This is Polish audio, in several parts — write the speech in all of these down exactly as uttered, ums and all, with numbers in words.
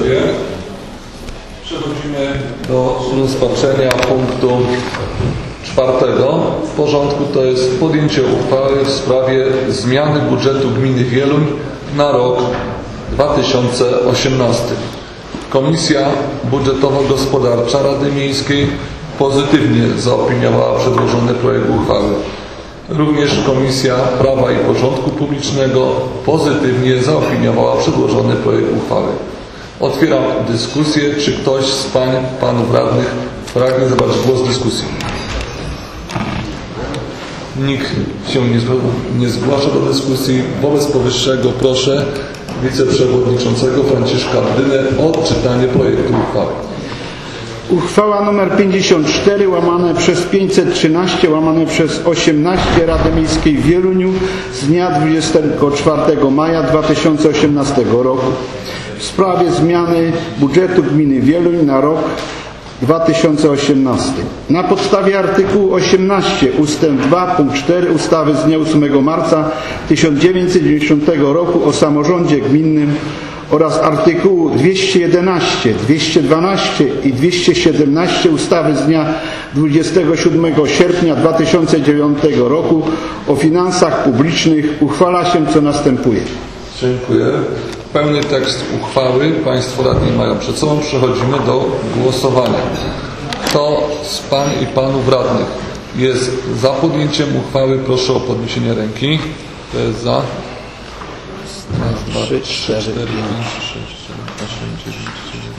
przerwie przechodzimy do rozpatrzenia punktu czwartego w porządku, to jest podjęcie uchwały w sprawie zmiany budżetu gminy Wieluń na rok dwa tysiące osiemnasty. Komisja Budżetowo-Gospodarcza Rady Miejskiej pozytywnie zaopiniowała przedłożony projekt uchwały. Również Komisja Prawa i Porządku Publicznego pozytywnie zaopiniowała przedłożony projekt uchwały. Otwieram dyskusję. Czy ktoś z pań, panów radnych pragnie zabrać głos w dyskusji? Nikt się nie, nie zgłasza do dyskusji. Wobec powyższego proszę wiceprzewodniczącego Franciszka Dynę o odczytanie projektu uchwały. Uchwała nr pięćdziesiąt cztery łamane przez pięćset trzynaście łamane przez osiemnaście Rady Miejskiej w Wieluniu z dnia dwudziestego czwartego maja dwa tysiące osiemnastego roku w sprawie zmiany budżetu gminy Wieluń na rok dwa tysiące osiemnasty. Na podstawie artykułu osiemnaście ustęp dwa punkt cztery ustawy z dnia ósmego marca tysiąc dziewięćset dziewięćdziesiątego roku o samorządzie gminnym oraz artykułu dwieście jedenaście, dwieście dwanaście i dwieście siedemnaście ustawy z dnia dwudziestego siódmego sierpnia dwa tysiące dziewiątego roku o finansach publicznych uchwala się, co następuje. Dziękuję. Pełny tekst uchwały Państwo radni mają przed sobą. Przechodzimy do głosowania. Kto z pań i panów radnych jest za podjęciem uchwały, proszę o podniesienie ręki. Kto jest za? Raz, dwa, trzy, cztery, pięć, sześć, siedem, osiem, dziewięć,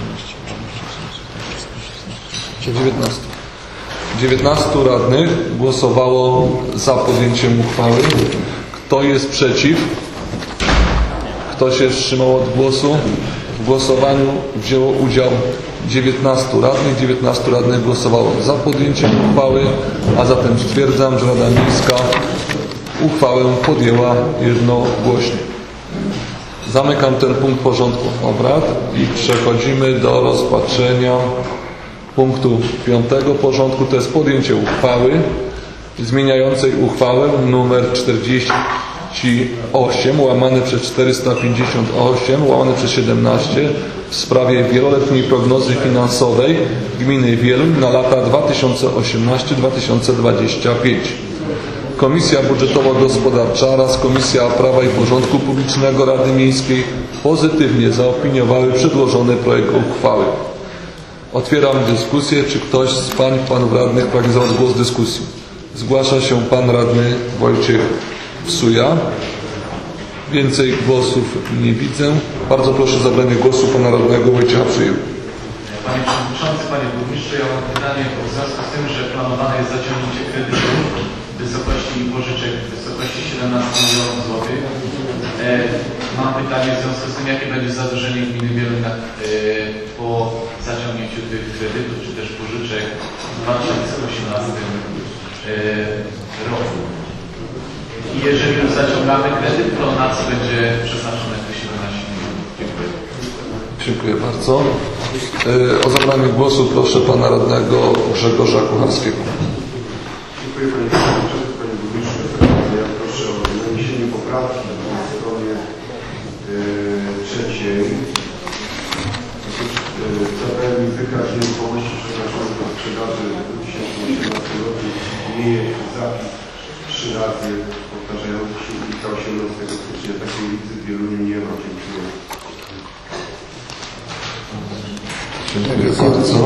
dziewiętnaście. dziewiętnastu radnych głosowało za podjęciem uchwały. Kto jest przeciw? Kto się wstrzymał od głosu? W głosowaniu wzięło udział dziewiętnastu radnych. dziewiętnastu radnych głosowało za podjęciem uchwały, a zatem stwierdzam, że Rada Miejska uchwałę podjęła jednogłośnie. Zamykam ten punkt porządku obrad i przechodzimy do rozpatrzenia punktu piątego porządku. To jest podjęcie uchwały zmieniającej uchwałę nr czterdzieści osiem łamane przez czterysta pięćdziesiąt osiem łamane przez siedemnaście w sprawie wieloletniej prognozy finansowej gminy Wieluń na lata dwa tysiące osiemnasty do dwa tysiące dwudziestego piątego. Komisja Budżetowo-Gospodarcza oraz Komisja Prawa i Porządku Publicznego Rady Miejskiej pozytywnie zaopiniowały przedłożony projekt uchwały. Otwieram dyskusję. Czy ktoś z pań i panów radnych pragnie zabrać głos w dyskusji? Zgłasza się pan radny Wojciech Wsuja. Więcej głosów nie widzę. Bardzo proszę o zabranie głosu pana radnego Wojciecha Wsuję. Panie Przewodniczący, Panie Burmistrzu, ja mam pytanie w związku z tym, że planowane jest zaciągnięcie kredytu w wysokości pożyczek w wysokości siedemnastu milionów złotych. E, mam pytanie w związku z tym, jakie będzie zadłużenie gminy Wieluń e, po zaciągnięciu tych kredytów, czy też pożyczek w dwa tysiące osiemnastym e, roku. I jeżeli już zaciągamy kredyt, to na co będzie przeznaczone te siedemnaście milionów? Dziękuję. Dziękuję bardzo. O zabranie głosu proszę pana radnego Grzegorza Kucharskiego. Dziękuję panie przewodniczący, panie burmistrzu. Ja proszę o naniesienie poprawki na stronie trzeciej. Zapewni wykaz nieruchomości przeznaczonych do sprzedaży w dwa tysiące osiemnastym roku. Nie jest zapis trzy razy powtarzający się ulica osiemnastego stycznia. Takiej ulicy w Wieluniu nie ma. Dziękuję. Dziękuję bardzo.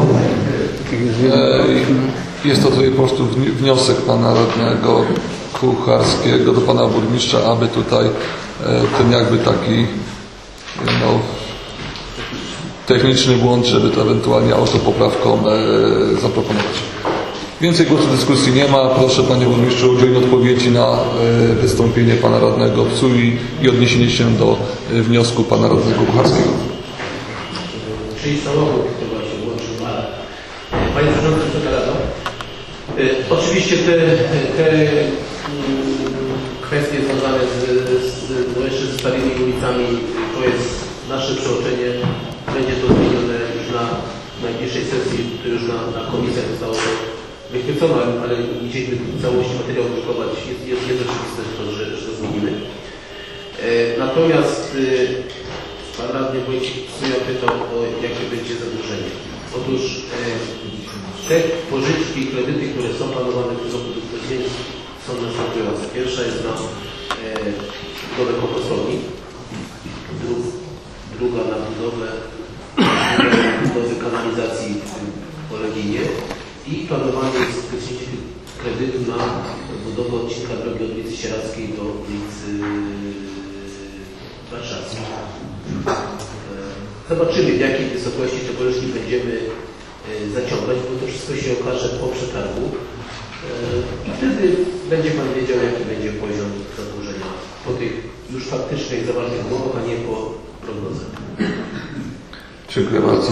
Jest to tutaj po prostu wniosek pana radnego Kucharskiego do pana burmistrza, aby tutaj ten jakby taki no, techniczny błąd, żeby to ewentualnie autopoprawką zaproponować. Więcej głosu w dyskusji nie ma. Proszę panie burmistrzu o udzielenie odpowiedzi na wystąpienie pana radnego Wsui i odniesienie się do wniosku pana radnego Kucharskiego. Czyli samochód, który się włączył, ale Panie Przewodniczący, Wysoka Rado, oczywiście te, te kwestie związane z, z, no jeszcze z starymi ulicami, to jest nasze przeoczenie, będzie to zmienione już na najbliższej sesji, to już na, na komisjach zostało to wychwycone, ale nie chcieliśmy całości materiału drukować, jest, jest, jest oczywiste, że, że to zmienimy. Natomiast Pan radny Wojciech Suja pytał o jakie będzie zadłużenie. Otóż e, te pożyczki, kredyty, które są planowane w tym roku do spłacienia, są następujące. Pierwsza jest na e, budowę kompostrowni, dru, druga na budowę, budowę kanalizacji w Oleginie i planowanie jest wyciągnięcie kredytu na budowę odcinka drogi od ulicy Sieradzkiej do ulicy Warszawskiej. Zobaczymy, w jakiej wysokości te pożyczki będziemy zaciągać, bo to wszystko się okaże po przetargu i wtedy będzie Pan wiedział, jaki będzie poziom zadłużenia po tych już faktycznych zawartych umowach, a nie po prognozach. Dziękuję bardzo.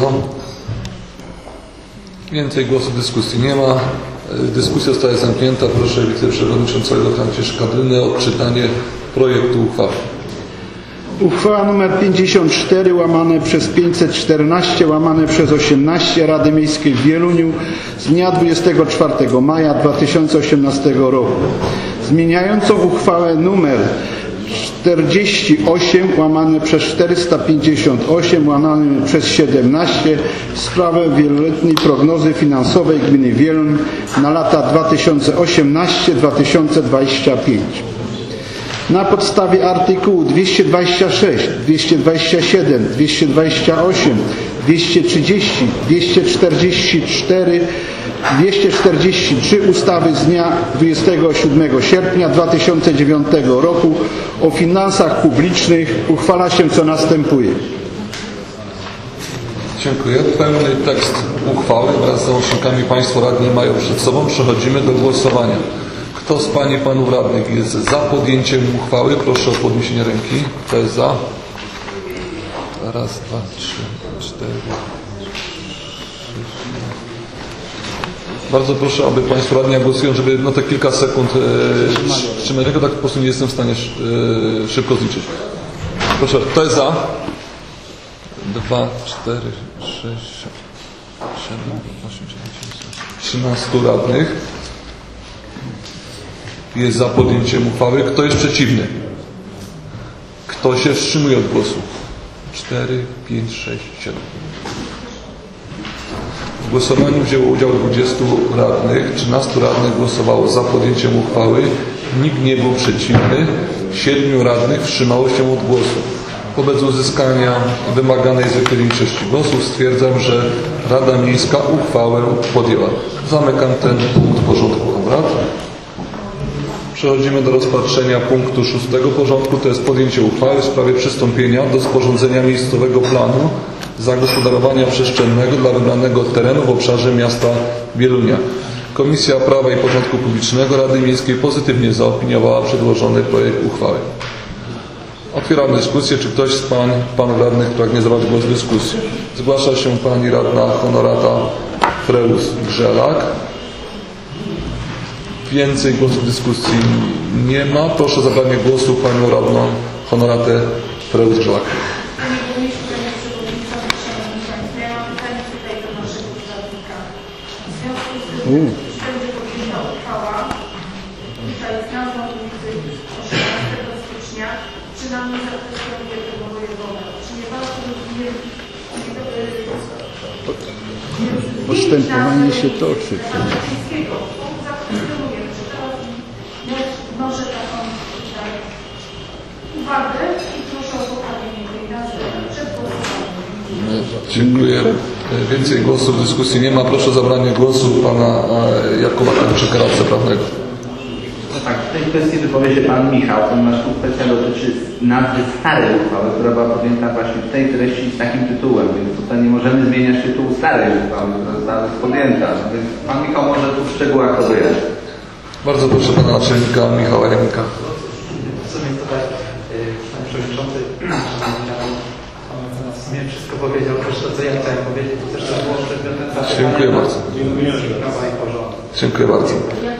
Więcej głosów w dyskusji nie ma. Dyskusja zostaje zamknięta. Proszę wiceprzewodniczącego Franciszka Dynę o odczytanie projektu uchwały. Uchwała nr pięćdziesiąt cztery łamane przez pięćset czternaście łamane przez osiemnaście Rady Miejskiej w Wieluniu z dnia dwudziestego czwartego maja dwa tysiące osiemnastego roku. Zmieniającą uchwałę nr czterdzieści osiem łamane przez czterysta pięćdziesiąt osiem łamane przez siedemnaście w sprawę wieloletniej prognozy finansowej gminy Wieluń na lata dwa tysiące osiemnasty do dwa tysiące dwudziestego piątego. Na podstawie artykułu dwieście dwadzieścia sześć, dwieście dwadzieścia siedem, dwieście dwadzieścia osiem, dwieście trzydzieści, dwieście czterdzieści cztery, dwieście czterdzieści trzy ustawy z dnia dwudziestego siódmego sierpnia dwa tysiące dziewiątego roku o finansach publicznych uchwala się co następuje. Dziękuję. Pełny tekst uchwały wraz z załącznikami Państwo radni mają przed sobą. Przechodzimy do głosowania. Kto z Pań i Panów Radnych jest za podjęciem uchwały? Proszę o podniesienie ręki. Kto jest za? Raz, dwa, trzy, cztery. Bardzo proszę, aby Państwo radni, jak głosują, żeby na te kilka sekund e, trzymać rękę, tak po prostu nie jestem w stanie e, szybko zliczyć. Proszę, kto jest za? Dwa, cztery, sześć, siedem, osiem, dziewięć, trzynastu radnych jest za podjęciem uchwały. Kto jest przeciwny? Kto się wstrzymuje od głosu? cztery, pięć, sześć, siedem. W głosowaniu wzięło udział dwudziestu radnych. trzynastu radnych głosowało za podjęciem uchwały. Nikt nie był przeciwny. siedmiu radnych wstrzymało się od głosu. Wobec uzyskania wymaganej zwykłej większości głosów stwierdzam, że Rada Miejska uchwałę podjęła. Zamykam ten punkt porządku obrad. Przechodzimy do rozpatrzenia punktu szóstego porządku, to jest podjęcie uchwały w sprawie przystąpienia do sporządzenia miejscowego planu zagospodarowania przestrzennego dla wybranego terenu w obszarze miasta Wielunia. Komisja Prawa i Porządku Publicznego Rady Miejskiej pozytywnie zaopiniowała przedłożony projekt uchwały. Otwieram dyskusję. Czy ktoś z Pań, Panów Radnych pragnie zabrać głos w dyskusji? Zgłasza się Pani Radna Honorata Freus-Grzelak. Więcej głosów w dyskusji nie ma. Proszę o zabranie głosu Panią Radną Honoratę Freus-Grzelak. Panie Burmistrzu, Panie Przewodniczący, Szanowni Państwo, ja mam pytanie tutaj do naszego urzędnika. W związku z tym, że będzie podjęta uchwała, tutaj z nazwą ulicy osiemnastego stycznia, przynajmniej zakwestionuje tego wojewoda. Czy nie warto nie Postępowanie się toczy. Wnoszę taką tutaj uwagę i proszę o poprawienie tej nazwy przed głosowaniem. Dziękuję. Więcej głosów w dyskusji nie ma. Proszę o zabranie głosu Pana Jakuba Kowczyka, radcę prawnego. No tak, w tej kwestii wypowie się Pan Michał, ponieważ tu kwestia dotyczy nazwy starej uchwały, która była podjęta właśnie w tej treści z takim tytułem, więc tutaj nie możemy zmieniać tytułu starej uchwały, która została podjęta, więc Pan Michał może tu w szczegółach to wyjaśnić. Bardzo proszę Pana Naczelnika Michała Janka. W sumie tutaj Panie Przewodniczący, Pan w sumie wszystko powiedział, też to co ja chciałem powiedzieć, to też to było przedmiotem zapytania. Dziękuję bardzo. Prawa i porządku. Dziękuję bardzo.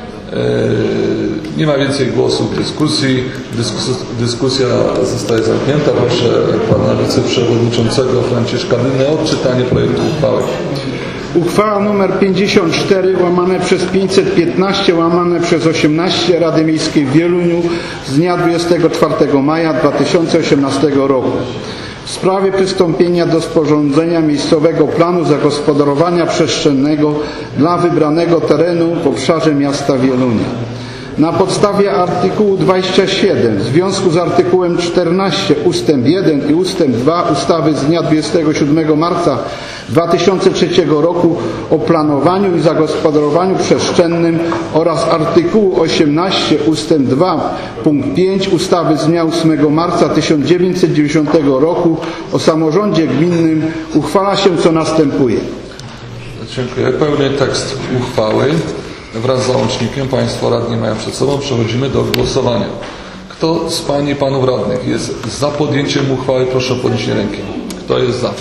Nie ma więcej głosów w dyskusji. Dyskus dyskusja zostaje zamknięta. Proszę Pana Wiceprzewodniczącego Franciszka Dynę o odczytanie projektu uchwały. Uchwała nr pięćdziesiąt cztery łamane przez pięćset piętnaście łamane przez osiemnaście Rady Miejskiej w Wieluniu z dnia dwudziestego czwartego maja dwa tysiące osiemnastego roku. w sprawie przystąpienia do sporządzenia miejscowego planu zagospodarowania przestrzennego dla wybranego terenu w obszarze miasta Wielunia. Na podstawie artykułu dwudziestego siódmego w związku z artykułem czternastym ustęp jeden i ustęp dwa ustawy z dnia dwudziestego siódmego marca dwa tysiące trzeciego roku o planowaniu i zagospodarowaniu przestrzennym oraz artykułu osiemnastego ustęp dwa punkt pięć ustawy z dnia ósmego marca tysiąc dziewięćset dziewięćdziesiątego roku o samorządzie gminnym uchwala się co następuje. Dziękuję. Pełny tekst uchwały wraz z załącznikiem Państwo radni mają przed sobą. Przechodzimy do głosowania. Kto z Pań i Panów radnych jest za podjęciem uchwały? Proszę o podniesienie ręki. Kto jest za?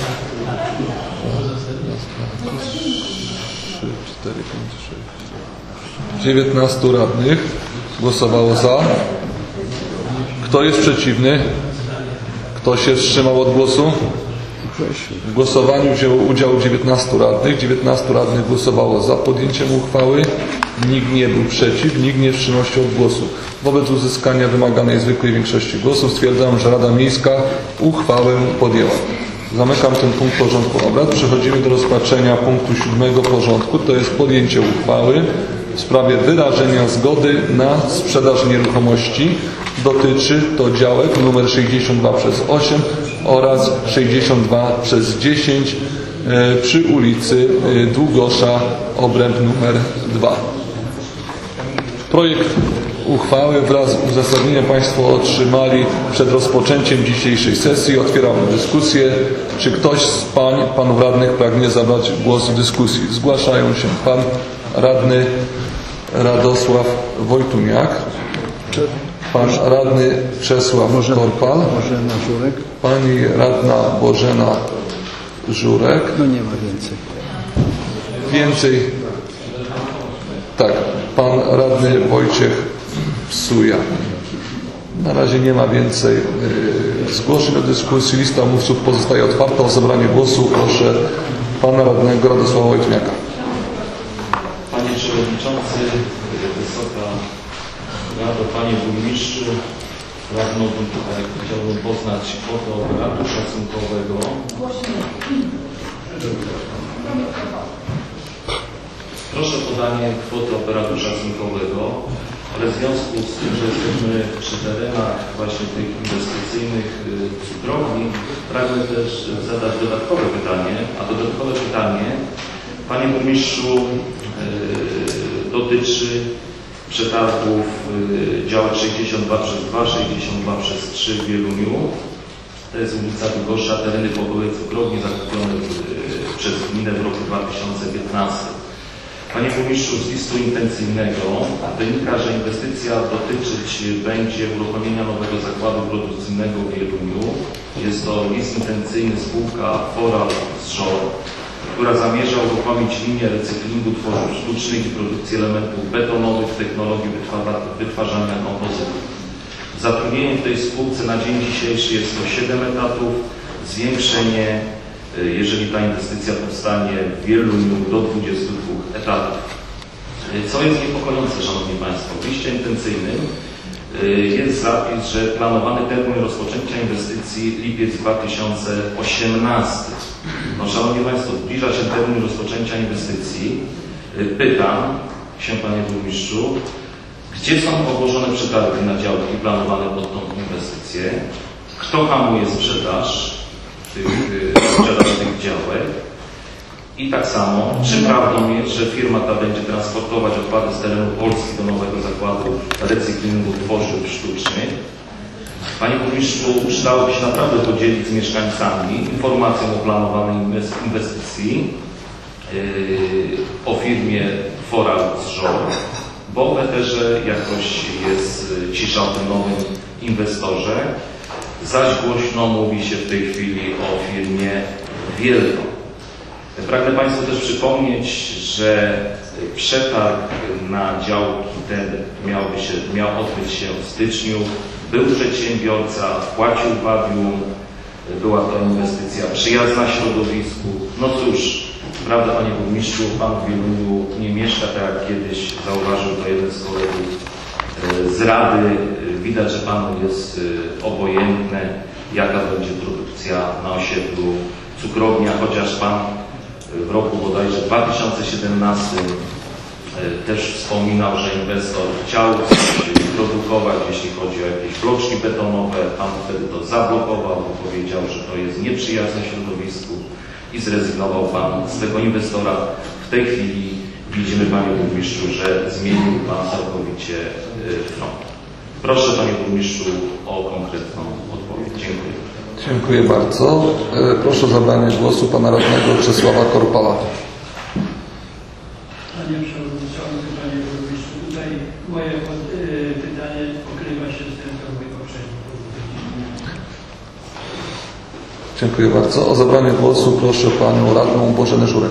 dziewiętnastu radnych głosowało za. Kto jest przeciwny? Kto się wstrzymał od głosu? W głosowaniu wzięło udział dziewiętnastu radnych. dziewiętnastu radnych głosowało za podjęciem uchwały. Nikt nie był przeciw, nikt nie wstrzymał się od głosu. Wobec uzyskania wymaganej zwykłej większości głosów stwierdzam, że Rada Miejska uchwałę podjęła. Zamykam ten punkt porządku obrad. Przechodzimy do rozpatrzenia punktu siódmego porządku. To jest podjęcie uchwały w sprawie wyrażenia zgody na sprzedaż nieruchomości. Dotyczy to działek numer sześćdziesiąt dwa przez osiem oraz sześćdziesiąt dwa przez dziesięć przy ulicy Długosza, obręb numer dwa. Projekt uchwały wraz z uzasadnieniem Państwo otrzymali przed rozpoczęciem dzisiejszej sesji. Otwieram dyskusję. Czy ktoś z Pań, Panów radnych pragnie zabrać głos w dyskusji? Zgłaszają się Pan radny Radosław Wojtuniak, Pan radny Czesław Torpal, Pani radna Bożena Żurek. No nie ma więcej. Więcej. Tak, Pan radny Wojciech Psuja. Na razie nie ma więcej yy, zgłoszeń do dyskusji. Lista mówców pozostaje otwarta. O zabranie głosu proszę Pana radnego Radosława Wojtuniaka. Panie Przewodniczący, Wysoka Rado, Panie Burmistrzu, pragnąłbym tutaj, chciałbym poznać kwotę obratu szacunkowego. Proszę o podanie kwoty operatu szacunkowego, ale w związku z tym, że jesteśmy przy terenach właśnie tych inwestycyjnych drogi, pragnę też zadać dodatkowe pytanie, a dodatkowe pytanie, Panie Burmistrzu, yy, dotyczy przetargów yy, działek sześćdziesiąt dwa przez dwa, sześćdziesiąt dwa przez trzy w Wieluniu. To jest ulica Długosza, tereny po byłej cukrowni zakupione yy, przez gminę w roku dwa tysiące piętnastym. Panie Burmistrzu, z listu intencyjnego wynika, że inwestycja dotyczyć będzie uruchomienia nowego zakładu produkcyjnego w Wieluniu. Jest to list intencyjny spółka Foral z Żor, która zamierza uruchomić linię recyklingu tworzyw sztucznych i produkcji elementów betonowych w technologii wytwarzania kompozytów. Zatrudnienie w tej spółce na dzień dzisiejszy jest to siedem etatów, zwiększenie, jeżeli ta inwestycja powstanie w Wieluniu, do dwudziestu dwóch etatów. Co jest niepokojące, Szanowni Państwo, w liście intencyjnym jest zapis, że planowany termin rozpoczęcia inwestycji lipiec dwa tysiące osiemnasty. No, Szanowni Państwo, zbliża się termin rozpoczęcia inwestycji. Pytam się, Panie Burmistrzu, gdzie są ogłoszone przetargi na działki planowane pod tą inwestycję? Kto hamuje sprzedaż tych, sprzedaż tych działek? I tak samo, czy prawdą jest, że firma ta będzie transportować odpady z terenu Polski do nowego zakładu recyklingu tworzyw sztucznych? Panie Burmistrzu, przydałoby się naprawdę podzielić z mieszkańcami informacją o planowanej inwestycji yy, o firmie Foral z Żor, bo w eterze jakoś jest cisza o tym nowym inwestorze, zaś głośno mówi się w tej chwili o firmie Wielko. Pragnę Państwu też przypomnieć, że przetarg na działki ten miałby się, miał odbyć się w styczniu. Był przedsiębiorca, płacił bawium, była to inwestycja przyjazna środowisku. No cóż, prawda, Panie Burmistrzu, Pan w Wieluniu nie mieszka tak jak kiedyś, zauważył to jeden z kolegów z Rady. Widać, że Panu jest obojętne jaka będzie produkcja na osiedlu cukrownia, chociaż Pan w roku bodajże dwa tysiące siedemnastym też wspominał, że inwestor chciał produkować, jeśli chodzi o jakieś bloczki betonowe. Pan wtedy to zablokował, bo powiedział, że to jest nieprzyjazne środowisku i zrezygnował Pan z tego inwestora. W tej chwili widzimy, Panie Burmistrzu, że zmienił Pan całkowicie front. Proszę, Panie Burmistrzu, o konkretną odpowiedź. Dziękuję. Dziękuję bardzo. Proszę o zabranie głosu Pana Radnego Czesława Korpala. Panie Przewodniczący, Panie Burmistrzu, tutaj moje pytanie pokrywa się z tym, co mój poprzednik. Dziękuję bardzo. O zabranie głosu proszę Panią Radną Bożenę Żurek.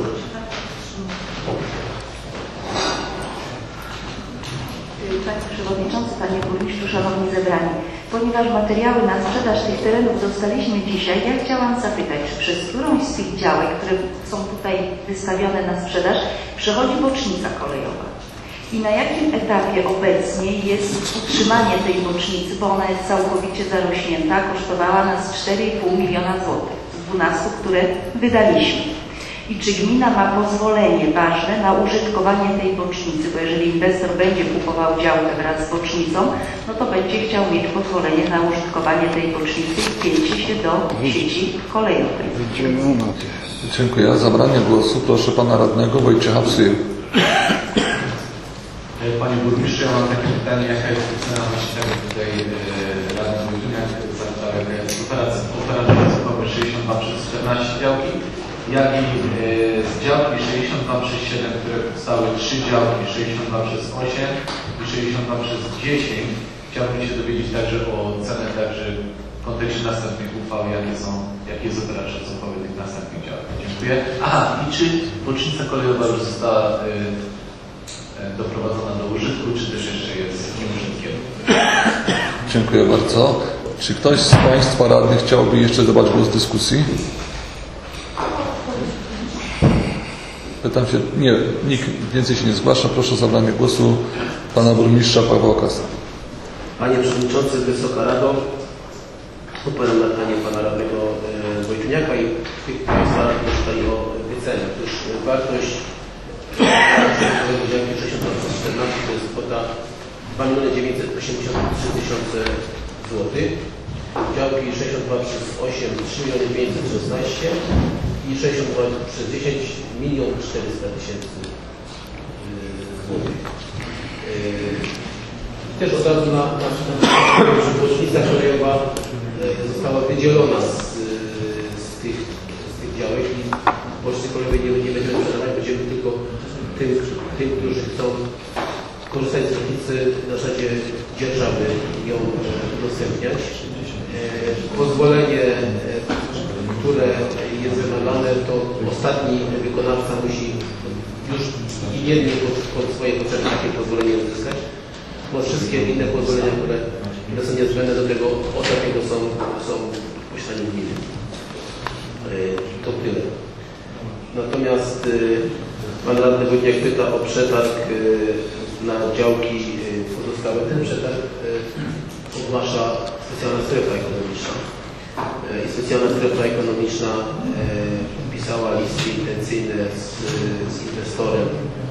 Panie Przewodniczący, Panie Burmistrzu, Szanowni Zebrani. Ponieważ materiały na sprzedaż tych terenów dostaliśmy dzisiaj, ja chciałam zapytać, czy przez którąś z tych działek, które są tutaj wystawione na sprzedaż, przechodzi bocznica kolejowa? I na jakim etapie obecnie jest utrzymanie tej bocznicy, bo ona jest całkowicie zarośnięta, kosztowała nas cztery i pół miliona złotych z dwunastu, które wydaliśmy. I czy gmina ma pozwolenie ważne na użytkowanie tej bocznicy, bo jeżeli inwestor będzie kupował działkę wraz z bocznicą, no to będzie chciał mieć pozwolenie na użytkowanie tej bocznicy i wpięcie się do sieci kolejowej. Dziękuję. O zabranie głosu proszę Pana Radnego Wojciecha Psy. Panie Burmistrzu, ja mam takie pytanie, jaka jest funkcjonalność tego tutaj Rady Gminy, operator cyfrowy sześćdziesiąt dwa przez czternaście działki, jak i z działki sześćdziesiąt dwa przez siedem, które powstały trzy działki, sześćdziesiąt dwa przez osiem i sześćdziesiąt dwa przez dziesięć. Chciałbym się dowiedzieć także o cenę także w kontekście następnych uchwał, jakie są, jaki jest operator szacowy tych następnych działek. Dziękuję. Aha, i czy bocznica kolejowa już została y, doprowadzona do użytku, czy też jeszcze jest nieużytkiem? Dziękuję bardzo. Czy ktoś z Państwa radnych chciałby jeszcze zabrać głos w dyskusji? Pytam się, nie, nikt więcej się nie zgłasza. Proszę o zabranie głosu Pana Burmistrza Pawła Okasa. Panie Przewodniczący, Wysoka Rado, odpowiadam na pytanie Pana Radnego Wojtuniaka i tych Państwa radnych tutaj o wycenę. Otóż wartość działki sześćdziesiąt dwa przez czternaście to jest kwota dwa miliony dziewięćset osiemdziesiąt trzy tysiące złotych. Działki sześćdziesiąt dwa przez osiem trzy miliony pięćset szesnaście i sześćdziesiąt dwa przez dziesięć milion czterysta tysięcy złotych. Też od razu na, na, na że bocznica kolejowa została wydzielona z, z, tych, z tych działek i bocznicy kolejowej nie, nie będziemy sprzedawać, będziemy tylko tym, tym, którzy chcą korzystać z bocznicy na zasadzie dzierżawy ją udostępniać. Pozwolenie, które jest wymagane, to ostatni wykonawca musi już imiennie pod, pod swoje potrzeby takie pozwolenie uzyskać, bo wszystkie inne pozwolenia, które, które są niezbędne do tego ostatniego są, są w posiadaniu gminy. To tyle. Natomiast Pan Radny Wojtniak pyta o przetarg na działki pozostałe. Ten przetarg ogłasza specjalna strefa ekonomiczna. I specjalna strefa ekonomiczna pisała listy intencyjne z, z inwestorem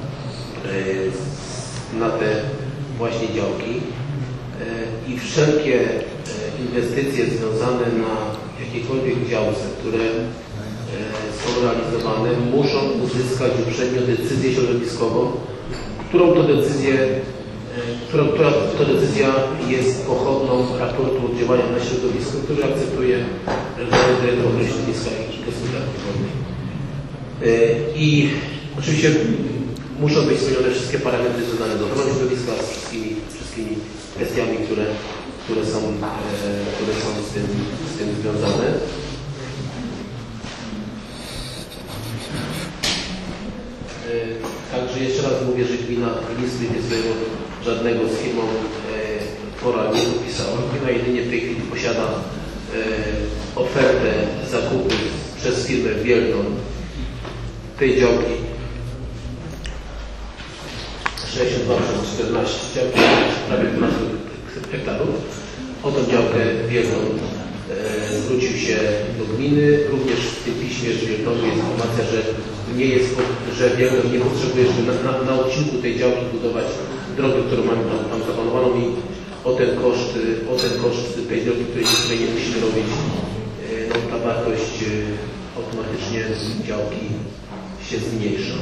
na te właśnie działki i wszelkie inwestycje związane na jakiejkolwiek działce, które są realizowane, muszą uzyskać uprzednio decyzję środowiskową, którą to decyzję Która, która to decyzja jest pochodną raportu oddziaływania na środowisko, który akceptuje Regionalny Dyrektor Ochrony Środowiska i Gospodarki Wodnej. I oczywiście muszą być spełnione wszystkie parametry związane z ochroną środowiska, z wszystkimi, wszystkimi kwestiami, które, które, są, które są z tym, z tym związane. Także jeszcze raz mówię, że gmina listy swojego żadnego z firmą e, Fora nie podpisała. Gmina jedynie w tej chwili posiada e, ofertę zakupu przez firmę Wielką tej działki sześćdziesiąt dwa przez czternaście, działki prawie dwanaście hektarów. O tą działkę Wielką zwrócił się do gminy. Również w tym piśmie zwierzątego jest informacja, że nie jest, że Białogard nie potrzebuje, żeby na, na, na odcinku tej działki budować drogę, którą mamy tam, tam zaplanowaną i o ten koszt, o ten koszt tej drogi, której, której nie musimy robić, no, ta wartość automatycznie działki się zmniejsza.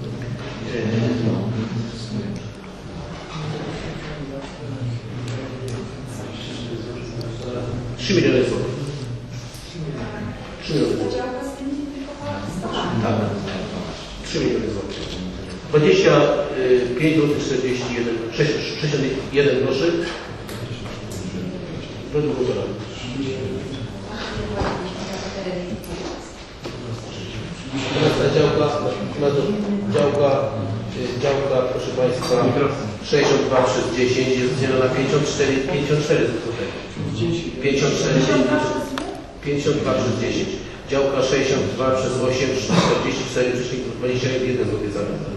trzy miliony złotych. trzy miliony złotych. Tak. trzy miliony złotych. dwadzieścia pięć złotych czterdzieści jeden, sześćdziesiąt jeden groszy. Według autora. Teraz ta działka, działka, działka, proszę Państwa, sześćdziesiąt dwa przez dziesięć jest dzielona na pięćdziesiąt cztery, pięćdziesiąt cztery złotych. pięćdziesiąt cztery, pięćdziesiąt dwa przez dziesięć. Działka sześćdziesiąt dwa przez osiem, czterdzieści cztery przecinek dwadzieścia jeden złotych za metr.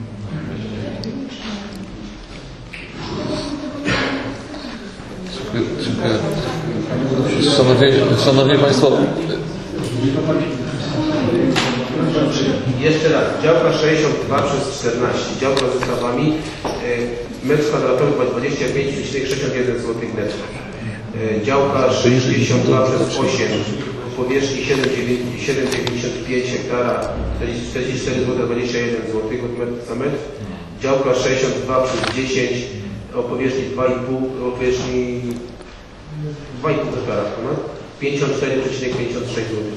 Dziękuję. Szanowni, Szanowni Państwo. Jeszcze raz. Działka sześćdziesiąt dwa przez czternaście. Działka z zestawami. Metr kwadratowy ma dwadzieścia pięć przecinek sześćdziesiąt jeden złotych netto. Działka sześćdziesiąt dwa przez osiem. Powierzchni siedem przecinek dziewięćdziesiąt pięć hektara. czterdzieści cztery złote dwadzieścia jeden złotych za metr. Działka sześćdziesiąt dwa przez dziesięć. O powierzchni dwa i pół, o powierzchni dwa i pół hektara, pięćdziesiąt cztery przecinek pięćdziesiąt sześć złotych.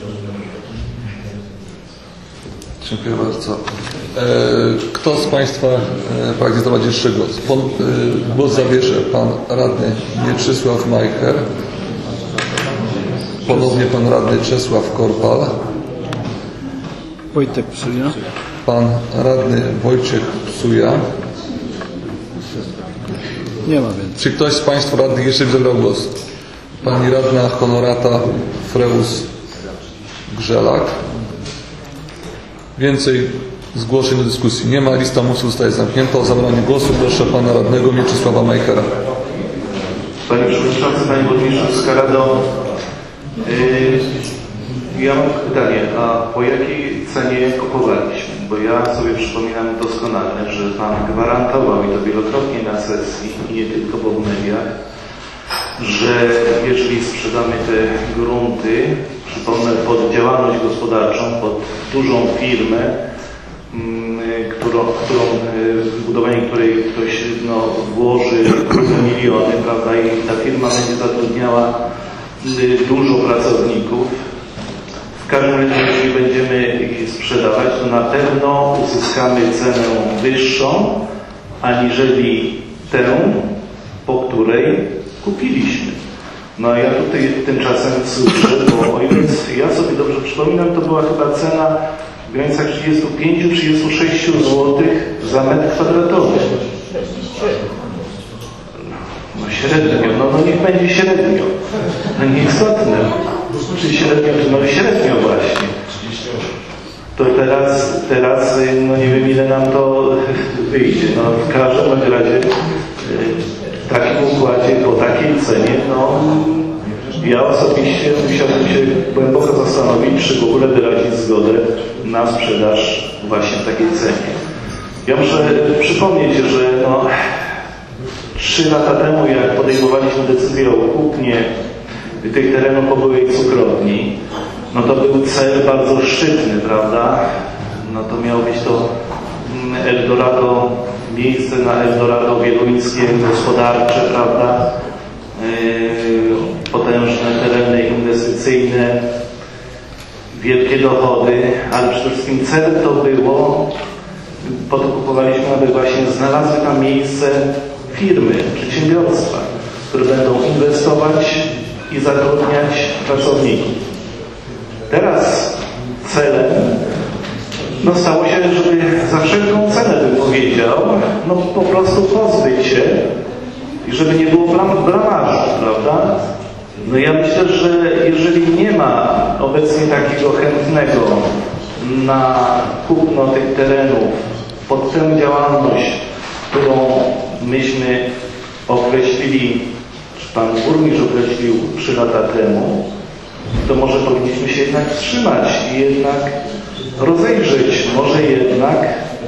Dziękuję bardzo. Kto z Państwa pragnie zabrać jeszcze głos? Głos zabierze Pan Radny Mieczysław Majcher, ponownie Pan Radny Czesław Korpal, Wojtek Psuja, Pan Radny Wojciech Psuja. Nie ma więcej. Czy ktoś z Państwa radnych jeszcze zabrał głos? Pani Radna Honorata Freus Grzelak. Więcej zgłoszeń do dyskusji nie ma. Lista mówców zostaje zamknięta. O zabranie głosu proszę Pana Radnego Mieczysława Majchera. Panie Przewodniczący, Panie Burmistrzu, Skarado, yy, ja mam pytanie, a po jakiej cenie kupowaliśmy? Bo ja sobie przypominam doskonale, że Pan gwarantował, i to wielokrotnie na sesji, i nie tylko, bo w mediach, że jeżeli sprzedamy te grunty, przypomnę, pod działalność gospodarczą, pod dużą firmę, którą, którą w budowanie której ktoś no, włoży miliony, prawda, i ta firma będzie zatrudniała dużo pracowników. W każdym razie, jeżeli będziemy je sprzedawać, to na pewno uzyskamy cenę wyższą, aniżeli tę, po której kupiliśmy. No a ja tutaj tymczasem słyszę, bo o ile ja sobie dobrze przypominam, to była chyba cena w granicach trzydziestu pięciu do trzydziestu sześciu złotych za metr kwadratowy. No średnio, no, no niech będzie średnio. No nieistotne. Czy średnio, no średnio właśnie. To teraz, teraz, no nie wiem ile nam to wyjdzie. No w każdym razie w takim układzie, po takiej cenie, no ja osobiście musiałbym się głęboko zastanowić, czy w ogóle wyrazić zgodę na sprzedaż właśnie w takiej cenie. Ja muszę przypomnieć, że no, trzy lata temu, jak podejmowaliśmy decyzję o kupnie tych terenów po byłej cukrowni, no to był cel bardzo szczytny, prawda? No to miało być to Eldorado, miejsce na Eldorado wieluńskie, gospodarcze, prawda? Yy, potężne tereny inwestycyjne, wielkie dochody, ale przede wszystkim cel to było, po to kupowaliśmy, aby właśnie znalazły tam miejsce firmy, przedsiębiorstwa, które będą inwestować i zatrudniać pracowników. Teraz celem no stało się, żeby za wszelką cenę, bym powiedział, no po prostu pozbyć się i żeby nie było blam, blamażu, prawda? No ja myślę, że jeżeli nie ma obecnie takiego chętnego na kupno tych terenów pod tę działalność, którą myśmy określili, czy Pan Burmistrz określił trzy lata temu, to może powinniśmy się jednak wstrzymać i jednak rozejrzeć, może jednak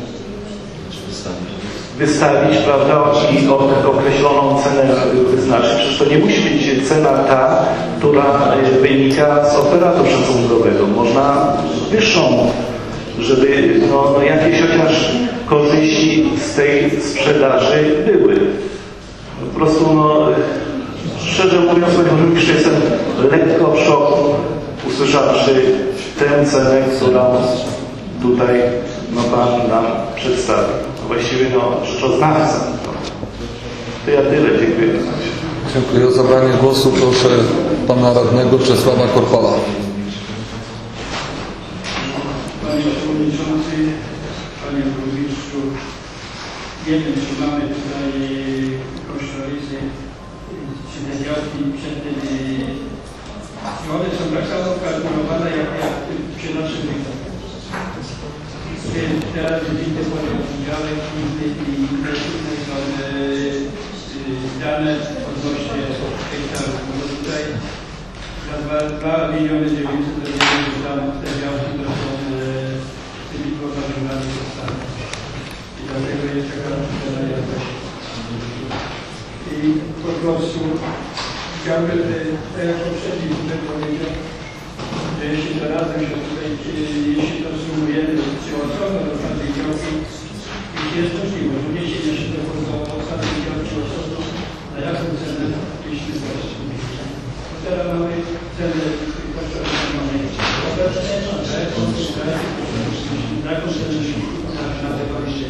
wystawić, prawda, i określoną cenę wyznaczyć. Przecież to nie musi być cena ta, która wynika z operatu szacunkowego. Można wyższą, żeby no, no jakieś chociaż korzyści z tej sprzedaży były. Po prostu, no, szczerze mówiąc, jeszcze jestem lekko w szoku, usłyszawszy tę cenę, którą tutaj no, Pan nam przedstawił. Właściwie no, rzeczoznawca. To ja tyle, dziękuję. Dziękuję. O zabranie głosu proszę Pana Radnego Czesława Korpala. Panie Przewodniczący, Panie Burmistrzu, wiemy, że mamy tutaj kosztorysy, czy te działki przed tym, one są tak samo kalkulowane jak, jak przy naszym wykonaniu. Teraz jest inny poziom działek i inne są dane odnośnie hektarów. No tutaj za dwa miliony dziewięćset rozumiem, tam te działki to są tymi poważnymi zostały. I dlatego jest taka różnica jakość. I po prostu chciałbym, tak jak poprzedni tutaj powiedział, że jeśli to razem się tutaj, jeśli to sumujemy, czy osobno do każdej działki, jeśli jest możliwość, wniesienia się do ostatniej działki osobno, na jaką cenę, jeśli właśnie. Bo teraz mamy cenę kosztorysną, mamy obecnie, na jaką cenę, na jaką cenę się na te wejście.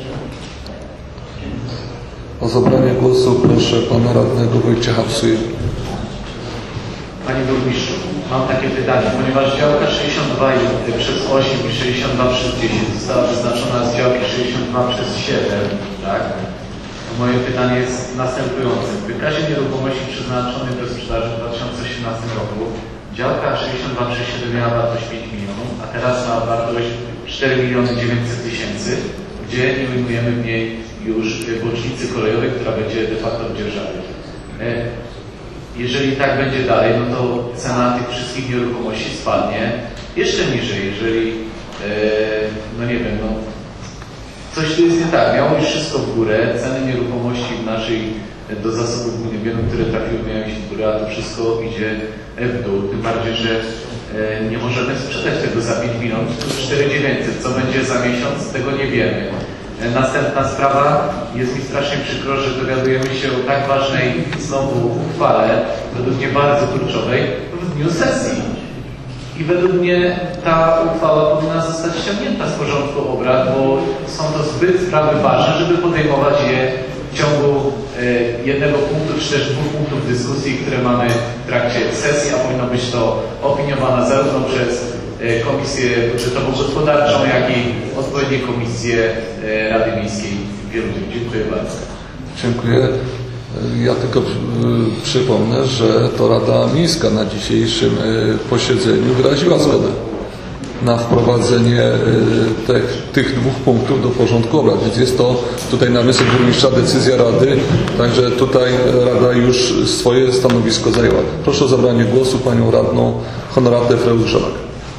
O zabranie głosu proszę Pana Radnego Wojciecha Psuje. Panie Burmistrzu, mam takie pytanie, ponieważ działka sześćdziesiąt dwa przez osiem i sześćdziesiąt dwa przez dziesięć została wyznaczona z działki sześćdziesiąt dwa przez siedem, tak? Moje pytanie jest następujące. W wykazie nieruchomości przeznaczonych do sprzedaży w dwa tysiące osiemnastym roku działka sześćdziesiąt dwa przez siedem miała wartość pięć milionów, a teraz ma wartość cztery miliony dziewięćset tysięcy, gdzie nie ujmujemy w niej już bocznicy kolejowej, która będzie de facto w dzierżawie. Jeżeli tak będzie dalej, no to cena tych wszystkich nieruchomości spadnie jeszcze niżej, jeżeli, e, no nie wiem, no coś tu jest nie tak. Miało już wszystko w górę, ceny nieruchomości w naszej, do zasobów gminy Wielun, które trafiły, miały iść w górę, a to wszystko idzie w dół. Tym bardziej, że e, nie możemy sprzedać tego za pięć milionów, to cztery tysiące dziewięćset. Co będzie za miesiąc, tego nie wiemy. Następna sprawa, jest mi strasznie przykro, że dowiadujemy się o tak ważnej znowu uchwale, według mnie bardzo kluczowej, w dniu sesji. I według mnie ta uchwała powinna zostać ściągnięta z porządku obrad, bo są to zbyt sprawy ważne, żeby podejmować je w ciągu jednego punktu, czy też dwóch punktów dyskusji, które mamy w trakcie sesji, a powinno być to opiniowane zarówno przez Komisję Budżetowo-Gospodarczą, jak i odpowiednie komisje Rady Miejskiej w Wielunie. Dziękuję bardzo. Dziękuję. Ja tylko przypomnę, że to Rada Miejska na dzisiejszym posiedzeniu wyraziła zgodę na wprowadzenie tych, tych dwóch punktów do porządku obrad. Więc jest to tutaj na wniosek burmistrza decyzja Rady, także tutaj Rada już swoje stanowisko zajęła. Proszę o zabranie głosu Panią Radną Honoratę Freuszowak.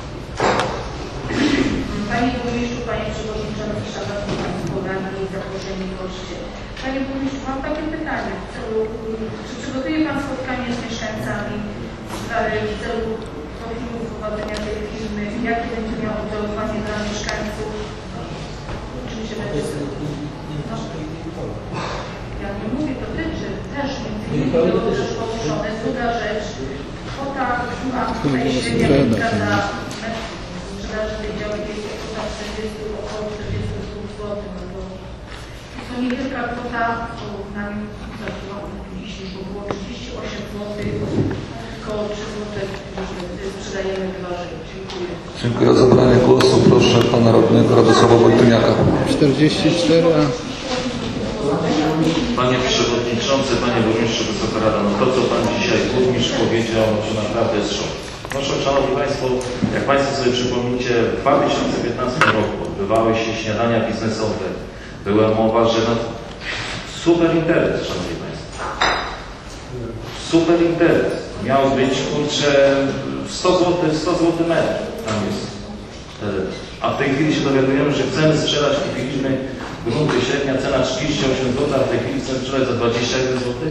Panie Burmistrzu, Panie Przewodniczący, Szanowni Państwo, Radni i zaproszeni goście. Panie Burmistrzu, mam takie pytanie. W celu, czy przygotuje Pan spotkanie z mieszkańcami w celu profilu wprowadzenia tej firmy? Jakie będzie miało oddziaływanie dla mieszkańców? Czym się będzie... No, ja nie mówię, dotyczy też między innymi było też poruszone. Druga rzecz, kwota, która tutaj średnia za sprzedaży tej działki jest kwota czterdzieści, około czterdzieści złotych. No to jest to niewielka kwota w porównaniu z około trzydzieści osiem złotych, około trzy złote sprzedajemy dwa rzeczy. Dziękuję. Dziękuję. O zabranie głosu proszę Pana Radnego Radosława Wojtuniaka. czterdzieści cztery. Panie Przewodniczący, Panie Burmistrzu, Wysoka Rada, no to co Pan dzisiaj Burmistrz powiedział, to naprawdę jest szok. Proszę, Szanowni Państwo, jak Państwo sobie przypomnicie, w dwa tysiące piętnastym roku odbywały się śniadania biznesowe. Była mowa, że no, super interes, Szanowni Państwo. Super interes. Miał być, kurczę, sto złotych, sto złotych metr tam jest. A w tej chwili się dowiadujemy, że chcemy sprzedać, kupiliśmy grunty, średnia cena trzydzieści osiem złotych, a w tej chwili chcemy sprzedać za dwadzieścia jeden złotych?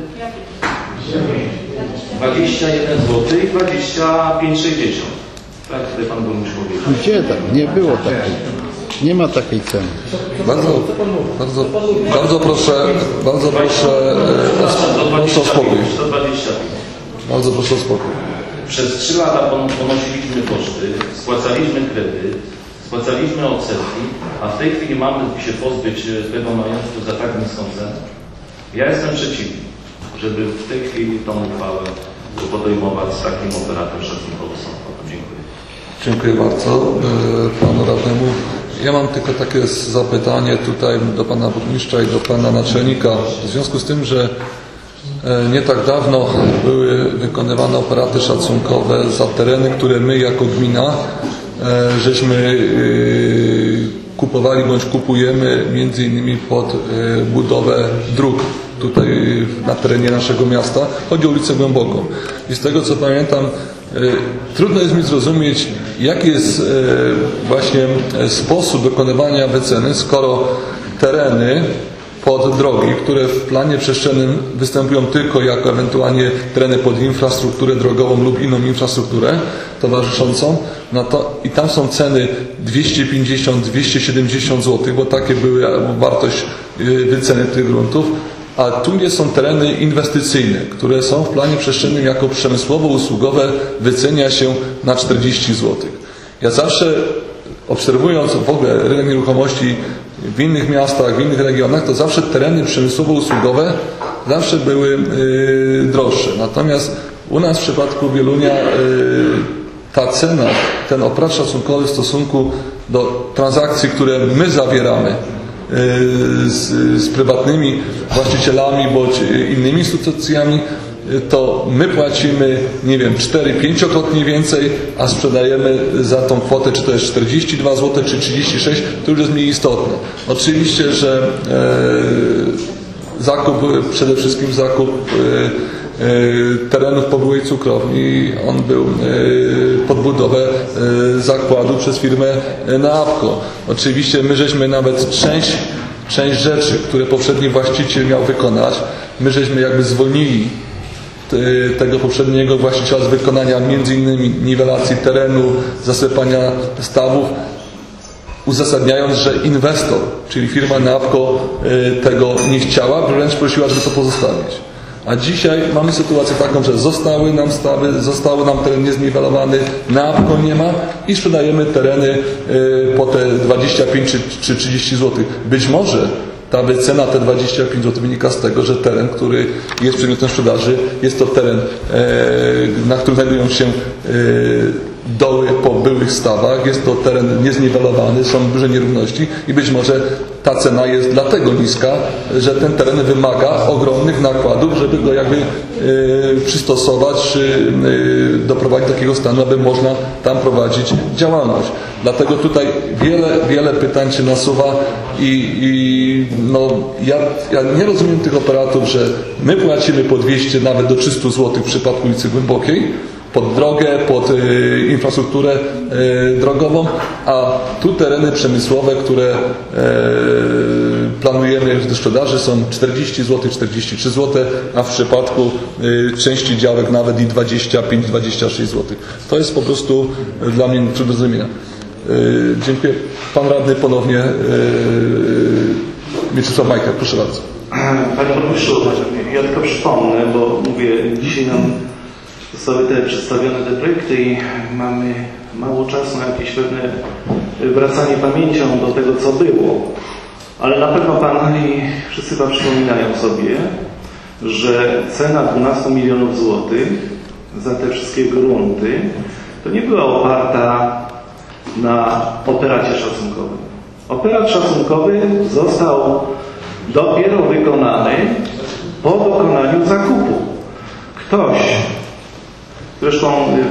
dwadzieścia jeden złotych i dwadzieścia pięć sześćdziesiąt. Tak tutaj Pan Burmistrz powiedział. Gdzie tak? Nie było takiej. Nie ma takiej ceny. Bardzo, bardzo, bardzo proszę, bardzo proszę e, o, proszę o spokój. Bardzo proszę o spokój. Przez trzy lata ponosiliśmy koszty, spłacaliśmy kredyt, spłacaliśmy odsetki, a w tej chwili mamy się pozbyć tego majątku za tak niską cenę. Ja jestem przeciwny, żeby w tej chwili tą uchwałę podejmować z takim operatem szacunkowym sądowym. Dziękuję. Dziękuję bardzo e, Panu Radnemu. Ja mam tylko takie zapytanie tutaj do Pana Burmistrza i do Pana Naczelnika. W związku z tym, że nie tak dawno były wykonywane operaty szacunkowe za tereny, które my jako gmina żeśmy kupowali bądź kupujemy między innymi pod budowę dróg tutaj na terenie naszego miasta. Chodzi o ulicę Głęboką. I z tego co pamiętam, trudno jest mi zrozumieć, jaki jest właśnie sposób dokonywania wyceny, skoro tereny pod drogi, które w planie przestrzennym występują tylko jako ewentualnie tereny pod infrastrukturę drogową lub inną infrastrukturę towarzyszącą, no to i tam są ceny dwieście pięćdziesiąt do dwustu siedemdziesięciu złotych, bo takie były wartość wyceny tych gruntów, a tu nie są tereny inwestycyjne, które są w planie przestrzennym jako przemysłowo-usługowe, wycenia się na czterdzieści złotych. Ja zawsze obserwując w ogóle rynek nieruchomości w innych miastach, w innych regionach, to zawsze tereny przemysłowo-usługowe zawsze były yy, droższe. Natomiast u nas w przypadku Wielunia yy, ta cena, ten operat szacunkowy w stosunku do transakcji, które my zawieramy yy, z, z prywatnymi właścicielami bądź innymi instytucjami, to my płacimy, nie wiem, cztery pięciokrotnie więcej, a sprzedajemy za tą kwotę, czy to jest czterdzieści dwa złote, czy trzydzieści sześć, to już jest mniej istotne. Oczywiście, że e, zakup, przede wszystkim zakup e, e, terenów po byłej cukrowni, on był e, pod budowę e, zakładu przez firmę Neapco. Oczywiście my żeśmy nawet część, część rzeczy, które poprzedni właściciel miał wykonać, my żeśmy jakby zwolnili tego poprzedniego właściciela z wykonania między innymi niwelacji terenu, zasypania stawów, uzasadniając, że inwestor, czyli firma Neapco tego nie chciała, wręcz prosiła, żeby to pozostawić. A dzisiaj mamy sytuację taką, że zostały nam stawy, został nam teren niezniwelowany, Neapco nie ma i sprzedajemy tereny po te dwadzieścia pięć czy trzydzieści złotych. Być może ta wycena, te dwadzieścia pięć złotych, wynika z tego, że teren, który jest przedmiotem sprzedaży, jest to teren, na którym znajdują się doły po byłych stawach, jest to teren niezniwelowany, są duże nierówności i być może ta cena jest dlatego niska, że ten teren wymaga ogromnych nakładów, żeby go jakby przystosować, czy doprowadzić do takiego stanu, aby można tam prowadzić działalność. Dlatego tutaj wiele, wiele pytań się nasuwa i, i no, ja, ja nie rozumiem tych operatów, że my płacimy po dwieście, nawet do trzystu złotych w przypadku ulicy Głębokiej, pod drogę, pod y, infrastrukturę y, drogową, a tu tereny przemysłowe, które y, planujemy do sprzedaży, są czterdzieści złotych, czterdzieści trzy złote, a w przypadku y, części działek nawet i dwadzieścia pięć do dwudziestu sześciu złotych. To jest po prostu dla mnie trudno do zrozumienia. Y, dziękuję. Pan radny ponownie, y, Mieczysław Majka, proszę bardzo. Panie Burmistrzu, ja tylko przypomnę, bo mówię, dzisiaj nam zostały te przedstawione te projekty i mamy mało czasu na jakieś pewne wracanie pamięcią do tego, co było. Ale na pewno Pan i wszyscy Pan przypominają sobie, że cena dwunastu milionów złotych za te wszystkie grunty to nie była oparta na operacie szacunkowym. Operat szacunkowy został dopiero wykonany po dokonaniu zakupu. Ktoś, zresztą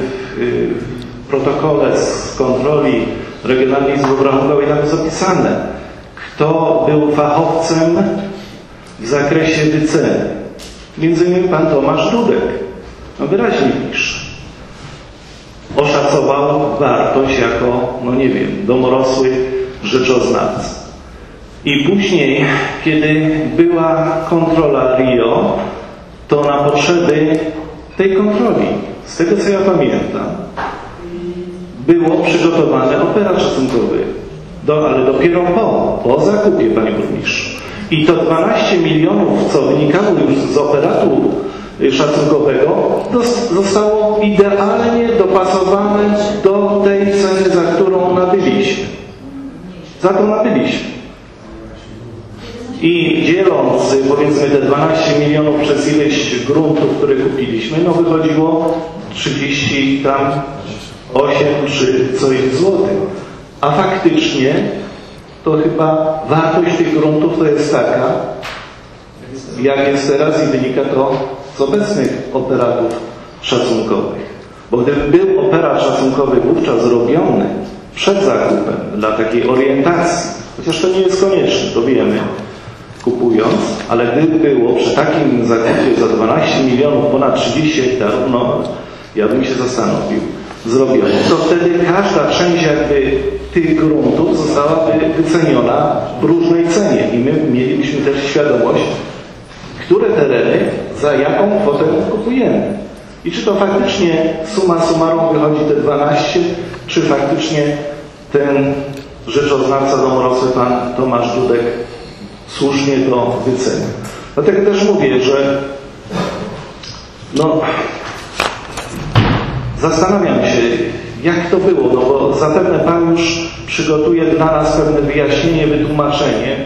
w protokole z kontroli Regionalnej Izby Obrachunkowej tam jest opisane, kto był fachowcem w zakresie wyceny. Między innymi pan Tomasz Dudek. No wyraźnie pisze. oszacował wartość jako, no nie wiem, domorosły rzeczoznawca. I później, kiedy była kontrola R I O, to na potrzeby tej kontroli, z tego co ja pamiętam, było przygotowane operat szacunkowy, do, ale dopiero po, po zakupie, panie burmistrzu. I to dwanaście milionów, co wynikało już z operatu szacunkowego, zostało idealnie dopasowane do tej ceny, za którą nabyliśmy. Za to nabyliśmy. I dzieląc, powiedzmy, te dwanaście milionów przez ileś gruntów, które kupiliśmy, no wychodziło trzydzieści osiem czy coś złotych. A faktycznie to chyba wartość tych gruntów to jest taka, jak jest teraz i wynika to z obecnych operatów szacunkowych. Bo gdyby był operat szacunkowy wówczas robiony przed zakupem dla takiej orientacji, chociaż to nie jest konieczne, to wiemy, kupując, ale gdyby było przy takim zakupie za dwanaście milionów ponad trzydzieści hektarów, no ja bym się zastanowił, zrobione, to wtedy każda część jakby tych gruntów zostałaby wyceniona w różnej cenie i my mielibyśmy też świadomość, które tereny za jaką kwotę kupujemy. I czy to faktycznie summa summarum wychodzi te dwanaście, czy faktycznie ten rzeczoznawca domorosły pan Tomasz Dudek słusznie to wycenia. Dlatego też mówię, że no zastanawiam się, jak to było, no bo zapewne pan już przygotuje dla nas pewne wyjaśnienie, wytłumaczenie.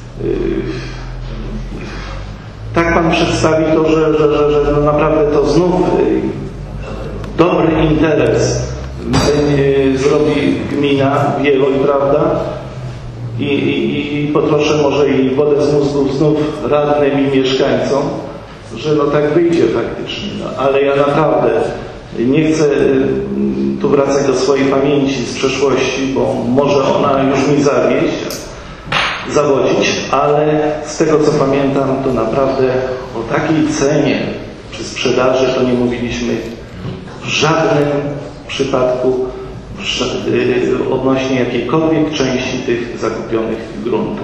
Tak pan przedstawi to, że, że, że, że no naprawdę to znów dobry interes zrobi gmina Wieluń, prawda? I, i, i poproszę może i wodę z mózgów znów radnym i mieszkańcom, że no tak wyjdzie faktycznie. No, ale ja naprawdę nie chcę tu wracać do swojej pamięci z przeszłości, bo może ona już mi zawieść, zawodzić, ale z tego co pamiętam, to naprawdę o takiej cenie przy sprzedaży to nie mówiliśmy w żadnym przypadku odnośnie jakiejkolwiek części tych zakupionych gruntów.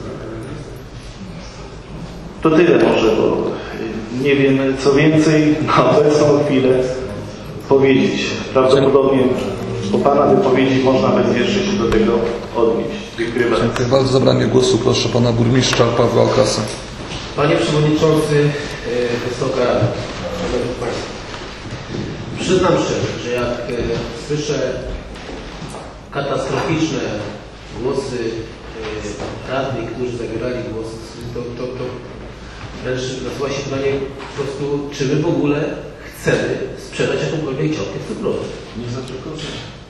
To tyle może, bo nie wiem co więcej na obecną chwilę powiedzieć. Prawdopodobnie po pana wypowiedzi można będzie jeszcze się do tego odnieść. Dziękuję bardzo. Dziękuję bardzo. Za zabranie głosu proszę pana burmistrza Pawła Alkasa. Panie Przewodniczący, Wysoka Rada, Szanowni Państwo. Przyznam szczerze, że jak słyszę katastroficzne głosy radnych, którzy zabierali głos, to, to, to wręcz nasuwa się pytanie po prostu, czy my w ogóle chcemy sprzedać jakąkolwiek działkę cukrową. Nie zaczekać.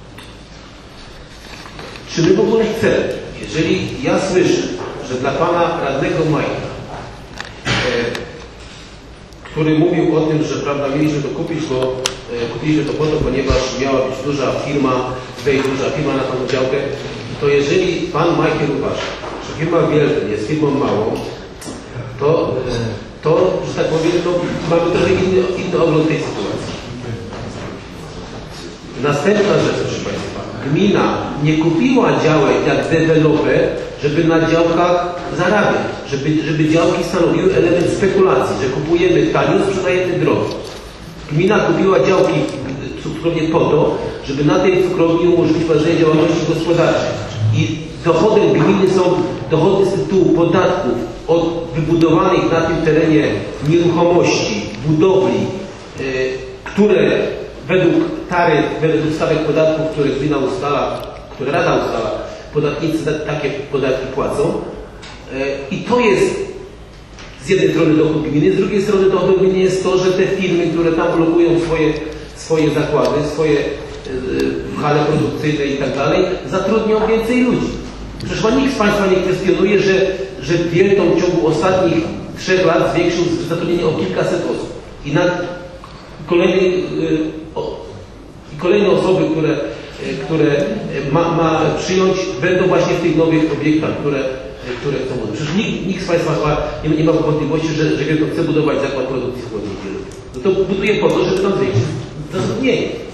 Czy my w ogóle chcemy? Jeżeli ja słyszę, że dla pana radnego Majka, e, który mówił o tym, że prawda, mieliśmy to kupić, bo e, kupiliśmy to po to, ponieważ miała być duża firma, wejść duża firma na tą działkę, to jeżeli pan Majkiel uważa, że firma Wielton jest firmą małą, to, e, to że tak powiem, no, mamy trochę inny, inny ogląd tej sytuacji. Następna rzecz, proszę Państwa. Gmina nie kupiła działek jak deweloper, żeby na działkach zarabiać, żeby, żeby działki stanowiły element spekulacji, że kupujemy tanio, sprzedajemy drogo. Gmina kupiła działki cukrownie po to, żeby na tej cukrowni umożliwić prowadzenie działalności gospodarczej. I dochodem gminy są dochody z tytułu podatków od wybudowanych na tym terenie nieruchomości, budowli, yy, które według taryf, według stawek podatków, które gmina ustala, które Rada ustala, podatnicy takie podatki płacą. I to jest z jednej strony dochód gminy, z drugiej strony dochód gminy jest to, że te firmy, które tam lokują swoje, swoje zakłady, swoje hale produkcyjne i tak dalej, zatrudnią więcej ludzi. Przecież nikt z Państwa nie kwestionuje, że, że Wielton w ciągu ostatnich trzech lat zwiększył zatrudnienie o kilkaset osób. I na kolejne, kolejne osoby, które, które ma, ma przyjąć, będą właśnie w tych nowych obiektach, które, które chcą budować. Przecież nikt, nikt z Państwa nie, nie ma wątpliwości, że, że Wielton chce budować zakład produkcji chłodników. No to buduje po to, żeby tam zwiększyć zatrudnienie.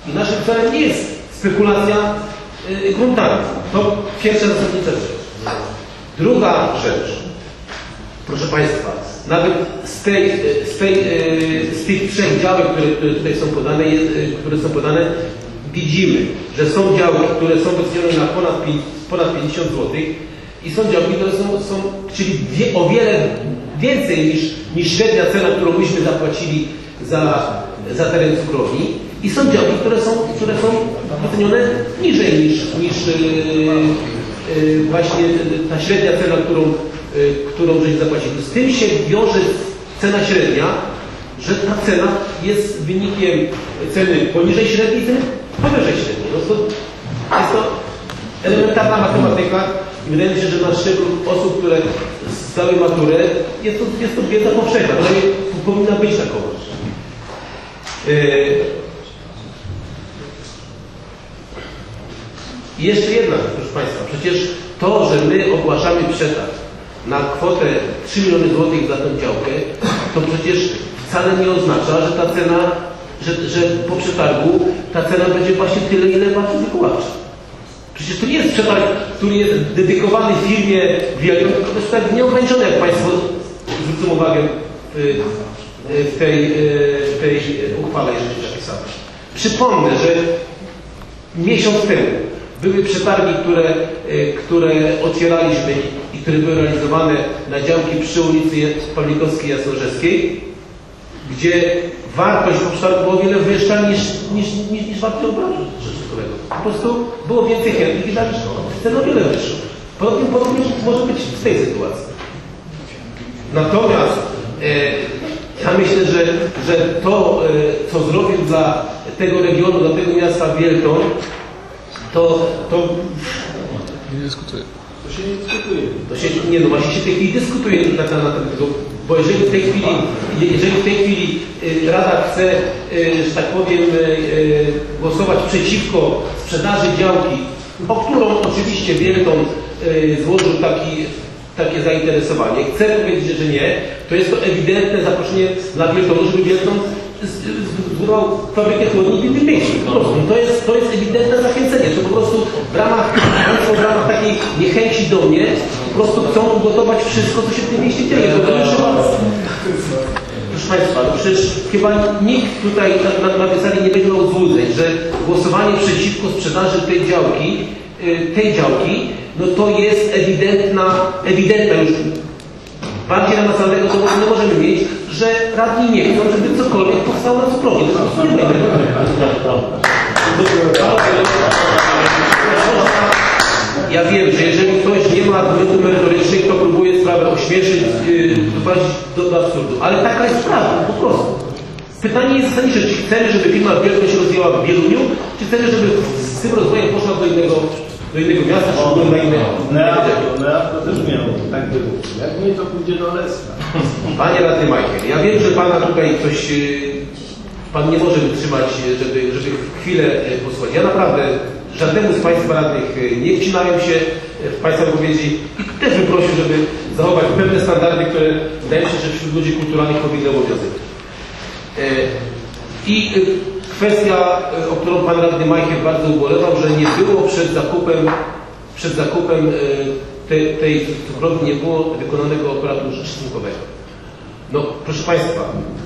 I naszym celem nie jest spekulacja y, gruntami. To pierwsza zasadnicza rzecz. Druga rzecz, proszę Państwa, nawet z, tej, z, tej, z tych trzech działek, które, które tutaj są podane, które są podane, widzimy, że są działki, które są wycenione na ponad, ponad pięćdziesiąt złotych i są działki, które są, są czyli wie, o wiele więcej niż, niż średnia cena, którą myśmy zapłacili za, za teren cukrowni, i są działki, które są, które są wycenione niżej niż, niż yy, yy, właśnie ta średnia cena, którą, yy, którą żeśmy zapłacili. Z tym się wiąże cena średnia, że ta cena jest wynikiem ceny poniżej średniej, ceny powyżej średniej. No to jest to elementarna matematyka i wydaje mi się, że na szczeblu osób, które zdały maturę, jest to, jest to wiedza powszechna, ale powinna być takowa. Yy. I jeszcze jedna rzecz, proszę Państwa, przecież to, że my ogłaszamy przetarg na kwotę trzy miliony złotych za tę działkę, to przecież wcale nie oznacza, że ta cena, że, że po przetargu ta cena będzie właśnie tyle, ile walczy wykonawczy. Przecież to nie jest przetarg, który jest dedykowany firmie wielkiej, tylko to jest tak nieograniczony, jak Państwo zwrócą uwagę w, w, tej, w tej uchwale, jeżeli zapisane. Przypomnę, że miesiąc temu były przetargi, które, które otwieraliśmy i które były realizowane na działki przy ulicy Pawlikowskiej i Jasnorzewskiej, gdzie wartość po przetargu była o wiele wyższa niż, niż, niż, niż wartość obrotu rzeczywistego. Po prostu było więcej chętnych i dać cenę o wiele wyższą. Podobnie, podobnie może być w tej sytuacji. Natomiast e, ja myślę, że, że to, e, co zrobił dla tego regionu, dla tego miasta Wielton, To, to... Nie dyskutuje. To się nie dyskutuje. To się, nie, no właśnie się w tej chwili dyskutuje na temat tego, bo jeżeli w tej chwili, jeżeli w tej chwili y, Rada chce, y, że tak powiem, y, y, głosować przeciwko sprzedaży działki, o którą oczywiście Wielton y, złożył taki, takie zainteresowanie, chce powiedzieć, że nie, to jest to ewidentne zaproszenie dla Wieltonu, żeby Wielton zbudował fabrykę chłodni w innym miejscu. Po prostu. To jest, to jest ewidentne zachęcenie, że po prostu w ramach, w ramach takiej niechęci do mnie po prostu chcą ugotować wszystko, co się w tym mieście dzieje. To to już, proszę Państwa, no przecież chyba nikt tutaj na, na, na tej sali nie będzie miał złudzeń, że głosowanie przeciwko sprzedaży tej działki, tej działki, no to jest ewidentna, ewidentna już bardziej namacalnego dowodu nie możemy mieć, że radni nie chcą, żeby cokolwiek powstało na cukrowni. To jest po prostu nie Ja wiem, że jeżeli ktoś nie ma argumentów merytorycznych, to próbuje sprawę ośmieszyć, yy, doprowadzić do, do absurdu. Ale taka jest prawda, po prostu. Pytanie jest zasadnicze, czy chcemy, żeby firma Wielton się rozwijała w Wieluniu, czy chcemy, żeby z tym rozwojem poszła do innego, do innego miasta, czy w ogóle na inne... Neafko też miał tak było. Jak nie, to pójdzie do Leska. Panie radny Majcher, ja wiem, że Pana tutaj coś... Pan nie może wytrzymać, żeby, żeby chwilę posłuchać. Ja naprawdę żadnemu z Państwa radnych nie wcinałem się w Państwa wypowiedzi i też bym prosił, żeby zachować pewne standardy, które wydaje mi się, że wśród ludzi kulturalnych powinny obowiązywać. I kwestia, o którą Pan radny Majcher bardzo ubolewał, że nie było przed zakupem, przed zakupem tej, tej cukrowni nie było wykonanego operatu szacunkowego. No, proszę Państwa,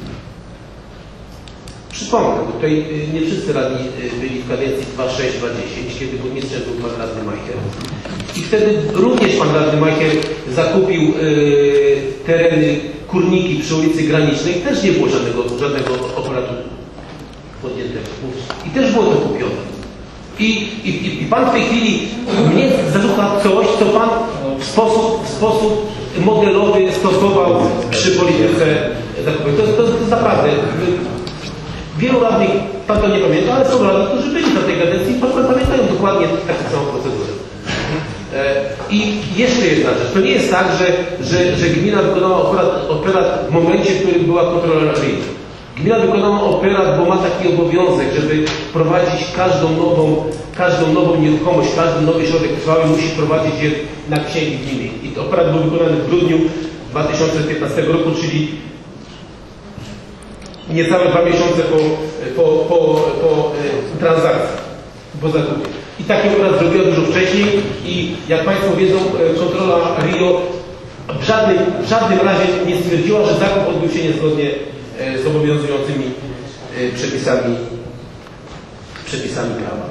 przypomnę, bo tutaj nie wszyscy radni byli w kadencji dwa sześć dwa dziesięć, kiedy burmistrzem był Pan radny Majcher. I wtedy również Pan radny Majcher zakupił yy, tereny Kurniki przy ulicy Granicznej. Też nie było żadnego, żadnego operatu podjętego. I też było to kupione. I, i, I Pan w tej chwili mnie zarzuca coś, co Pan w sposób, w sposób modelowy stosował przy polityce zakupowej. To, to, to jest naprawdę... Wielu radnych, Pan to nie pamięta, ale są radni, którzy byli na tej kadencji i pamiętają dokładnie taką samą procedurę. I jeszcze jedna rzecz. To nie jest tak, że, że, że gmina wykonała operat, operat w momencie, w którym była kontrola religii. Gmina wykonała operat, bo ma taki obowiązek, żeby prowadzić każdą nową, każdą nową nieruchomość, każdy nowy środek trwały musi prowadzić je na księgi gminy. I operat był wykonany w grudniu dwa tysiące piętnastego roku, czyli niecałe dwa miesiące po, po, po, po transakcji, po zakupie. I taki obraz zrobiła dużo wcześniej i jak Państwo wiedzą, kontrola R I O w żadnym, w żadnym razie nie stwierdziła, że zakup odbył się niezgodnie z obowiązującymi przepisami, przepisami prawa.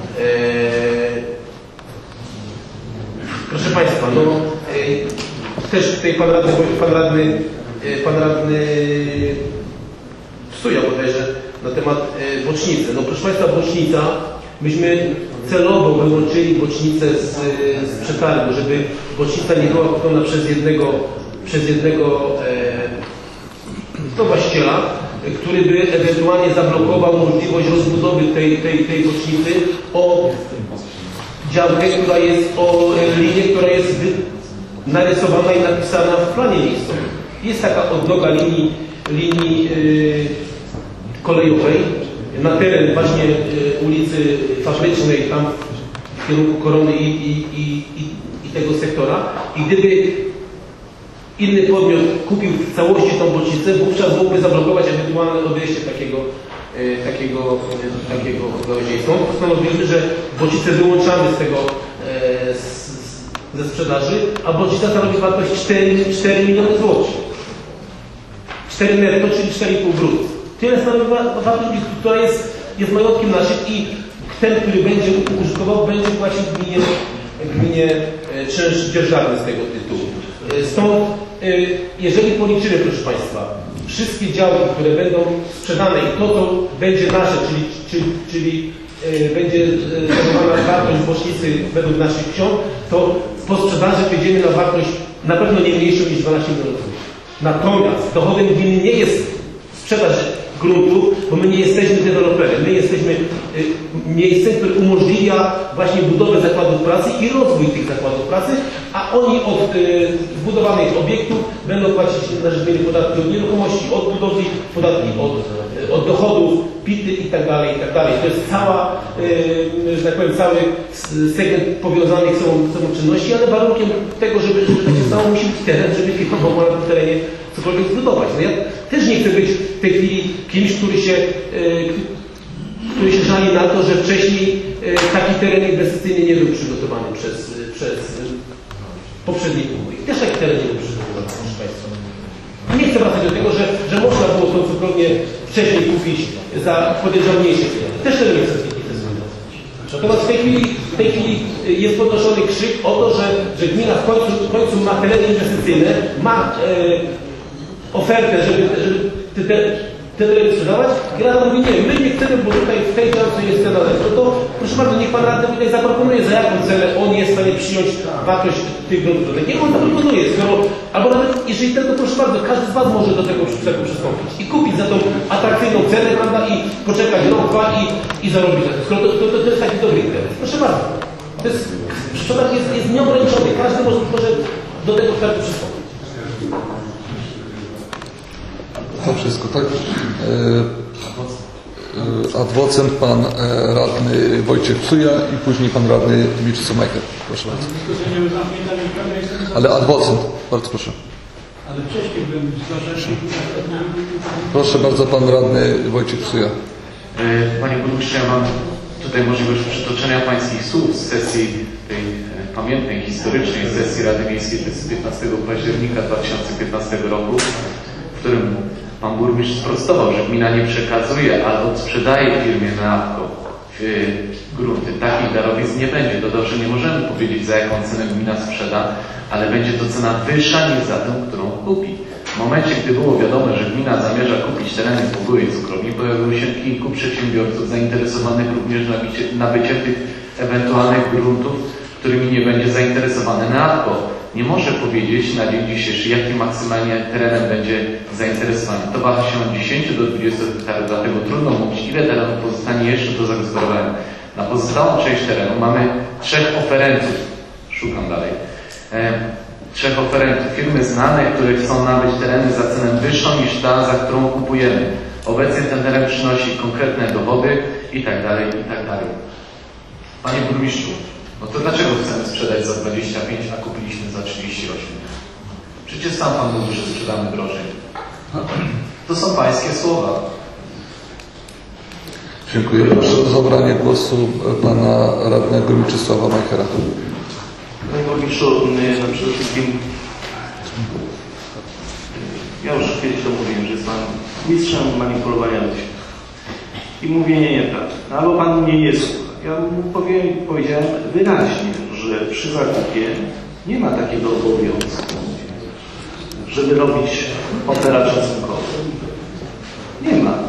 Proszę Państwa, no też tutaj Pan radny, pan radny, pan radny Psuja bodajże na temat bocznicy. No proszę Państwa, bocznica, myśmy celowo wyłączyli bocznicę z, z przetargu, żeby bocznica nie była kupiona przez jednego, przez jednego e, właściciela, który by ewentualnie zablokował możliwość rozbudowy tej, tej, tej bocznicy o działkę, która jest, o linię, która jest narysowana i napisana w planie miejscowym. Jest taka odnoga linii, linii yy, kolejowej na teren właśnie yy, ulicy Fabrycznej, tam w kierunku Korony i, i, i, i, i tego sektora. I gdyby inny podmiot kupił w całości tą bocznicę, wówczas mógłby zablokować ewentualne odejście takiego, yy, takiego, yy, takiego odejścia. Stąd postanowiliśmy, że bocznicę wyłączamy z tego yy, z, ze sprzedaży, a bocznica stanowi wartość cztery miliony złotych. cztery netto, czyli cztery i pół brutto. Tyle stanowi wartość, która jest, jest majątkiem naszym i ten, który będzie użytkował, będzie płacił gminie, gminie czynsz dzierżawny z tego tytułu. Stąd, jeżeli policzymy, proszę Państwa, wszystkie działki, które będą sprzedane i to, co będzie nasze, czyli, czyli, czyli będzie zachowana wartość bocznicy według naszych ksiąg, to po sprzedaży wyjdziemy na wartość na pewno nie mniejszą niż dwanaście milionów. Natomiast dochodem gminy nie jest sprzedaż gruntu, bo my nie jesteśmy deweloperem. My jesteśmy y, miejscem, które umożliwia właśnie budowę zakładów pracy i rozwój tych zakładów pracy, a oni od y, zbudowanych obiektów będą płacić na rzecz gminy podatki od nieruchomości, od budowli, podatki od, y, od dochodów, pity i tak dalej, i tak dalej. To jest cała, y, że tak powiem, cały segment powiązanych z sobą, z sobą czynności, ale warunkiem tego, żeby, żeby to się stało, musi być teren, żeby firma mogła na tym terenie cokolwiek zbudować. No ja też nie chcę być w tej chwili kimś, który się, yy, który się żali na to, że wcześniej yy, taki teren inwestycyjny nie był przygotowany przez, yy, przez yy, poprzedników. Też taki teren nie był przygotowany, proszę Państwa. Nie chcę wracać do tego, że, że można było to cokolwiek wcześniej kupić za podejrzewniejsze pieniądze. Też tego nie chcę wracać. Natomiast w tej chwili, w tej chwili jest podnoszony krzyk o to, że, że gmina w końcu, w końcu ma tereny inwestycyjne, ma e, ofertę, żeby, żeby te, te, te tereny sprzedawać. I Rada mówi, nie, my nie chcemy, bo tutaj w tej działce jest cena lepsza. To proszę bardzo, niech Pan Radny tutaj zaproponuje, za jaką cenę on jest w stanie przyjąć wartość tych gruntów. Niech on zaproponuje, skoro, albo nawet jeżeli tylko, proszę bardzo, każdy z Was może do tego tego przystąpić i kupić za tą atrakcyjną cenę, prawda, i poczekać rok, dwa i, i zarobić na to. Skoro to, to, to, to jest taki dobry interes. Proszę bardzo. To jest, sprzedaż jest, jest nieograniczony. Każdy może, może do tego wtedy przystąpić. To wszystko, tak? Adwocent pan radny Wojciech Psuja i później pan radny Mieczysław Majcher. Proszę bardzo. Ale adwocent, bardzo proszę. Ale wcześniej bym zgłaszał. Proszę bardzo, pan radny Wojciech Psuja. Panie burmistrzu, ja mam tutaj możliwość przytoczenia pańskich słów z sesji tej pamiętnej, historycznej sesji Rady Miejskiej z piętnastego października dwa tysiące piętnastego roku, w którym pan burmistrz sprostował, że gmina nie przekazuje, ale odsprzedaje firmie Neapco grunty. Takich darowizn nie będzie. Dodał, że nie możemy powiedzieć, za jaką cenę gmina sprzeda, ale będzie to cena wyższa niż za tę, którą kupi. W momencie, gdy było wiadomo, że gmina zamierza kupić tereny po byłej cukrowni, pojawiło się kilku przedsiębiorców zainteresowanych również nabycie, nabyciem tych ewentualnych gruntów, którymi nie będzie zainteresowany Neapco. Nie może powiedzieć na dzień dzisiejszy, jakim maksymalnie terenem będzie zainteresowany. To waha się od dziesięciu do dwudziestu hektarów, dlatego trudno mówić, ile terenu pozostanie jeszcze do zagospodarowania. Na pozostałą część terenu mamy trzech oferentów. Szukam dalej. E, trzech oferentów. Firmy znane, które chcą nabyć tereny za cenę wyższą niż ta, za którą kupujemy. Obecnie ten teren przynosi konkretne dochody i tak dalej, i tak dalej. Panie burmistrzu, no to dlaczego chcemy sprzedać za dwadzieścia pięć, a kupiliśmy za trzydzieści osiem? Przecież sam Pan mówi, że sprzedamy drożej. To są Pańskie słowa. Dziękuję. Proszę o zabranie głosu pana radnego Mieczysława Majchera. Panie burmistrzu, no przede wszystkim ja już kiedyś to mówiłem, że jest pan mistrzem manipulowania ludźmi i mówienie nieprawdy. No, albo pan mnie nie słucha. Ja mu powiem, powiedziałem wyraźnie, że przy zakupie nie ma takiego obowiązku, żeby robić operat szacunkowy. Nie ma.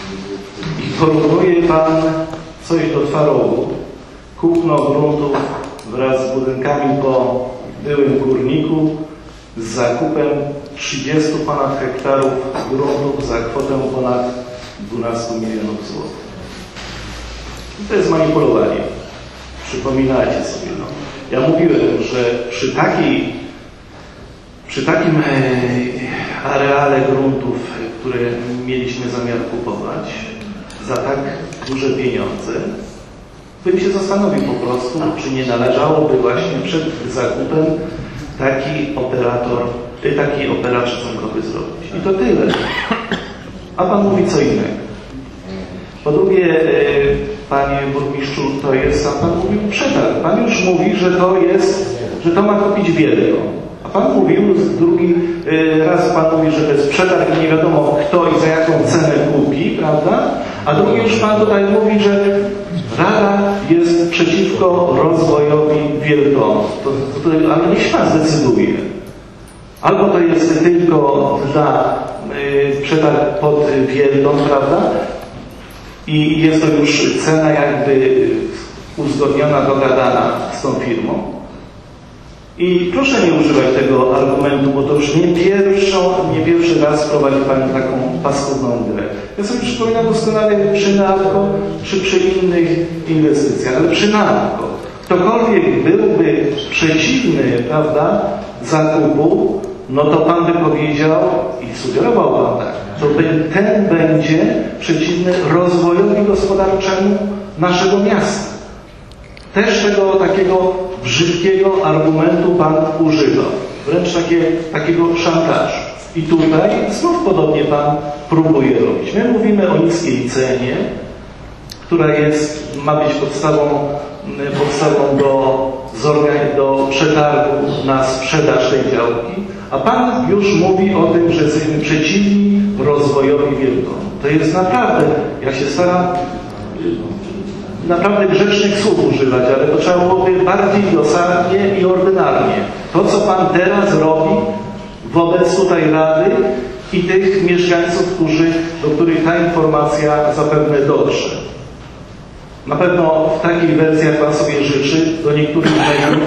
I porównuje pan coś do twarogu, kupno gruntów wraz z budynkami po byłym górniku z zakupem trzydziestu ponad hektarów gruntów za kwotę ponad dwunastu milionów złotych. I to jest manipulowanie. Przypominajcie sobie. No. Ja mówiłem, że przy takiej, przy takim e, areale gruntów, które mieliśmy zamiar kupować za tak duże pieniądze, bym się zastanowił po prostu, czy nie należałoby właśnie przed zakupem taki operator, taki operat szacunkowy zrobić. I to tyle. A pan mówi co innego. Po drugie, panie burmistrzu, to jest, a pan mówił przetarg. Pan już mówi, że to jest, że to ma kupić Wielką. A pan mówił, drugi raz pan mówi, że to jest przetarg i nie wiadomo kto i za jaką cenę kupi, prawda? A drugi już pan tutaj mówi, że Rada jest przeciwko rozwojowi Wielką. To, to, to, ale niech pan zdecyduje. Albo to jest tylko dla y, przetarg pod Wielką, prawda? I jest to już cena jakby uzgodniona, dogadana z tą firmą. I proszę nie używać tego argumentu, bo to już nie, pierwszą, nie pierwszy raz prowadzi Pani taką paskudną grę. Ja sobie przypominam doskonale przy Nalco, czy przy innych inwestycjach, ale przy Nalco. Ktokolwiek byłby przeciwny, prawda, zakupu, no to Pan by powiedział i sugerował Pan tak, to ten będzie przeciwny rozwojowi gospodarczemu naszego miasta. Też tego takiego brzydkiego argumentu Pan używa. Wręcz takie, takiego szantażu. I tutaj znów podobnie Pan próbuje robić. My mówimy o niskiej cenie, która jest, ma być podstawą, podstawą do, do przetargu na sprzedaż tej działki, a Pan już mówi o tym, że jesteśmy przeciwni rozwojowi Wielką. To jest naprawdę, ja się staram naprawdę grzecznych słów używać, ale to trzeba byłoby bardziej dosadnie i ordynarnie. To, co Pan teraz robi wobec tutaj Rady i tych mieszkańców, którzy, do których ta informacja zapewne dotrze. Na pewno w takiej wersji, jak Pan sobie życzy, do niektórych mediów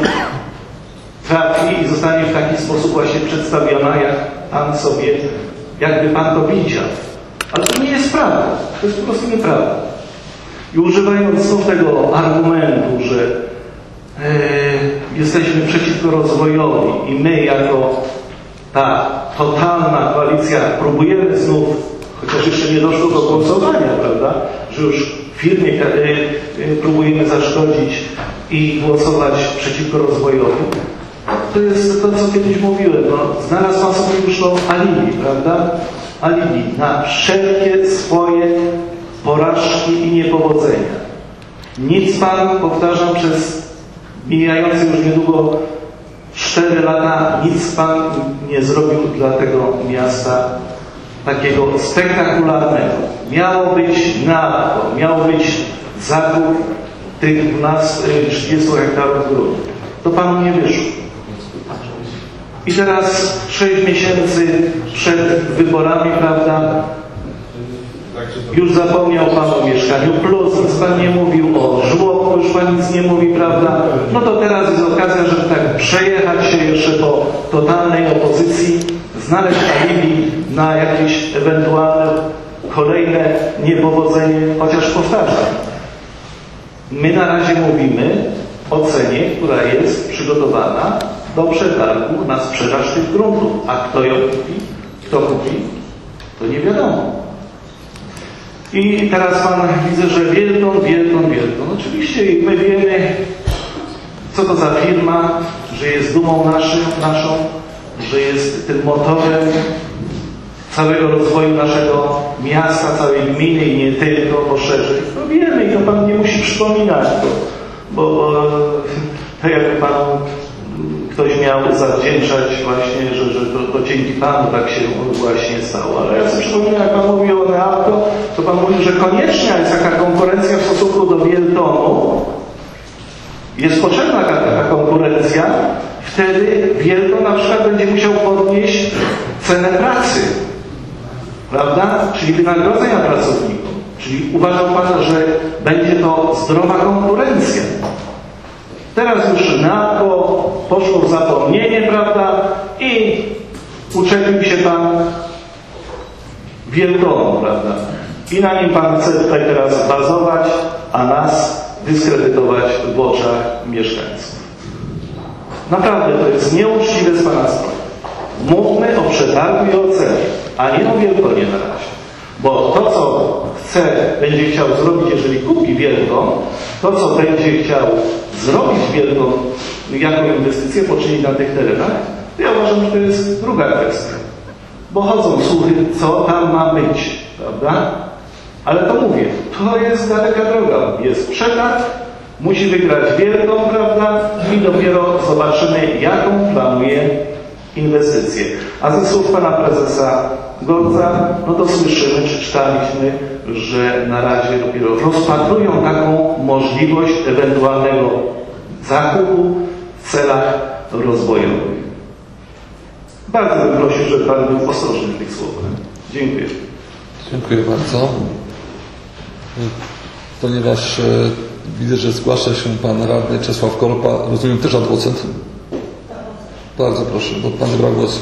trafi i zostanie w taki sposób właśnie przedstawiona, jak Pan sobie, jakby Pan to widział. Ale to nie jest prawda. To jest po prostu nieprawda. I używając znów tego argumentu, że e, jesteśmy przeciwko rozwojowi i my jako ta totalna koalicja próbujemy znów, chociaż jeszcze nie doszło do głosowania, prawda, że już firmie e, e, próbujemy zaszkodzić i głosować przeciwko rozwojowi, to jest to, co kiedyś mówiłem. No, znalazł Pan sobie już to alibi, prawda? Alibi na wszelkie swoje porażki i niepowodzenia. Nic Pan, powtarzam, przez mijające już niedługo cztery lata, nic Pan nie zrobił dla tego miasta takiego spektakularnego. Miało być Nalco, miało być zakup tych trzydziestu hektarów gruntu. To Panu nie wyszło. I teraz sześć miesięcy przed wyborami, prawda, już zapomniał Pan o Mieszkaniu Plus, nic Pan nie mówił, o żłobku już Pan nic nie mówi, prawda? No to teraz jest okazja, żeby tak przejechać się jeszcze po totalnej opozycji, znaleźć alibi na jakieś ewentualne kolejne niepowodzenie, chociaż powtarzam. My na razie mówimy o cenie, która jest przygotowana do przetargu na sprzedaż tych gruntów. A kto ją kupi? Kto kupi? To nie wiadomo. I teraz Pan widzę, że Wielką, Wielką, Wielką. Oczywiście my wiemy, co to za firma, że jest dumą naszą, naszą, że jest tym motorem całego rozwoju naszego miasta, całej gminy i nie tylko, poszerzyć. No wiemy i to Pan nie musi przypominać, bo, bo, bo tak jakby Pan ktoś miał zawdzięczać właśnie, że, że to, to dzięki Panu tak się właśnie stało. Ale ja sobie przypominam, jak Pan mówił o Neapko, to Pan mówił, że konieczna jest taka konkurencja w stosunku do Wieltonu. Jest potrzebna taka konkurencja. Wtedy Wielton na przykład będzie musiał podnieść cenę pracy. Prawda? Czyli wynagrodzenia pracowników. Czyli uważał Pan, że będzie to zdrowa konkurencja. Teraz już Neapko poszło w zapomnienie, prawda? I uczepił się Pan Wieltonu, prawda? I na nim Pan chce tutaj teraz bazować, a nas dyskredytować w oczach mieszkańców. Naprawdę to jest nieuczciwe z Pana strony. Mówmy o przetargu i o cenie, a nie o Wieltonie na razie. Bo to, co chce, będzie chciał zrobić, jeżeli kupi Wielton, to, co będzie chciał zrobić Wielton jako inwestycję, poczynić na tych terenach, to ja uważam, że to jest druga kwestia. Bo chodzą słuchy, co tam ma być, prawda? Ale to mówię, to jest daleka droga. Jest przetarg, musi wygrać Wielton, prawda? I dopiero zobaczymy, jaką planuje inwestycje. A ze słów Pana Prezesa Golca, no to słyszymy, czy czytaliśmy, że na razie dopiero rozpatrują taką możliwość ewentualnego zakupu w celach rozwojowych. Bardzo bym prosił, żeby Pan był ostrożny w tych słowach. Dziękuję. Dziękuję bardzo. Ponieważ e, widzę, że zgłasza się Pan Radny Czesław Korpa, rozumiem też adwocent. Bardzo proszę, bo Pan zabrał głos.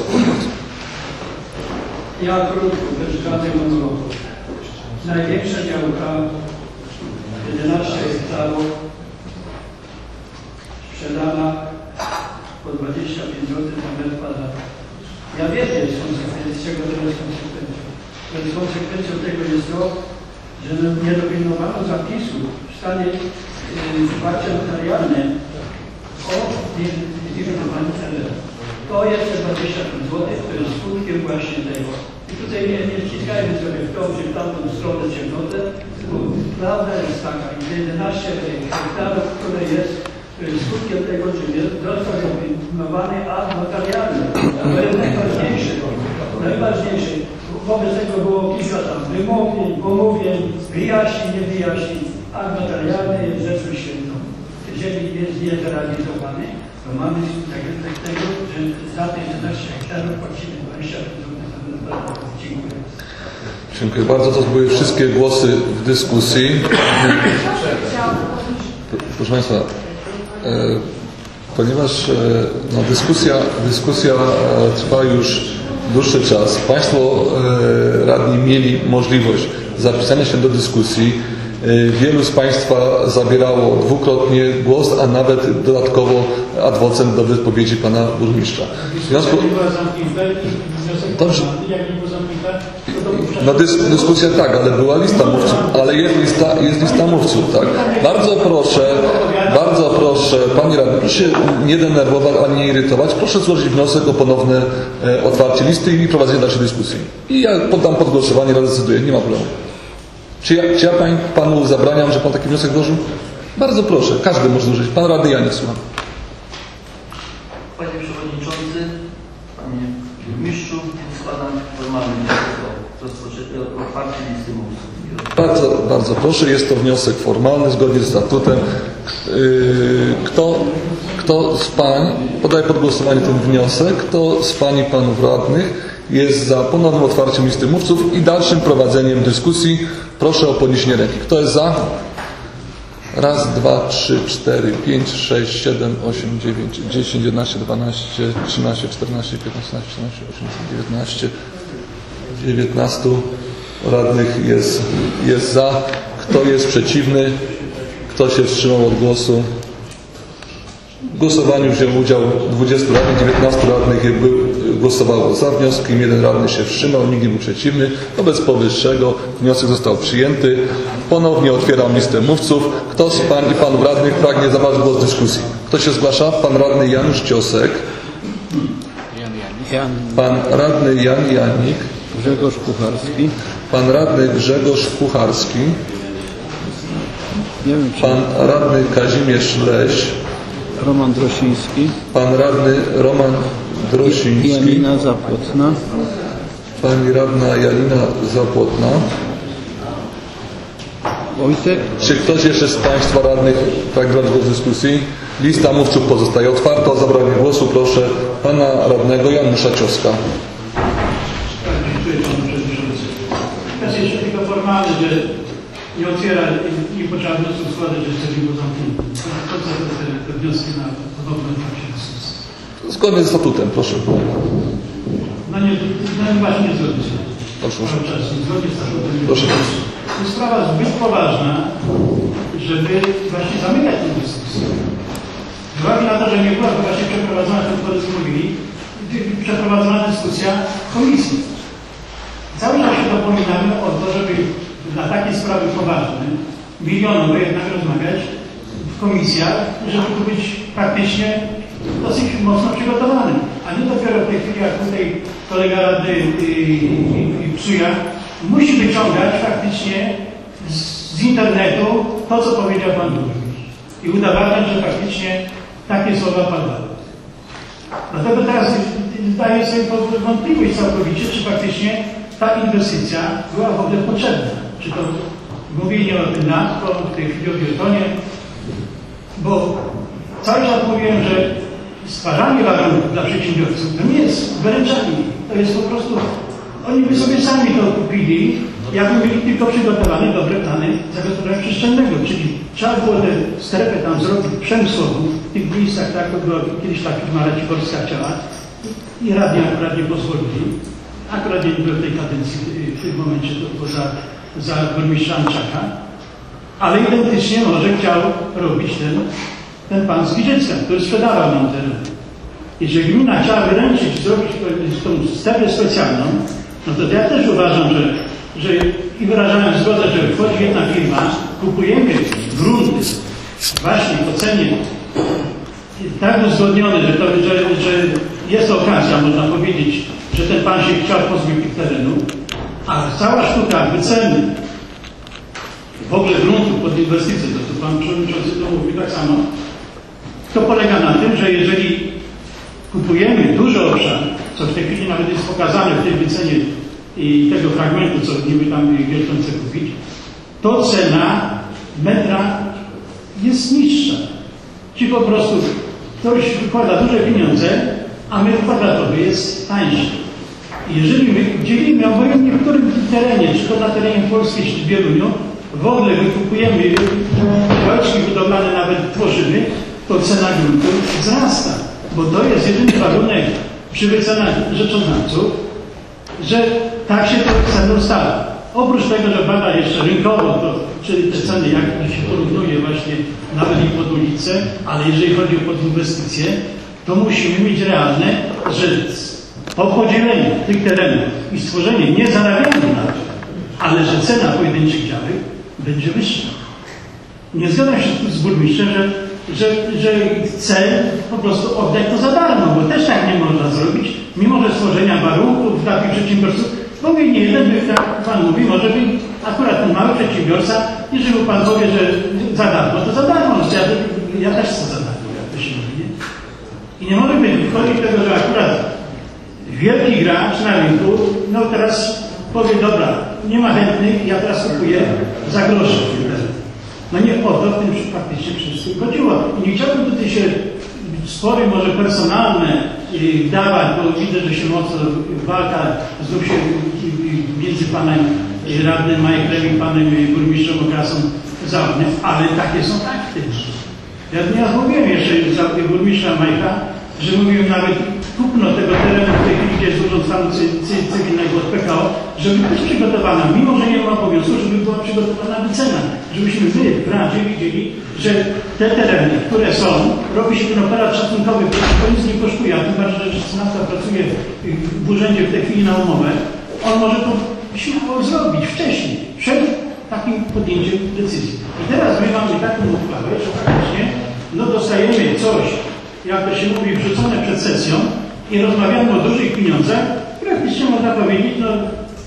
Ja krótko, bez żadnych monologów. Największa działka, jedenaście hektarów, sprzedana po dwadzieścia pięć złotych na metr kwadratowy. Ja wiem, że jest konsekwencją, z czego to jest konsekwencją. To jest konsekwencją tego jest to, że nie dopilnowano zapisu w stanie wsparcia yy, notarialne o zlikwidowaniu terenu. To jest te dwadzieścia pięć złotych, to jest skutkiem właśnie tego. I tutaj nie, nie wciskajmy sobie w tą, czy w tamtą stronę ciemnotę, bo prawda jest taka, jedenaście hektarów, które jest skutkiem tego, że został dopilnowany akt notarialny. To jest najważniejsze. Najważniejsze. Wobec tego było kilka tam wymówień, pomówień, wyjaśnień, nie wyjaśnień. Akt notarialny jest rzeczą świętą. Jeżeli jest niezrealizowany, to mamy skutek tego, że za te jedenaście hektarów płacimy dwadzieścia pięć złotych za metr. Dziękuję. Dziękuję bardzo. To były wszystkie głosy w dyskusji. Proszę Państwa, e, ponieważ e, no, dyskusja, dyskusja trwa już dłuższy czas, Państwo e, radni mieli możliwość zapisania się do dyskusji. E, wielu z Państwa zabierało dwukrotnie głos, a nawet dodatkowo adwocent do wypowiedzi Pana Burmistrza. W związku... Dobrze. No dys, dyskusja tak, ale była lista mówców, ale jest lista, jest lista mówców, tak. Bardzo proszę, bardzo proszę, Panie Radny, proszę się nie denerwować, ani nie irytować, proszę złożyć wniosek o ponowne e, otwarcie listy i prowadzenie dalszej dyskusji. I ja poddam pod głosowanie, Rada decyduje, nie ma problemu. Czy ja, czy ja pań, Panu zabraniam, że Pan taki wniosek złożył? Bardzo proszę, każdy może złożyć. Pan Radny Janik, słucham. Panie Przewodniczący, Panie Burmistrzu, składam formalny wniosek o otwarcie listy mówców. Bardzo, bardzo proszę, jest to wniosek formalny, zgodnie z statutem. Kto, kto z Pań, podaję pod głosowanie ten wniosek, kto z Pań i Panów Radnych jest za ponownym otwarciem listy mówców i dalszym prowadzeniem dyskusji? Proszę o podniesienie ręki. Kto jest za? Raz, dwa, trzy, cztery, pięć, sześć, siedem, osiem, dziewięć, dziesięć, jedenaście, dwanaście, trzynaście, czternaście, piętnaście, szesnaście, osiemnaście, dziewiętnaście. dziewiętnastu radnych jest, jest za. Kto jest przeciwny? Kto się wstrzymał od głosu? W głosowaniu wziął udział dwudziestu radnych, dziewiętnastu radnych jakby głosowało za wnioskiem, jeden radny się wstrzymał, nikt nie był przeciwny. Wobec powyższego wniosek został przyjęty. Ponownie otwieram listę mówców. Kto z Pań i Panów Radnych pragnie zabrać głos w dyskusji? Kto się zgłasza? Pan Radny Janusz Ciosek. Pan Radny Jan Janik. Grzegorz Kucharski. Pan radny Grzegorz Kucharski. Nie wiem, czy... Pan radny Kazimierz Leś. Roman Drosiński. Pan radny Roman Drosiński. Janina Zapłotna. Pani radna Janina Zapłotna. Wojtek. Czy ktoś jeszcze z Państwa radnych pragnie do dyskusji? Lista mówców pozostaje otwarta. O zabranie głosu proszę Pana radnego Janusza Cioska. Dziękuję Panu Przewodniczący. Teraz jeszcze tylko formalny, że nie otwiera, nie potrzeba wniosków składać, że chcemy go zamknięty. To co to te, te wnioski na podobne fakcie dyskusji? Zgodnie z statutem, proszę. No nie, no właśnie nie zgodnie. Proszę. Zgodnie z statutem. Proszę. To jest sprawa zbyt poważna, żeby właśnie zamykać tę dyskusję. Z uwagi na to, że nie była właśnie przeprowadzona, jak koledzy mówili, przeprowadzona dyskusja w komisji. Cały czas się dopominamy o to, żeby na takie sprawy poważne, milionowe jednak rozmawiać w komisjach, żeby tu być praktycznie dosyć mocno przygotowanym. A nie dopiero w tej chwili, jak tutaj kolega radny Psuja musi wyciągać faktycznie z, z internetu to, co powiedział Pan Burmistrz. I udowadniać, że faktycznie takie słowa padały. Dlatego teraz zdaję sobie wątpliwość całkowicie, czy faktycznie ta inwestycja była w ogóle potrzebna. Czy to mówienie o tym natko, w tej chwili o biotonie, bo cały czas mówiłem, że stwarzanie warunków dla przedsiębiorców to nie jest wyręczanie. To jest po prostu, oni by sobie sami to kupili, jakby mieli tylko przygotowane dobre plany zagospodarowania przestrzennego. Czyli trzeba było tę strefę tam zrobić przemysłową w tych miejscach, tak to było kiedyś ta firma Raciborska chciała i radni akurat nie pozwolili. Akurat nie było w tej kadencji, w tym momencie to było za, za burmistrza Anczaka, ale identycznie może chciał robić ten, ten pan z Giżycka, który sprzedawał nam teren. Jeżeli gmina chciała wyręczyć, zrobić tą strefę specjalną, no to ja też uważam, że, że i wyrażałem zgodę, że wchodzi jedna firma, kupujemy grunty właśnie po cenie tak uzgodnione, że, to, że, że jest okazja, można powiedzieć, że ten pan się chciał pozbyć tych terenów, a cała sztuka wyceny w ogóle gruntów pod inwestycje, to co pan przewodniczący to mówi tak samo, to polega na tym, że jeżeli kupujemy duży obszar, co w tej chwili nawet jest pokazane w tej wycenie i tego fragmentu, co niby tam Wielką chce kupić, to cena metra jest niższa. Czyli po prostu ktoś wykłada duże pieniądze, a metr kwadratowy jest tańszy. I jeżeli my dzielimy obojętnie w którym terenie, czy to na terenie Polski, czy w Wieluniu, w ogóle wykupujemy działeczki budowlane, nawet tworzymy, to cena gruntu wzrasta. Bo to jest jedyny warunek przy wycenach rzeczoznawców, że tak się to ceny ustala. Oprócz tego, że bada jeszcze rynkowo, to, czyli te ceny, jak się porównuje właśnie nawet i pod ulicę, ale jeżeli chodzi o podinwestycje, to musimy mieć realne, że po podzieleniu tych terenów i stworzeniu nie zarabiamy na to, ale że cena pojedynczych działek będzie wyższa. Nie zgadzam się z burmistrzem, że, że, że chce po prostu oddać to za darmo, bo też tak nie można zrobić, mimo że stworzenia warunków dla tych przedsiębiorców. Bo nie jeden, jak Pan mówi, może być akurat ten mały przedsiębiorca, jeżeli mu Pan powie, że za darmo, to za darmo. Ja, ja też chcę za darmo, jak to się mówi, nie? I nie może być wychodzić tego, że akurat wielki gracz na rynku, no teraz powie, dobra, nie ma chętnych, ja teraz kupuję za grosze. No nie o to w tym faktycznie wszystkim chodziło. I nie chciałbym tutaj się spory może personalne yy, dawać, bo widzę, że się mocno walka znów się yy, między panem yy, radnym Majchrem i panem yy, burmistrzem Okrasą zawodnym, ale takie są fakty. Ja, ja mówiłem jeszcze za burmistrza Majcha, że mówiłem nawet kupno tego terenu w tej chwili, gdzie jest urząd stanu cywilnego od P K O, żeby być przygotowana, mimo że nie ma obowiązku, żeby była przygotowana wycena, żebyśmy my w Radzie widzieli, że te tereny, które są, robi się ten operat szacunkowy, to nic nie kosztuje, a tym bardziej, że senata pracuje w urzędzie w tej chwili na umowę, on może to śmiało zrobić wcześniej, przed takim podjęciem decyzji. I teraz my mamy taką uchwałę, że faktycznie no dostajemy coś, jak to się mówi, wrzucone przed sesją i rozmawiamy o dużych pieniądzach, które praktycznie można powiedzieć, no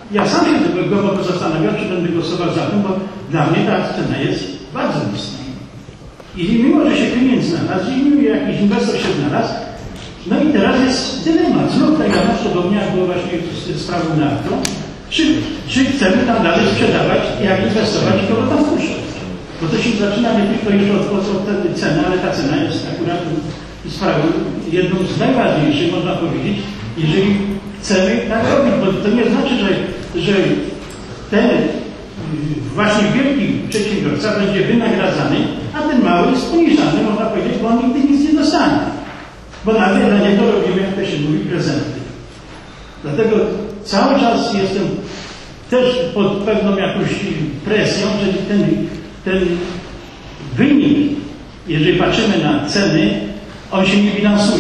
Ja sam się tego głęboko zastanawiam, czy będę głosował za tym, bo dla mnie ta cena jest bardzo niska. I mimo, że się klient znalazł, i mimo, że jakiś inwestor się znalazł, no i teraz jest dylemat. Znów tak jak podobnie jak było właśnie z sprawą narko, czy, czy chcemy tam dalej sprzedawać, jak inwestować i kogo tam wpuszczać. Bo to się zaczyna nie tylko już od, od, od tej ceny, ale ta cena jest akurat sprawą jedną z najważniejszych, można powiedzieć, jeżeli chcemy tak robić, bo to nie znaczy, że, że ten właśnie wielki przedsiębiorca będzie wynagradzany, a ten mały jest poniżany, można powiedzieć, bo on nigdy nic nie dostanie. Bo nawet dla niego robimy, jak to się mówi, prezenty. Dlatego cały czas jestem też pod pewną jakąś presją, że ten, ten wynik, jeżeli patrzymy na ceny, on się nie bilansuje.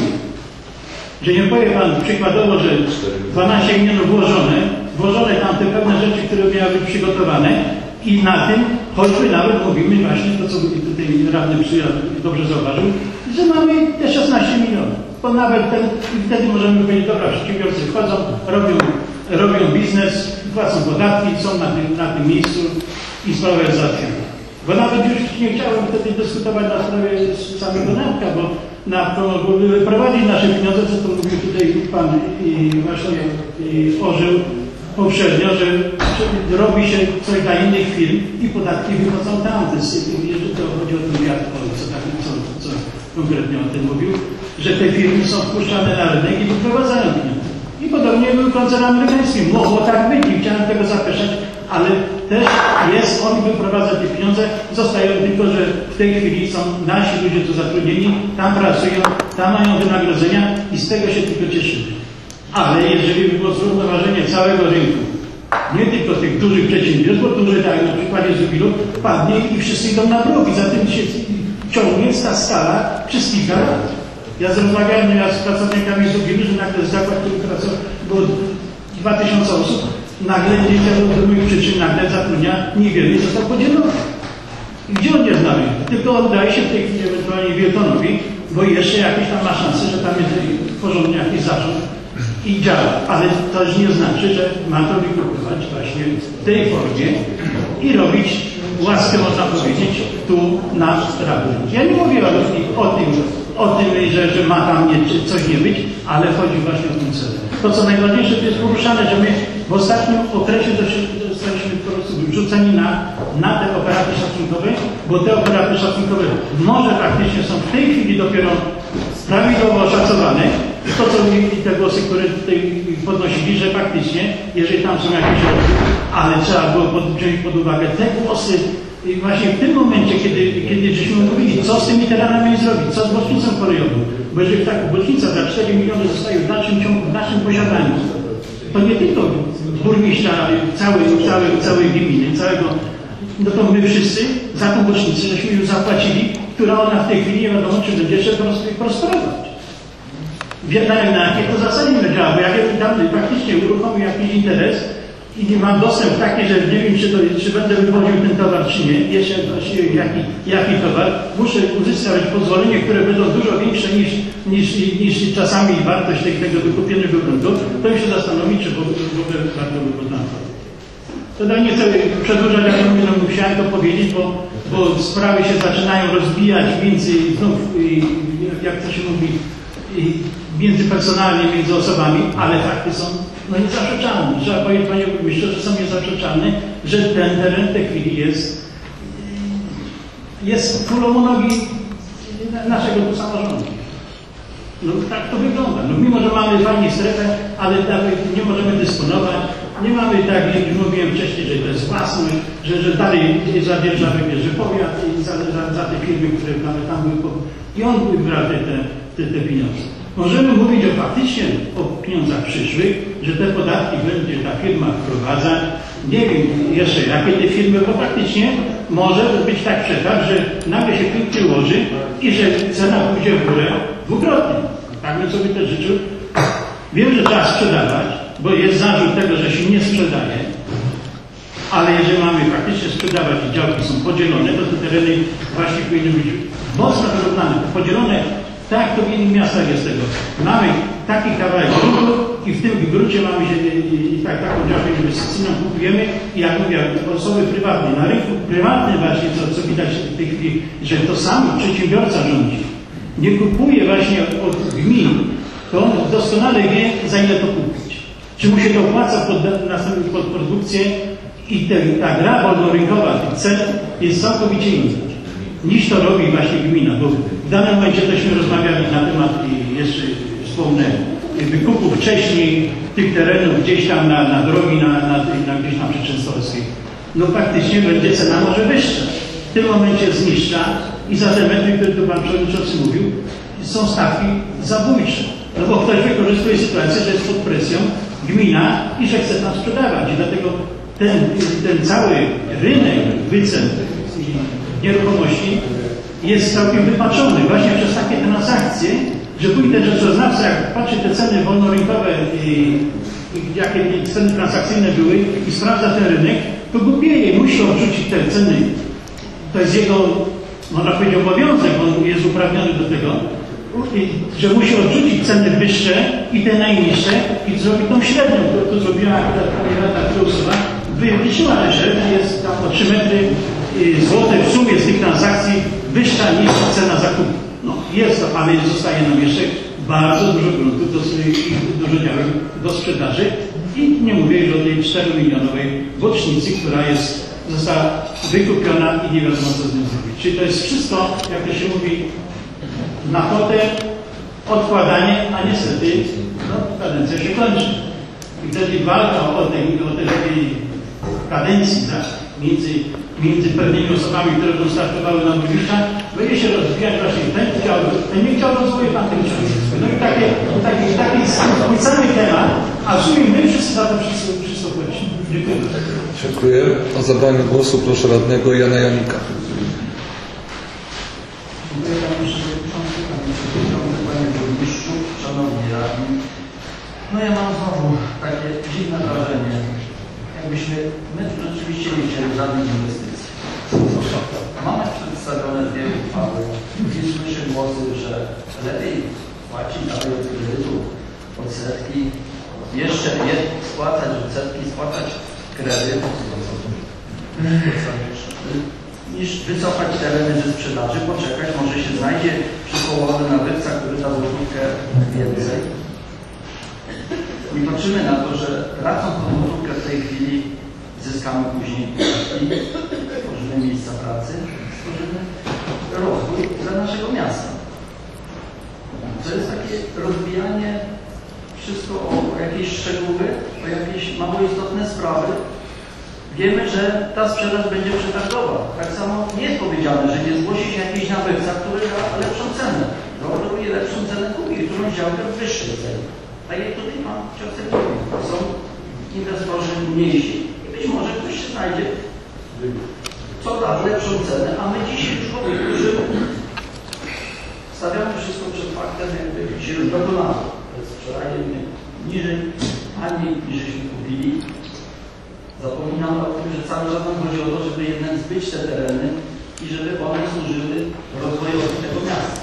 Że nie powie Pan przykładowo, że dwanaście milionów włożone, włożone tam te pewne rzeczy, które miały być przygotowane i na tym, choćby nawet mówimy właśnie to, co tutaj radny przyjazd dobrze zauważył, że mamy te szesnaście milionów. Bo nawet ten, wtedy możemy powiedzieć, dobra, przedsiębiorcy wchodzą, robią, robią biznes, płacą podatki, są na tym, na tym miejscu i sprawa jest załatwiona. Bo nawet już nie chciałem wtedy dyskutować na sprawie samego Narka, bo na to wyprowadzić nasze pieniądze, co to mówił tutaj Pan i właśnie i Orzeł poprzednio, że robi się coś dla innych firm i podatki wychodzą tam. Jeżeli to chodzi o ten wiatr, co, tak, co, co konkretnie o tym mówił, że te firmy są wpuszczane na rynek i wyprowadzają pieniądze. I podobnie był koncern amerykański. Mogło tak być, nie chciałem tego zapeszać, ale też jest, on wyprowadza te pieniądze, zostają tylko, że w tej chwili są nasi ludzie tu zatrudnieni, tam pracują, tam mają wynagrodzenia i z tego się tylko cieszymy. Ale jeżeli by było zrównoważenie całego rynku, nie tylko tych dużych przedsiębiorstw, bo duże, tak na przykładzie Zubilu, padnie i wszyscy idą na drogę. Za tym się ciągnie ta skala przez kilka lat. Ja rozmawiałem z pracownikami Zubilu, że nagle zakład, który pracował, było dwa tysiące osób, nagle nie chciał do moich przyczyn, nagle zatrudnia niewiele i został podzielony. I gdzie on jest dalej? Tylko oddaje się w tej chwili ewentualnie Wieltonowi, bo jeszcze jakieś tam ma szansę, że tam jest porządnie jakiś zarząd i działa. Ale to już nie znaczy, że ma to wykupywać właśnie w tej formie i robić łaskę, można powiedzieć, tu na radę. Ja nie mówię o, o tym, o tym że, że ma tam nie, coś nie być, ale chodzi właśnie o ten cel. To, co najważniejsze, to jest poruszane, że my w ostatnim okresie zostaliśmy po prostu wrzuceni na, na te operaty szacunkowe, bo te operaty szacunkowe może faktycznie są w tej chwili dopiero prawidłowo oszacowane. To, co mówili te głosy, które tutaj podnosili, że faktycznie, jeżeli tam są jakieś środki, ale trzeba było wziąć pod uwagę te głosy i właśnie w tym momencie, kiedy, kiedy żeśmy mówili, co z tymi terenami zrobić, co z bocznicą kolejową, bo jeżeli tak bocznica za cztery miliony zostaje w dalszym ciągu, w naszym posiadaniu, to nie tylko burmistrza całej, całej, całej gminy, całego, no to my wszyscy za tą bocznicę żeśmy już zapłacili, która ona w tej chwili nie wiadomo, czy będzie jeszcze prosperować. Na, na jakiej to zasadzie nie działa, bo jak ja tam praktycznie uruchomił jakiś interes i nie mam dostęp taki, że nie wiem, czy, to, czy będę wywoził ten towar, czy nie, jeszcze jaki, jaki towar, muszę uzyskać pozwolenie, które będą dużo większe niż, niż, niż czasami wartość tego wykupionego gruntu, to już się zastanowić, czy w ogóle warto wykonać. To do nie chcę przedłużać, jak mówię, no musiałem to powiedzieć, bo, bo sprawy się zaczynają rozbijać między, znów, jak to się mówi, międzypersonalnie, między osobami, ale fakty są no niezaprzeczalne. Trzeba powiedzieć, panie burmistrzu, że są niezaprzeczalne, że ten teren w tej chwili jest jest kulą u nogi naszego tu samorządu. No tak to wygląda. No mimo, że mamy fajnie strefę, ale nie możemy dysponować. Nie mamy, tak jak mówiłem wcześniej, że to jest własność, że, że dalej za dzierżawę bierze powiat i za, za, za te firmy, które nawet tam były. I on wybrał te, te, te pieniądze. Możemy mówić o faktycznie o pieniądzach przyszłych, że te podatki będzie ta firma wprowadzać. Nie wiem jeszcze jakie te firmy, bo faktycznie może być tak przetarg, że nagle się piłki przyłoży i że cena pójdzie w górę dwukrotnie. Tak bym sobie też życzył. Wiem, że trzeba sprzedawać, bo jest zarzut tego, że się nie sprzedaje, ale jeżeli mamy faktycznie sprzedawać i działki są podzielone, to te tereny właśnie powinny być mocno wyrównane, podzielone tak, to w innych miastach jest tego. Mamy taki kawałek gruntu i w tym gruncie mamy się i, i tak, taką działkę inwestycyjną kupujemy i jak mówię, osoby prywatne, na rynku prywatnym właśnie, co, co widać w tej chwili, że to sam przedsiębiorca rządzi, nie kupuje właśnie od gmin, to on doskonale wie, za ile to kupić. Czy mu się to opłaca pod, pod produkcję i te, ta gra wolnorynkowa tych cen jest całkowicie inna, niż to robi właśnie gmina, bo w danym momencie tośmy rozmawiali na temat i jeszcze wspomnę wykupu wcześniej tych terenów gdzieś tam na, na drogi, na, na, na gdzieś tam przy Częstochowskiej. No faktycznie będzie cena może wyższa. W tym momencie zniższa i za te metry, które tu Pan Przewodniczący mówił, są stawki zabójcze. No bo ktoś wykorzystuje sytuację, że jest pod presją gmina i że chce tam sprzedawać. I dlatego ten, ten cały rynek wycen nieruchomości jest całkiem wypaczony właśnie przez takie transakcje, że pójdę rzeczoznawca, jak patrzy te ceny wolnorynkowe i, i jakie ceny transakcyjne były i sprawdza ten rynek, to głupieje, musi odrzucić te ceny. To jest jego, można powiedzieć, obowiązek, on jest uprawniony do tego, i, że musi odrzucić ceny wyższe i te najniższe i zrobić tą średnią, to, to zrobiła pani Rada Klausowa, wyliczyła, że średnia jest tam o trzy metry złote w sumie z tych transakcji wyższa niż cena zakupu. No jest to, ale zostaje nam jeszcze bardzo dużo gruntów, do, dużo działek do sprzedaży i nie mówię już o tej czteromilionowej bocznicy, która jest, została wykupiona i nie wiadomo co z nią zrobić. Czyli to jest wszystko, jak to się mówi, na potem odkładanie, a niestety no, kadencja się kończy. I wtedy walka o tej, o tej, tej kadencji tak, między, między pewnymi osobami, które dostarczowały nam burmistrza, będzie się rozwijać właśnie ten chciał, ten nie chciał rozwoju, pan ten chciał. No i takie, taki, taki spłycamy temat, a w sumie my wszyscy za to wszystko, wszystko płacimy. Dziękuję. Dziękuję. O zabranie głosu proszę radnego Jana Janika. Dziękuję Panie Przewodniczący, Panie Przewodniczący, Panie Burmistrzu, Szanowni Radni. No ja mam znowu takie dziwne wrażenie, jakbyśmy, my rzeczywiście nie chcieli żadnych inwestycji. Mamy przedstawione dwie uchwały i słyszę głosy, że lepiej płacić na tego kredytu odsetki, jeszcze nie spłacać odsetki, spłacać kredyt, niż wycofać tereny ze sprzedaży, poczekać, może się znajdzie przywołany nabywca, który da złotówkę więcej. I patrzymy na to, że tracąc tą złotówkę w tej chwili zyskamy później podatki, stworzymy miejsca pracy, stworzymy rozwój dla naszego miasta. To jest takie rozbijanie wszystko o jakieś szczegóły, o jakieś mało istotne sprawy. Wiemy, że ta sprzedaż będzie przetargowa. Tak samo nie jest powiedziane, że nie zgłosi się jakiś nabywca, który da lepszą cenę. Zaoferuje lepszą cenę, kupi którąś działkę w wyższej cenie. Tak jak tutaj Pan Ciosek mówi, są inwestorzy mniejsi i być może ktoś się znajdzie, co da lepszą cenę, a my dzisiaj już którzy stawiamy wszystko przed faktem, jakby się już dokonało. To jest sprzedajemy niżej, taniej niż żeśmy kupili. Zapominamy o tym, że cały czas nam chodzi o to, żeby jednak zbyć te tereny i żeby one służyły rozwojowi tego miasta.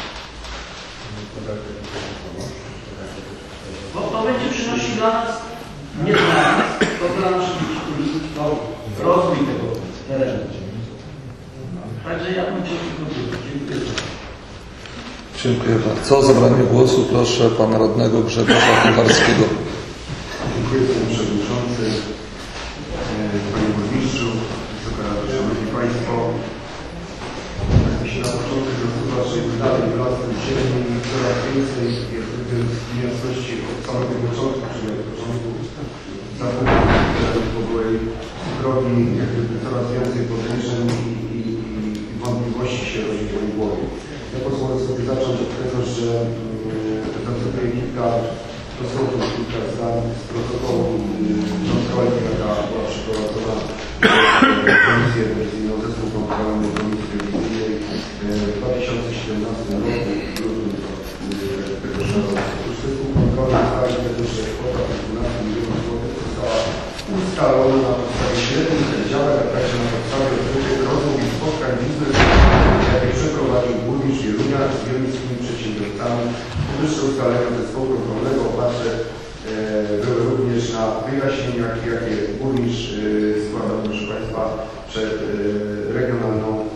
Bo to będzie przynosić dla nas, nie dla nas, to dla naszych ludzi, to rozwój tego terenu. Także ja bym chciał tylko dziękuję. Dziękuję bardzo. O zabranie głosu proszę pana radnego Grzegorza Kucharskiego. Dziękuję Panie Przewodniczący, Panie Burmistrzu, Wysoka Rado, Szanowni Państwo. Tak mi się na początek rozsuwa, że dalej wraz z tym ziemi coraz więcej jak gdyby niejasności od samego początku, czyli od początku zakupu po byłej drogi, jak gdyby coraz więcej podejrzeń i, i, i wątpliwości się rodzi w mojej głowie. Ja pozwolę sobie zacząć od tego, że yy, zacytuję kilka dosłownie kilka zdań z protokołu kontroli, jaka była przeprowadzona przez Komisję Rewizyjną, Zespół Kontrolny Komisji Rewizyjnej w dwa tysiące siedemnastym roku, w grudniu tego roku. Otóż Zespół Kontrolny ustalił tego, że kwota dwunastu milionów złotych została ustalona na podstawie średnich działań, a także na podstawie odbytych rozmów i spotkań biznesowych, jakie przeprowadził burmistrz Wielunia z wieluńskimi przedsiębiorcami. Powyższe ustalenia zespołu kontrolnego oparte e, były również na wyjaśnieniach, jakie burmistrz e, składał, proszę Państwa, przed e, Regionalną e,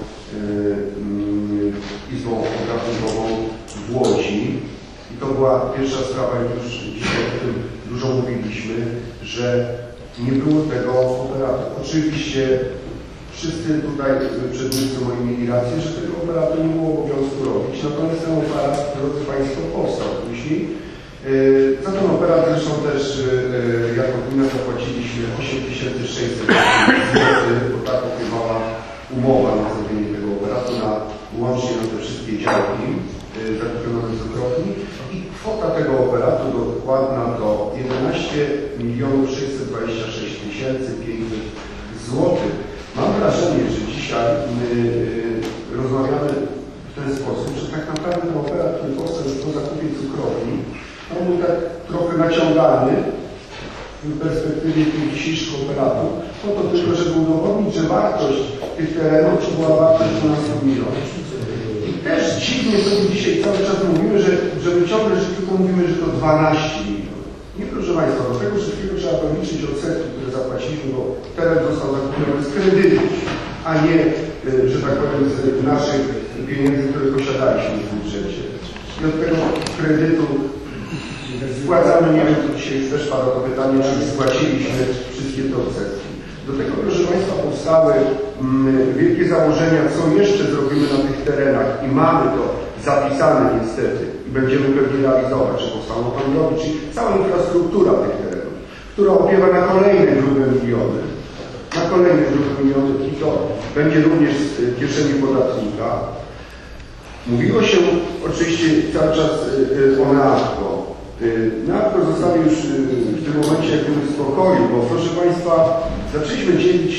Izbą Obrachunkową w Łodzi. I to była pierwsza sprawa, już dzisiaj o tym dużo mówiliśmy, że nie było tego operatu. Oczywiście wszyscy tutaj przedmówcy moi mieli rację, że tego operatu nie było obowiązku robić. Natomiast ten operat, drodzy Państwo, powstał później. Za ten operat zresztą też jako gmina zapłaciliśmy osiem tysięcy sześćset złotych, bo tak opiewała umowa na zrobienie tego operatu na łącznie na te wszystkie działki zakupione z cukrowni. I kwota tego operatu dokładna to jedenaście milionów sześćset dwadzieścia sześć tysięcy pięćset złotych. Mam wrażenie, że dzisiaj my rozmawiamy w ten sposób, że tak naprawdę ten operat, który powstał już po zakupie cukrowni, on był tak trochę naciągany w perspektywie tych dzisiejszych operatów, po to tylko, żeby udowodnić, że wartość tych terenów to była wartość dwanaście milionów. I też dziwnie sobie dzisiaj cały czas mówimy, że, że my ciągle że tylko mówimy, że to dwanaście milionów. Nie, proszę Państwa, do tego wszystkiego trzeba policzyć odsetki, które zapłaciliśmy, bo teren został zakupiony z kredytu, a nie, że tak powiem, z naszych pieniędzy, które posiadaliśmy w budżecie. I od tego kredytu spłacamy, nie wiem, to dzisiaj już też pada to pytanie, czy spłaciliśmy wszystkie te odsetki. Do tego, proszę Państwa, powstały mm, wielkie założenia, co jeszcze zrobimy na tych terenach i mamy to zapisane niestety i będziemy pewnie realizować, że powstaną tam drogi, czyli cała infrastruktura tych terenów, która opiewa na kolejne grube miliony, na kolejne grube miliony i to będzie również z kieszeni podatnika. Mówiło się oczywiście cały czas o NAFKO. NAFKO zostało już w tym momencie jak gdyby w spokoju, bo proszę Państwa, zaczęliśmy dzielić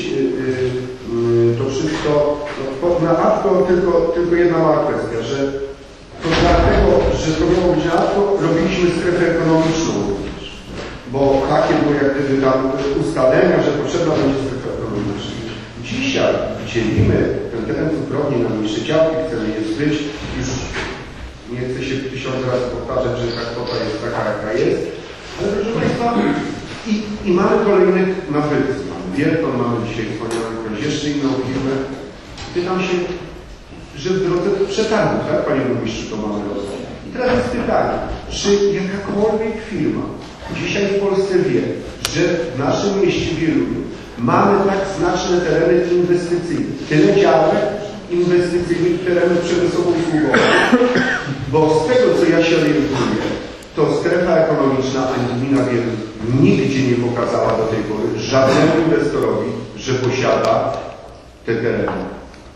to wszystko, na AFKO tylko, tylko jedna mała kwestia, że to dlatego, że to miało być AFKO, robiliśmy strefę ekonomiczną również, bo takie były jak gdyby tam ustalenia, że potrzebna będzie strefa ekonomiczna. Dzisiaj dzielimy ten teren cukrowni na mniejsze działki, chcemy je zbyć, już nie chcę się tysiąc razy powtarzać, że ta kwota jest taka, jaka jest, ale proszę Państwa, i, i mamy kolejnych nabywców. Mamy Wierton, mamy dzisiaj wspomnianą jeszcze inną firmę. Pytam się, że w drodze przetargu, tak, Panie Burmistrzu, to mamy rozdać. I teraz jest pytanie, czy jakakolwiek firma dzisiaj w Polsce wie, że w naszym mieście Wieluniu mamy tak znaczne tereny inwestycyjne, tyle działek inwestycyjnych, terenów przemysłowo-usługowych, bo z tego, co ja się orientuję, to strefa ekonomiczna ani gmina Wieluń nigdzie nie pokazała do tej pory żadnemu inwestorowi, że posiada te tereny.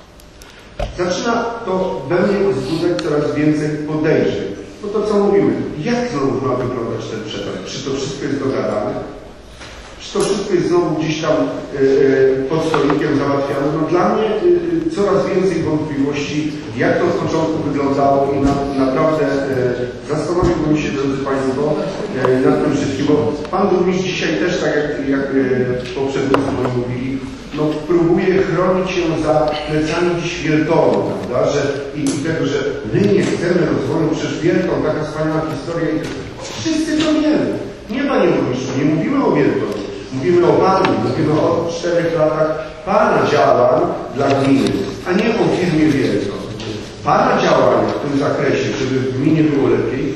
Zaczyna to we mnie wzbudzać coraz więcej podejrzeń. No to co mówimy? Jak znowu ma wyglądać ten przetarg? Czy to wszystko jest dogadane? Czy to wszystko jest znowu gdzieś tam yy, pod stolikiem załatwiane? No dla mnie yy, coraz więcej wątpliwości, jak to z początku wyglądało i na, naprawdę yy, zastanowiłbym się, drodzy Państwo, yy, nad tym wszystkim, bo Pan Burmistrz dzisiaj też, tak jak, jak yy, poprzednicy moi mówili, no próbuje chronić się za plecami dziś Wiertonu, prawda, że i, i tego, że my nie chcemy rozwoju, przecież Wierton, taka wspaniała historia i wszyscy to wiemy. Nie, Panie Burmistrzu, nie mówimy o Wiertonie. Mówimy o Panu, mówimy o czterech latach Pana działań dla gminy, a nie o firmie Wierton. Pana działania w tym zakresie, żeby w gminie było lepiej,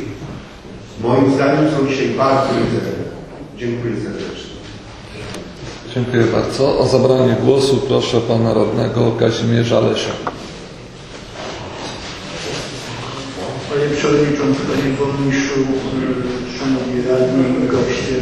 moim zdaniem są dzisiaj bardzo mizerne. Dziękuję serdecznie. Dziękuję bardzo. O zabranie głosu proszę Pana Radnego Kazimierza Lesia. Panie Przewodniczący, Panie Burmistrzu, Szanowni Radni i goście.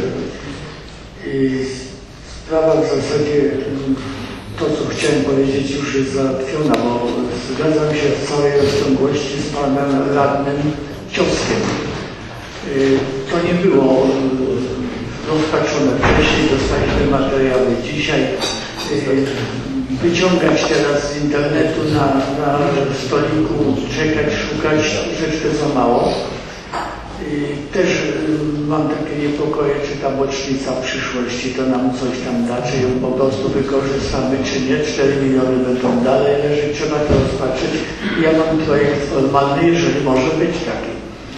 Sprawa w zasadzie, to co chciałem powiedzieć, już jest załatwiona, bo zgadzam się w całej rozciągłości z Panem Radnym Cioskiem. To nie było rozpatrzone wcześniej, dostaliśmy materiały dzisiaj. Wyciągać teraz z internetu na, na stoliku, czekać, szukać, troszeczkę za mało. Też mam takie niepokoje, czy ta bocznica w przyszłości to nam coś tam da, czy ją po prostu wykorzystamy, czy nie. cztery miliony będą dalej leżeć, trzeba to rozpatrzeć. Ja mam projekt formalny, jeżeli może być taki,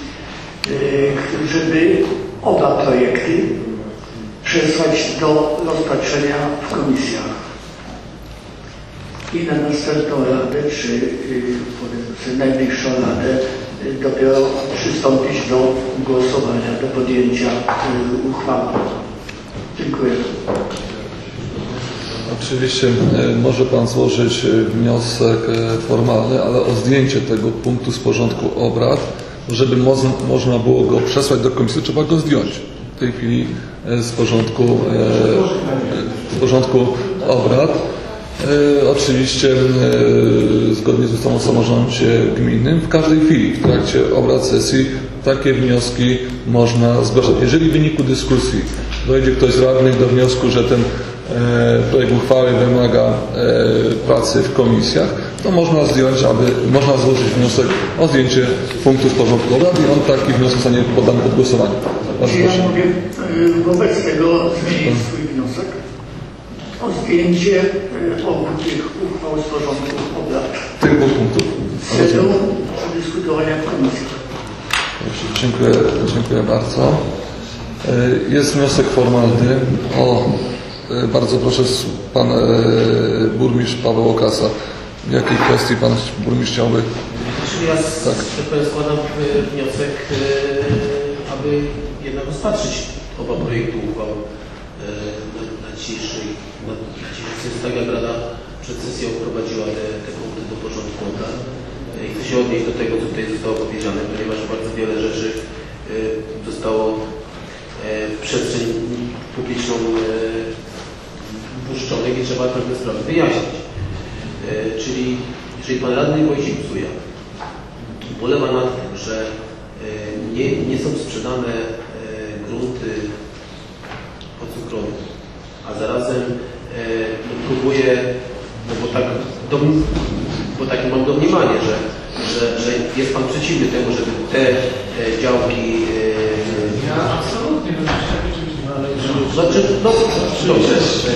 żeby oba projekty przesłać do rozpatrzenia w komisjach. I na następną radę, czy powiedzmy najbliższą radę, dopiero przystąpić do głosowania, do podjęcia uchwały. Dziękuję. Oczywiście może Pan złożyć wniosek formalny, ale o zdjęcie tego punktu z porządku obrad, żeby mo- można było go przesłać do komisji, trzeba go zdjąć w tej chwili z porządku, z porządku obrad. E, oczywiście e, zgodnie z ustawą o samorządzie gminnym w każdej chwili w trakcie obrad sesji takie wnioski można zgłaszać. Jeżeli w wyniku dyskusji dojdzie ktoś z radnych do wniosku, że ten e, projekt uchwały wymaga e, pracy w komisjach, to można zdjąć, aby można złożyć wniosek o zdjęcie punktu z porządku obrad i on taki wniosek zostanie poddany pod głosowanie. Czy ja mogę y, wobec tego zmienić swój wniosek o zdjęcie y, obu tych uchwał z porządku obrad? Tych dwóch punktów. W celu przedyskutowania w komisji. Dziękuję, dziękuję bardzo. Y, jest wniosek formalny o, y, bardzo proszę, pan y, burmistrz Paweł Okasa. W jakiej kwestii pan burmistrz chciałby? Czyli ja z, tak. tak składam wniosek, aby jednak rozpatrzyć oba projekty uchwał na, na dzisiejszej na dzisiejszej sesji, tak jak Rada przed sesją wprowadziła te, te punkty do porządku obrad. I chcę się odnieść do tego, co tutaj zostało powiedziane, ponieważ bardzo wiele rzeczy zostało w przestrzeń publiczną puszczonych i trzeba pewne sprawy wyjaśnić. Czyli jeżeli pan radny Wojciech Psuja ubolewa nad tym, że nie, nie są sprzedane grunty pocukrowne, a zarazem no, próbuje, no bo tak dom, bo takie mam domniemanie, że, że, że jest pan przeciwny temu, żeby te działki ja absolutnie bym Znaczy, no, dobrze.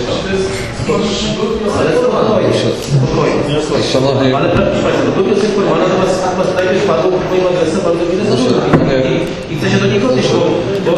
Ale spokojnie, spokojnie. Szanowni... Ale proszę Państwa, był wniosek formalny, natomiast najpierw padło pod moim adresem bardzo wiele zarzutów i, i chcę się do niego odnieść, bo...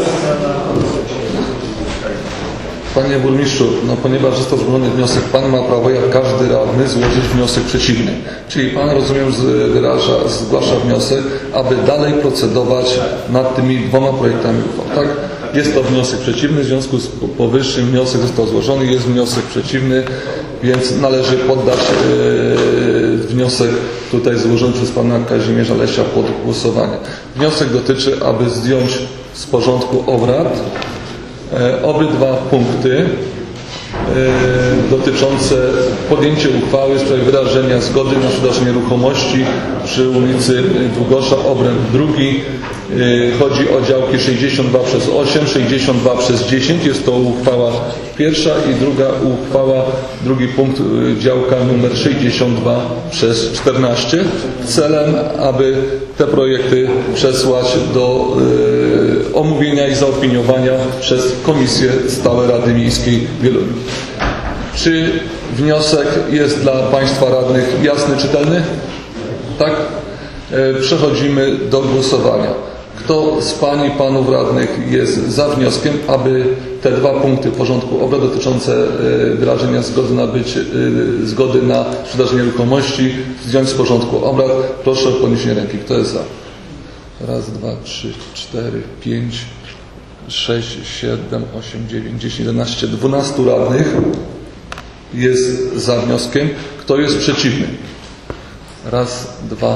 Panie burmistrzu, no ponieważ został złożony wniosek, pan ma prawo, jak każdy radny, złożyć wniosek przeciwny. Czyli pan, rozumiem, wyraża, zgłasza wniosek, aby dalej procedować nad tymi dwoma projektami uchwał, tak? Jest to wniosek przeciwny, w związku z powyższym wniosek został złożony, jest wniosek przeciwny, więc należy poddać yy, wniosek tutaj złożony przez pana Kazimierza Lesia pod głosowanie. Wniosek dotyczy, aby zdjąć z porządku obrad e, obydwa punkty e, dotyczące podjęcia uchwały w sprawie wyrażenia zgody na sprzedaż nieruchomości przy ulicy Długosza, obręb drugi. Chodzi o działki sześćdziesiąt dwa przez osiem, sześćdziesiąt dwa przez dziesięć. Jest to uchwała pierwsza i druga uchwała, drugi punkt, działka numer sześćdziesiąt dwa przez czternaście. Celem, aby te projekty przesłać do y, omówienia i zaopiniowania przez Komisję Stałe Rady Miejskiej Wieluniu. Czy wniosek jest dla Państwa radnych jasny, czytelny? Tak? Y, przechodzimy do głosowania. Kto z Pań i Panów radnych jest za wnioskiem, aby te dwa punkty porządku obrad dotyczące wyrażenia zgody na być, zgody na sprzedaż nieruchomości zdjąć z porządku obrad? Proszę o podniesienie ręki. Kto jest za? Raz, dwa, trzy, cztery, pięć, sześć, siedem, osiem, dziewięć, dziesięć, jedenaście, dwunastu radnych jest za wnioskiem. Kto jest przeciwny? Raz, dwa,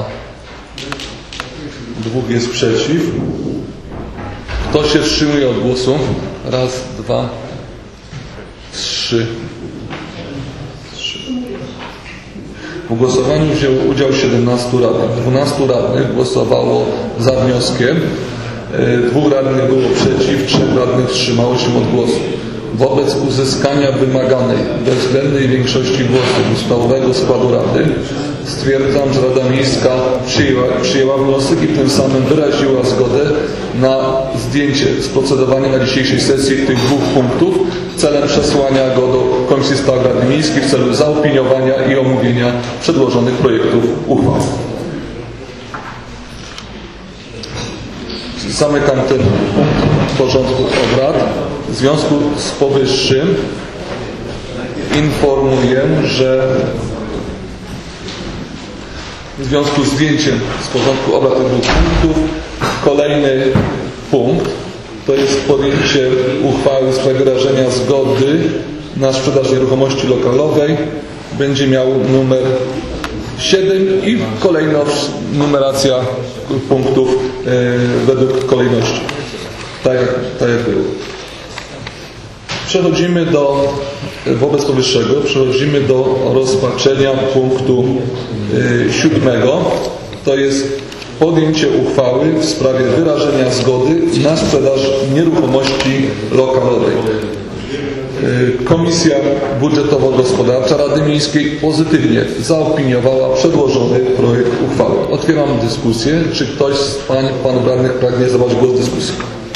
dwóch jest przeciw. Kto się wstrzymuje od głosu? Raz, dwa, trzy. trzy. W głosowaniu wziął udział siedemnastu radnych. dwunastu radnych głosowało za wnioskiem. Dwóch radnych było przeciw, trzech radnych wstrzymało się od głosu. Wobec uzyskania wymaganej bezwzględnej większości głosów ustawowego składu Rady stwierdzam, że Rada Miejska przyjęła, przyjęła wniosek i tym samym wyraziła zgodę na zdjęcie z procedowania na dzisiejszej sesji tych dwóch punktów celem przesłania go do Komisji Spraw Rady Miejskiej w celu zaopiniowania i omówienia przedłożonych projektów uchwał. Zamykam ten punkt porządku obrad. W związku z powyższym informuję, że w związku z zdjęciem z porządku obrad tych dwóch punktów kolejny punkt to jest podjęcie uchwały w sprawie wyrażenia zgody na sprzedaż nieruchomości lokalowej. Będzie miał numer siedem i kolejna numeracja punktów yy, według kolejności. Tak jak, tak jak było. Przechodzimy do, wobec powyższego, przechodzimy do rozpatrzenia punktu yy, siódmego. To jest podjęcie uchwały w sprawie wyrażenia zgody na sprzedaż nieruchomości lokalowej. Komisja Budżetowo-Gospodarcza Rady Miejskiej pozytywnie zaopiniowała przedłożony projekt uchwały. Otwieram dyskusję. Czy ktoś z pań, panów radnych pragnie zabrać głos w dyskusji?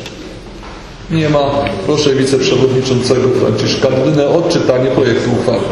Nie ma. Proszę wiceprzewodniczącego Franciszka Dydynę o odczytanie projektu uchwały.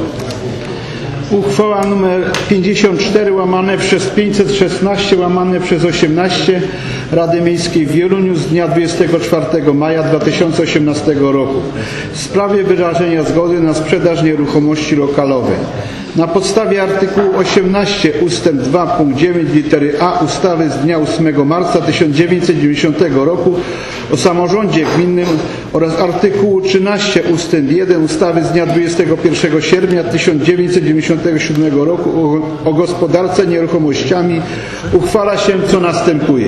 Uchwała nr pięćdziesiąt cztery łamane przez pięćset szesnaście łamane przez osiemnaście Rady Miejskiej w Wieluniu z dnia dwudziestego czwartego maja dwa tysiące osiemnastego roku w sprawie wyrażenia zgody na sprzedaż nieruchomości lokalowej. Na podstawie artykułu osiemnaście ustęp dwa punkt dziewięć litery A ustawy z dnia ósmego marca tysiąc dziewięćset dziewięćdziesiątego roku o samorządzie gminnym oraz artykułu trzynaście ustęp jeden ustawy z dnia dwudziestego pierwszego sierpnia tysiąc dziewięćset dziewięćdziesiątego siódmego roku o, o gospodarce nieruchomościami uchwala się, co następuje.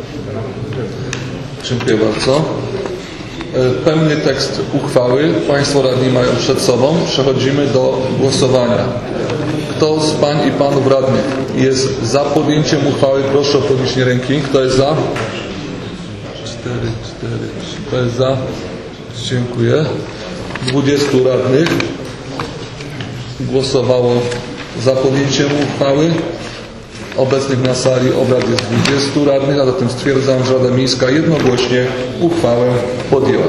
Dziękuję bardzo. Pełny tekst uchwały Państwo radni mają przed sobą. Przechodzimy do głosowania. Kto z pań i panów radnych jest za podjęciem uchwały? Proszę o podniesienie ręki. Kto jest za? Cztery, cztery. Kto jest za? Dziękuję. Dwudziestu radnych głosowało za podjęciem uchwały. Obecnych na sali obrad jest dwudziestu radnych, a zatem stwierdzam, że Rada Miejska jednogłośnie uchwałę podjęła.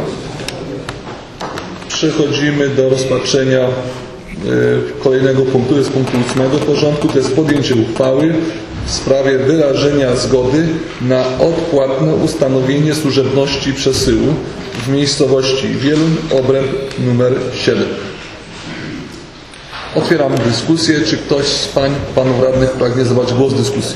Przechodzimy do rozpatrzenia y, kolejnego punktu, to jest punktu ósmego porządku, to jest podjęcie uchwały w sprawie wyrażenia zgody na odpłatne ustanowienie służebności przesyłu w miejscowości Wieluń, obręb numer siedem. Otwieram dyskusję. Czy ktoś z pań, panów radnych pragnie zabrać głos w dyskusji?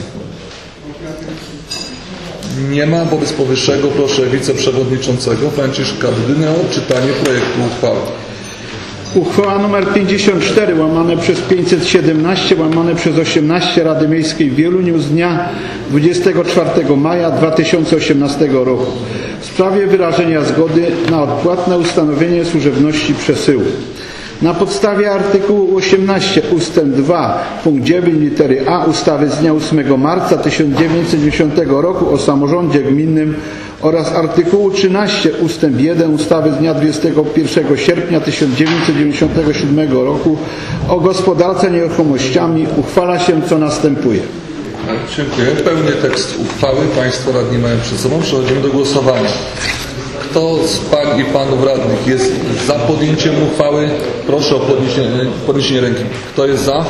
Nie ma. Wobec powyższego proszę wiceprzewodniczącego Franciszka Dydynę o odczytanie projektu uchwały. Uchwała nr pięćdziesiąt cztery łamane przez pięćset siedemnaście łamane przez osiemnaście Rady Miejskiej w Wieluniu z dnia dwudziestego czwartego maja dwa tysiące osiemnastego roku w sprawie wyrażenia zgody na odpłatne ustanowienie służebności przesyłu. Na podstawie artykułu osiemnaście ustęp dwa punkt dziewięć litery A ustawy z dnia ósmego marca tysiąc dziewięćset dziewięćdziesiątego roku o samorządzie gminnym oraz artykułu trzynaście ustęp jeden ustawy z dnia dwudziestego pierwszego sierpnia tysiąc dziewięćset dziewięćdziesiątego siódmego roku o gospodarce nieruchomościami uchwala się, co następuje. Dziękuję. Pełny tekst uchwały Państwo radni mają przed sobą. Przechodzimy do głosowania. Kto z pań i panów radnych jest za podjęciem uchwały? Proszę o podniesienie, podniesienie ręki. Kto jest za?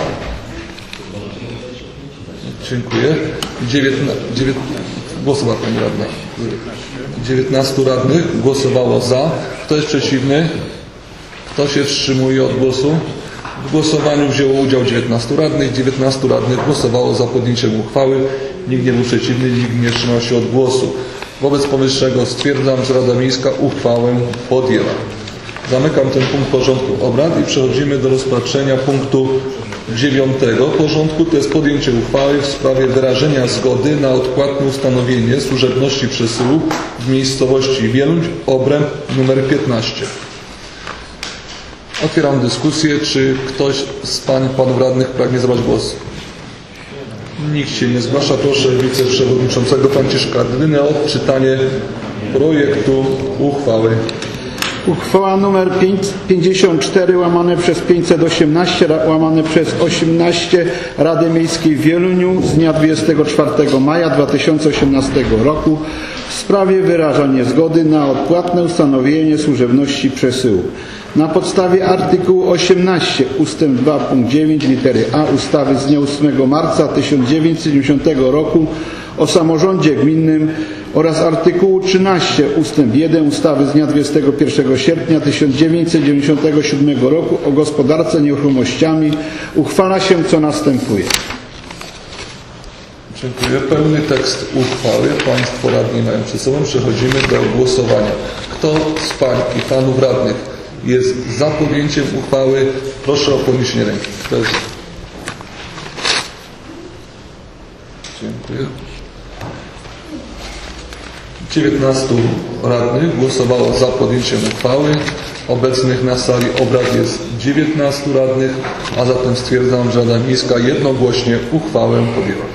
Dziękuję. Dziewiętna, dziewięt, głosowała pani radna. dziewiętnastu radnych głosowało za. Kto jest przeciwny? Kto się wstrzymuje od głosu? W głosowaniu wzięło udział dziewiętnastu radnych. dziewiętnastu radnych głosowało za podjęciem uchwały. Nikt nie był przeciwny, nikt nie wstrzymał się od głosu. Wobec powyższego stwierdzam, że Rada Miejska uchwałę podjęła. Zamykam ten punkt porządku obrad i przechodzimy do rozpatrzenia punktu dziewiątego porządku. To jest podjęcie uchwały w sprawie wyrażenia zgody na odpłatne ustanowienie służebności przesyłu w miejscowości Wieluń, obręb numer piętnaście. Otwieram dyskusję. Czy ktoś z pań i panów radnych pragnie zabrać głos? Nikt się nie zgłasza. Proszę wiceprzewodniczącego Franciszka Dydynę o odczytanie projektu uchwały. Uchwała nr pięćdziesiąt cztery łamane przez pięćset osiemnaście łamane przez osiemnaście Rady Miejskiej w Wieluniu z dnia dwudziestego czwartego maja dwa tysiące osiemnastego roku w sprawie wyrażania zgody na odpłatne ustanowienie służebności przesyłu. Na podstawie artykułu osiemnaście ustęp dwa punkt dziewięć litery A ustawy z dnia ósmego marca tysiąc dziewięćset dziewięćdziesiątego roku o samorządzie gminnym oraz artykułu trzynaście ustęp jeden ustawy z dnia dwudziestego pierwszego sierpnia tysiąc dziewięćset dziewięćdziesiątego siódmego roku o gospodarce nieruchomościami uchwala się, co następuje. Dziękuję. Pełny tekst uchwały Państwo radni mają przed sobą. Przechodzimy do głosowania. Kto z Pań i Panów radnych jest za podjęciem uchwały? Proszę o podniesienie ręki. Kto jest? Dziękuję. dziewiętnastu radnych głosowało za podjęciem uchwały. Obecnych na sali obrad jest dziewiętnastu radnych, a zatem stwierdzam, że Rada Miejska jednogłośnie uchwałę podjęła.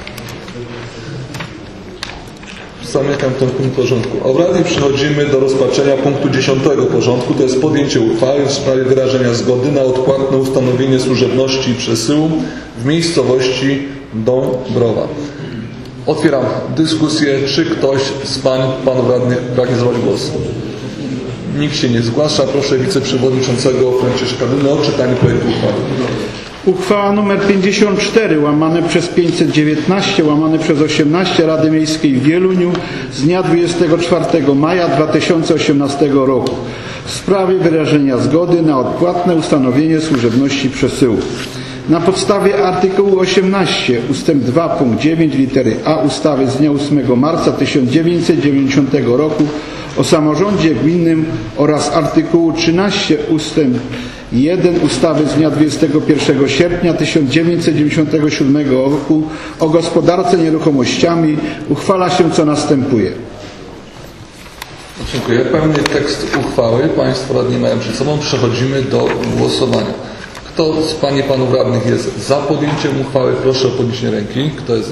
Zamykam ten punkt porządku obrad i przechodzimy do rozpatrzenia punktu dziesiątego porządku. To jest podjęcie uchwały w sprawie wyrażenia zgody na odpłatne ustanowienie służebności i przesyłu w miejscowości Dąbrowa. Otwieram dyskusję. Czy ktoś z Pań, Panów radnych pragnie zabrać głos? Nikt się nie zgłasza. Proszę wiceprzewodniczącego Franciszka Dynę o odczytanie projektu uchwały. Uchwała nr pięćdziesiąt cztery łamane przez pięćset dziewiętnaście łamane przez osiemnaście Rady Miejskiej w Wieluniu z dnia dwudziestego czwartego maja dwa tysiące osiemnastego roku w sprawie wyrażenia zgody na odpłatne ustanowienie służebności przesyłu. Na podstawie artykułu osiemnaście ustęp dwa punkt dziewięć litery A ustawy z dnia ósmego marca tysiąc dziewięćset dziewięćdziesiątego roku o samorządzie gminnym oraz artykułu trzynaście ustęp jeden ustawy z dnia dwudziestego pierwszego sierpnia tysiąc dziewięćset dziewięćdziesiątego siódmego roku o gospodarce nieruchomościami uchwala się, co następuje. Dziękuję. Pełny tekst uchwały Państwo radni mają przed sobą. Przechodzimy do głosowania. Kto z Pań i Panów radnych jest za podjęciem uchwały? Proszę o podniesienie ręki. Kto jest za?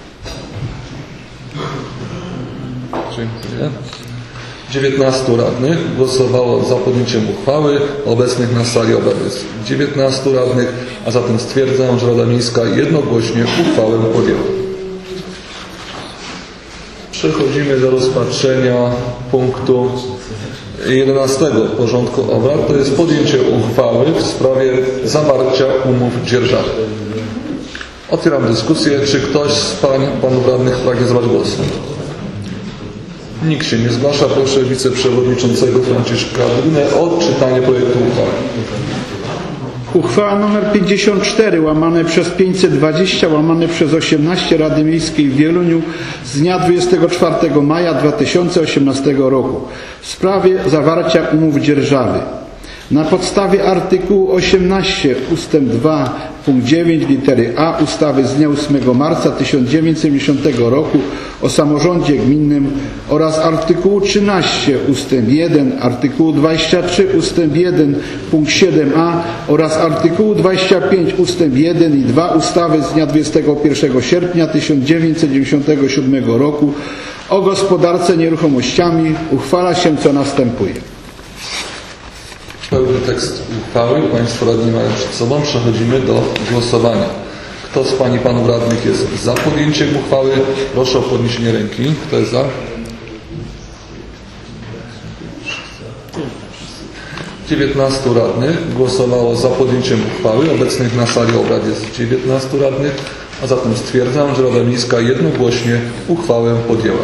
Dziękuję. dziewiętnastu radnych głosowało za podjęciem uchwały. Obecnych na sali obrad jest dziewiętnastu radnych, a zatem stwierdzam, że Rada Miejska jednogłośnie uchwałę podjęła. Przechodzimy do rozpatrzenia punktu jedenastego porządku obrad. To jest podjęcie uchwały w sprawie zawarcia umów dzierżawy. Otwieram dyskusję. Czy ktoś z Pań, Panów radnych pragnie zabrać głos? Nikt się nie zgłasza. Proszę wiceprzewodniczącego Franciszka Dynę o odczytanie projektu uchwały. Uchwała nr pięćdziesiąt cztery łamane przez pięćset dwadzieścia łamane przez osiemnaście Rady Miejskiej w Wieluniu z dnia dwudziestego czwartego maja dwa tysiące osiemnastego roku w sprawie zawarcia umów dzierżawy. Na podstawie artykułu osiemnaście ustęp dwa punkt dziewięć litery A ustawy z dnia ósmego marca tysiąc dziewięćset dziewięćdziesiątego roku o samorządzie gminnym oraz artykułu trzynaście ustęp jeden, artykułu dwadzieścia trzy ustęp jeden punkt siedem A oraz artykułu dwadzieścia pięć ustęp jeden i dwa ustawy z dnia dwudziestego pierwszego sierpnia tysiąc dziewięćset dziewięćdziesiątego siódmego roku o gospodarce nieruchomościami uchwala się, co następuje. Pełny tekst uchwały Państwo radni mają przed sobą. Przechodzimy do głosowania. Kto z Pań i Panów radnych jest za podjęciem uchwały? Proszę o podniesienie ręki. Kto jest za? dziewiętnastu radnych głosowało za podjęciem uchwały. Obecnych na sali obrad jest dziewiętnastu radnych, a zatem stwierdzam, że Rada Miejska jednogłośnie uchwałę podjęła.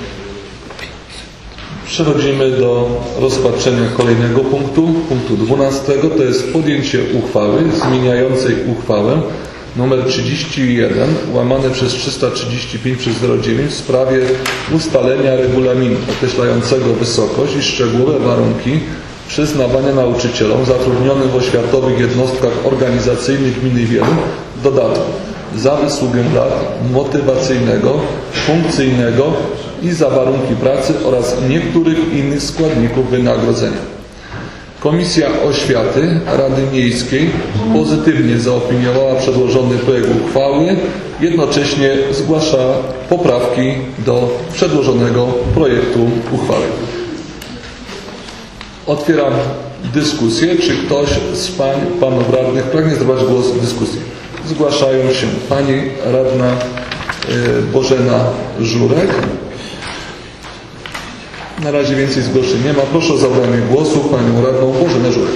Przechodzimy do rozpatrzenia kolejnego punktu, punktu dwunastego. To jest podjęcie uchwały zmieniającej uchwałę nr trzydzieści jeden łamane przez trzysta trzydzieści pięć przez zero dziewięć w sprawie ustalenia regulaminu określającego wysokość i szczegółowe warunki przyznawania nauczycielom zatrudnionym w oświatowych jednostkach organizacyjnych gminy Wieluń dodatku za wysługę lat motywacyjnego, funkcyjnego i za warunki pracy oraz niektórych innych składników wynagrodzenia. Komisja Oświaty Rady Miejskiej pozytywnie zaopiniowała przedłożony projekt uchwały, jednocześnie zgłasza poprawki do przedłożonego projektu uchwały. Otwieram dyskusję. Czy ktoś z pań, panów radnych pragnie zabrać głos w dyskusji? Zgłaszają się pani radna Bożena Żurek. Na razie więcej zgłoszeń nie ma. Proszę o zabranie głosu panią radną Bożenę Żurek.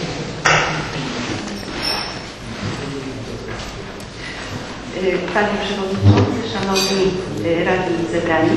Panie Przewodniczący, Szanowni Radni Zebrani.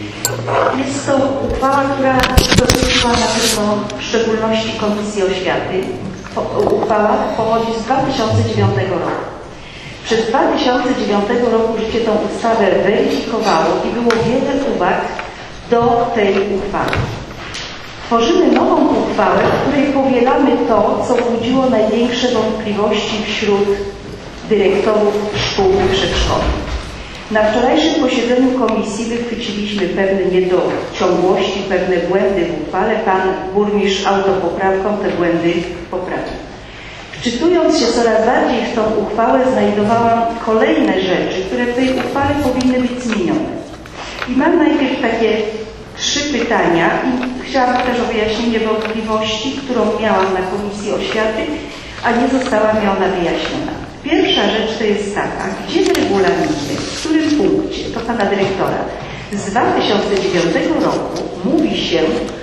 Jest to uchwała, która dotyczyła na pewno w szczególności Komisji Oświaty. Uchwała pochodzi z dwa tysiące dziewiątego roku. Przez dwa tysiące dziewiątego roku życie tą ustawę weryfikowało i było wiele uwag do tej uchwały. Tworzymy nową uchwałę, w której powielamy to, co budziło największe wątpliwości wśród dyrektorów szkół i przedszkoli. Na wczorajszym posiedzeniu komisji wychwyciliśmy pewne niedociągłości, pewne błędy w uchwale. Pan burmistrz autopoprawką te błędy poprawił. Wczytując się coraz bardziej w tą uchwałę, znajdowałam kolejne rzeczy, które w tej uchwale powinny być zmienione. I mam najpierw takie trzy pytania i chciałam też o wyjaśnienie wątpliwości, którą miałam na Komisji Oświaty, a nie została mi ona wyjaśniona. Pierwsza rzecz to jest taka, gdzie w regulaminie, w którym punkcie, to pana dyrektora, z dwa tysiące dziewiątego roku mówi się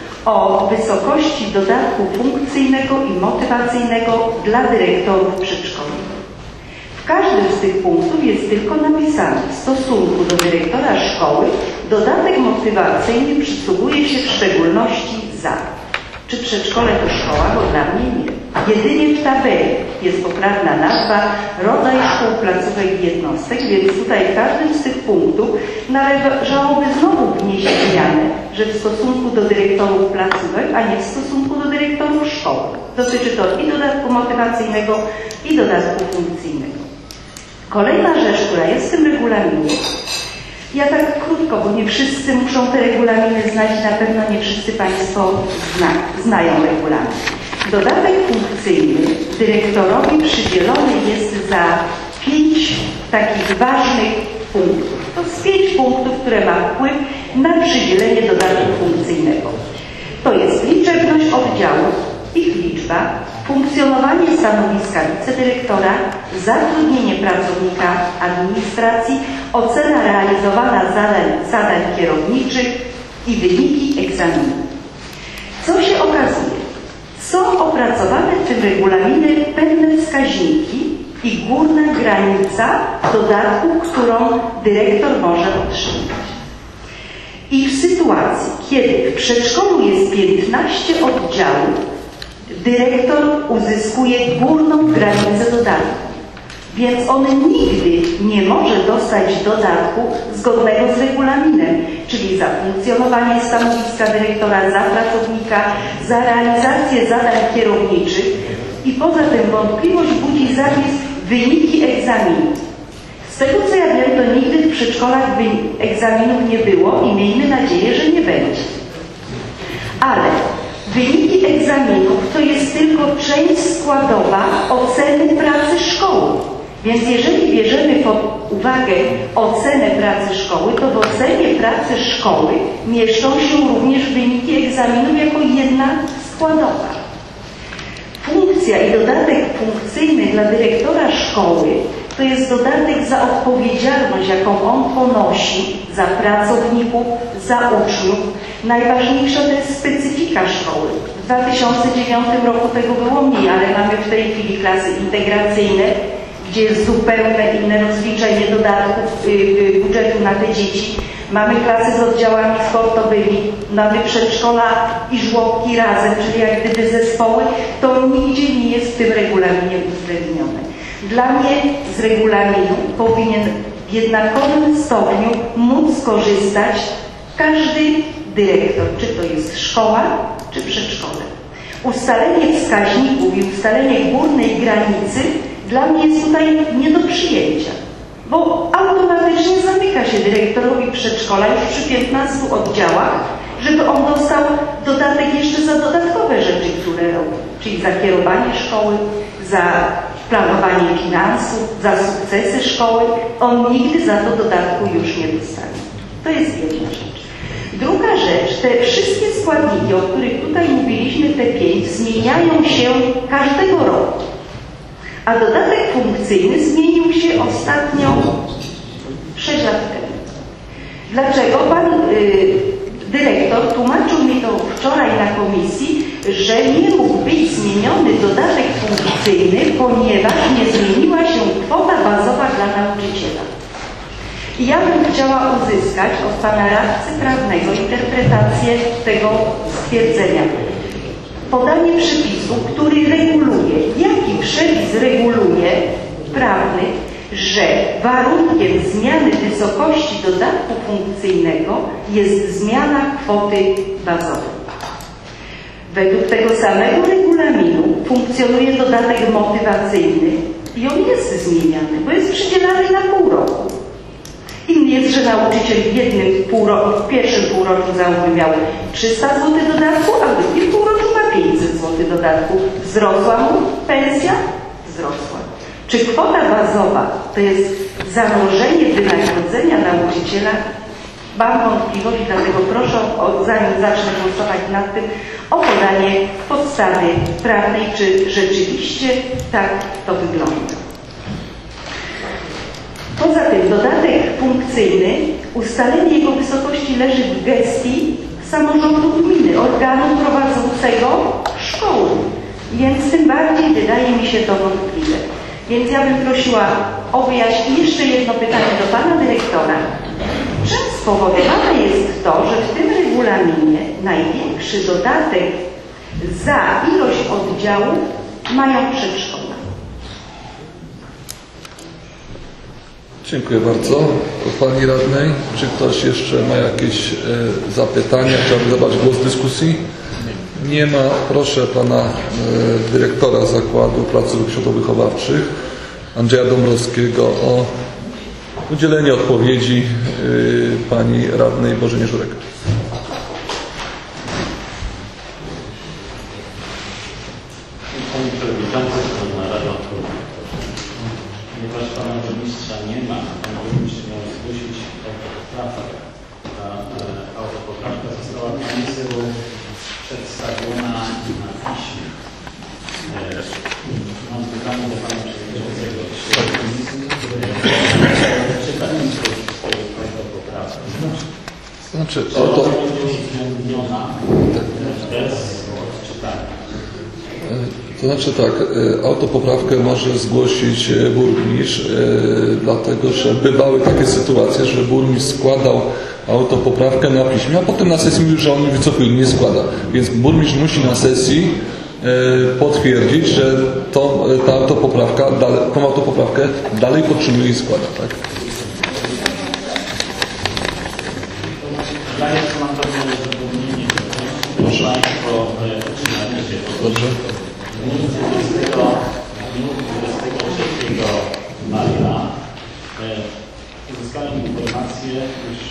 o wysokości dodatku funkcyjnego i motywacyjnego dla dyrektorów przedszkoli. W każdym z tych punktów jest tylko napisane: w stosunku do dyrektora szkoły dodatek motywacyjny przysługuje się w szczególności za. Czy przedszkole to szkoła? Bo dla mnie nie. Jedynie w tabeli jest poprawna nazwa, rodzaj szkół, placówek i jednostek, więc tutaj w każdym z tych punktów należałoby znowu wnieść zmianę, że w stosunku do dyrektorów placówek, a nie w stosunku do dyrektorów szkoły. Dotyczy to i dodatku motywacyjnego, i dodatku funkcyjnego. Kolejna rzecz, która jest w tym regulaminie, ja tak krótko, bo nie wszyscy muszą te regulaminy znać, na pewno nie wszyscy Państwo zna, znają regulamin. Dodatek funkcyjny dyrektorowi przydzielony jest za pięć takich ważnych punktów. To jest pięć punktów, które ma wpływ na przydzielenie dodatku funkcyjnego. To jest liczebność oddziałów, ich liczba, funkcjonowanie stanowiska wicedyrektora, zatrudnienie pracownika administracji, ocena realizowana zadań, zadań kierowniczych i wyniki egzaminu. Co się okazuje? Są opracowane w tym regulaminie pewne wskaźniki i górna granica dodatku, którą dyrektor może otrzymać. I w sytuacji, kiedy w przedszkolu jest piętnaście oddziałów, dyrektor uzyskuje górną granicę dodatku. Więc on nigdy nie może dostać dodatku zgodnego z regulaminem, czyli za funkcjonowanie stanowiska dyrektora, za pracownika, za realizację zadań kierowniczych. I poza tym wątpliwość budzi zapis wyniki egzaminu. Z tego co ja wiem, to nigdy w przedszkolach egzaminów nie było i miejmy nadzieję, że nie będzie. Ale wyniki egzaminów to jest tylko część składowa oceny pracy szkoły. Więc jeżeli bierzemy pod uwagę ocenę pracy szkoły, to w ocenie pracy szkoły mieszczą się również wyniki egzaminów jako jedna składowa. Funkcja i dodatek funkcyjny dla dyrektora szkoły to jest dodatek za odpowiedzialność, jaką on ponosi za pracowników, za uczniów. Najważniejsza to jest specyfika szkoły. W dwa tysiące dziewiątym roku tego było mniej, ale mamy w tej chwili klasy integracyjne, gdzie jest zupełnie inne rozliczenie dodatków yy, budżetu na te dzieci. Mamy klasy z oddziałami sportowymi, mamy przedszkola i żłobki razem, czyli jak gdyby zespoły, to nigdzie nie jest w tym regulaminie uwzględnione. Dla mnie z regulaminu powinien w jednakowym stopniu móc skorzystać każdy dyrektor, czy to jest szkoła, czy przedszkole. Ustalenie wskaźników i ustalenie górnej granicy dla mnie jest tutaj nie do przyjęcia, bo automatycznie zamyka się dyrektorowi przedszkola już przy piętnastu oddziałach, żeby on dostał dodatek jeszcze za dodatkowe rzeczy, które robi, czyli za kierowanie szkoły, za planowanie finansów, za sukcesy szkoły. On nigdy za to dodatku już nie dostanie. To jest jedna rzecz. Druga druga rzecz, te wszystkie składniki, o których tutaj mówiliśmy, te pięć, zmieniają się każdego roku. A dodatek funkcyjny zmienił się ostatnio sześć lat temu. Dlaczego? Pan y, dyrektor tłumaczył mi to wczoraj na komisji, że nie mógł być zmieniony dodatek funkcyjny, ponieważ nie zmieniła się kwota bazowa dla nauczyciela. I ja bym chciała uzyskać od pana radcy prawnego interpretację tego stwierdzenia. Podanie przepisu, który reguluje, jaki przepis reguluje prawny, że warunkiem zmiany wysokości dodatku funkcyjnego jest zmiana kwoty bazowej. Według tego samego regulaminu funkcjonuje dodatek motywacyjny i on jest zmieniany, bo jest przydzielany na pół roku. Inny jest, że nauczyciel w jednym półroczu, w pierwszym półroczu załóżmy miał trzysta złotych dodatku, a w drugim półroczu ma pięćset złotych dodatku. Wzrosła mu pensja? Wzrosła. Czy kwota bazowa to jest zamrożenie wynagrodzenia nauczyciela? Mam wątpliwość, dlatego proszę, o, zanim zacznę głosować nad tym, o podanie podstawy prawnej, czy rzeczywiście tak to wygląda. Poza tym dodatek funkcyjny, ustalenie jego wysokości leży w gestii samorządu gminy, organu prowadzącego szkoły, więc tym bardziej wydaje mi się to wątpliwe. Więc ja bym prosiła o wyjaśnienie. Jeszcze jedno pytanie do pana dyrektora. Czym spowodowane jest to, że w tym regulaminie największy dodatek za ilość oddziałów mają przedszkola? Dziękuję bardzo. Pani radnej, czy ktoś jeszcze ma jakieś e, zapytania? Chciałby zabrać głos w dyskusji? Nie ma. Proszę pana e, dyrektora Zakładu Placówek Oświatowo-Wychowawczych Andrzeja Dąbrowskiego o udzielenie odpowiedzi e, pani radnej Bożenie Żurek. Panie Przewodniczący, Szanowna Rado, ponieważ pana burmistrza nie ma, pan burmistrz miał zgłosić autopoprawkę. Ta autopoprawka została komisją przedstawiona na piśmie. Mam pytanie do pana przewodniczącego. Czy pan autopoprawkę? Znaczy, auto... uwzględniona bez odczytania? To znaczy tak, autopoprawkę może zgłosić burmistrz, dlatego że bywały takie sytuacje, że burmistrz składał autopoprawkę na piśmie, a potem na sesji mówił, że on wycofuje, nie składa. Więc burmistrz musi na sesji potwierdzić, że to, ta autopoprawka, tą autopoprawkę dalej podtrzymuje i składa. Tak? Ja jeszcze mam pewne uzupełnienie. Proszę Państwo, utrzymajcie się. Dobrze. W dniu dwudziestego trzeciego maja uzyskałem informację, iż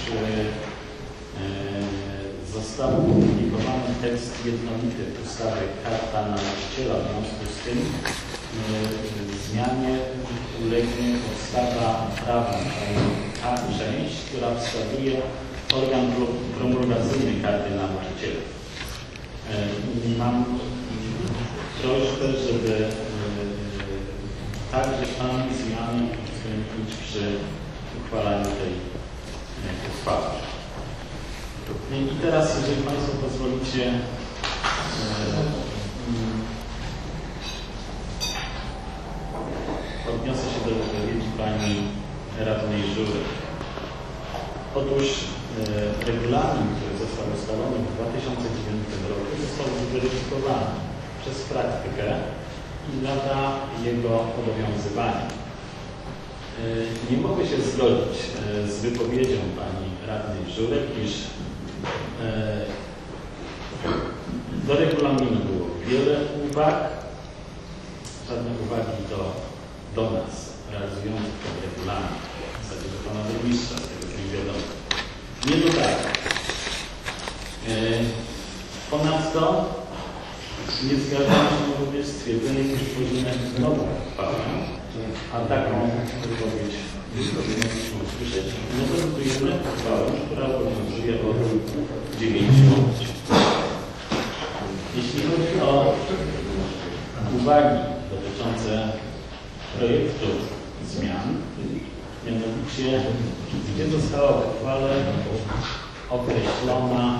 został opublikowany tekst jednolity ustawy Karta Nauczyciela. W związku z tym zmianie ulegnie podstawa prawna, ta część, która wskazuje organ promulgacyjny Karty Nauczyciela. Mam prośbę, żeby także Pan zmiany uwzględnić przy uchwalaniu tej uchwały. I teraz, jeżeli Państwo pozwolicie, odniosę się do wypowiedzi Pani radnej Żurek. Otóż regulamin, który został ustalony w dwa tysiące dziewiątym roku, został zweryfikowany przez praktykę i lata jego obowiązywania. Nie mogę się zgodzić z wypowiedzią pani radnej Żurek, iż do regulaminu było wiele uwag, żadne uwagi do, do nas realizujących ten regulamin, w zasadzie do pana burmistrza, z tego co mi wiadomo. Nie do tak. Ponadto Nie zgadzam się również z stwierdzeniem, iż wchodzimy w nową uchwałę, a taką wypowiedź powinniśmy usłyszeć. Nowelizujemy uchwałę, która obowiązuje od dziewięciu lat. Jeśli chodzi o uwagi dotyczące projektu zmian, mianowicie gdzie została w uchwale określona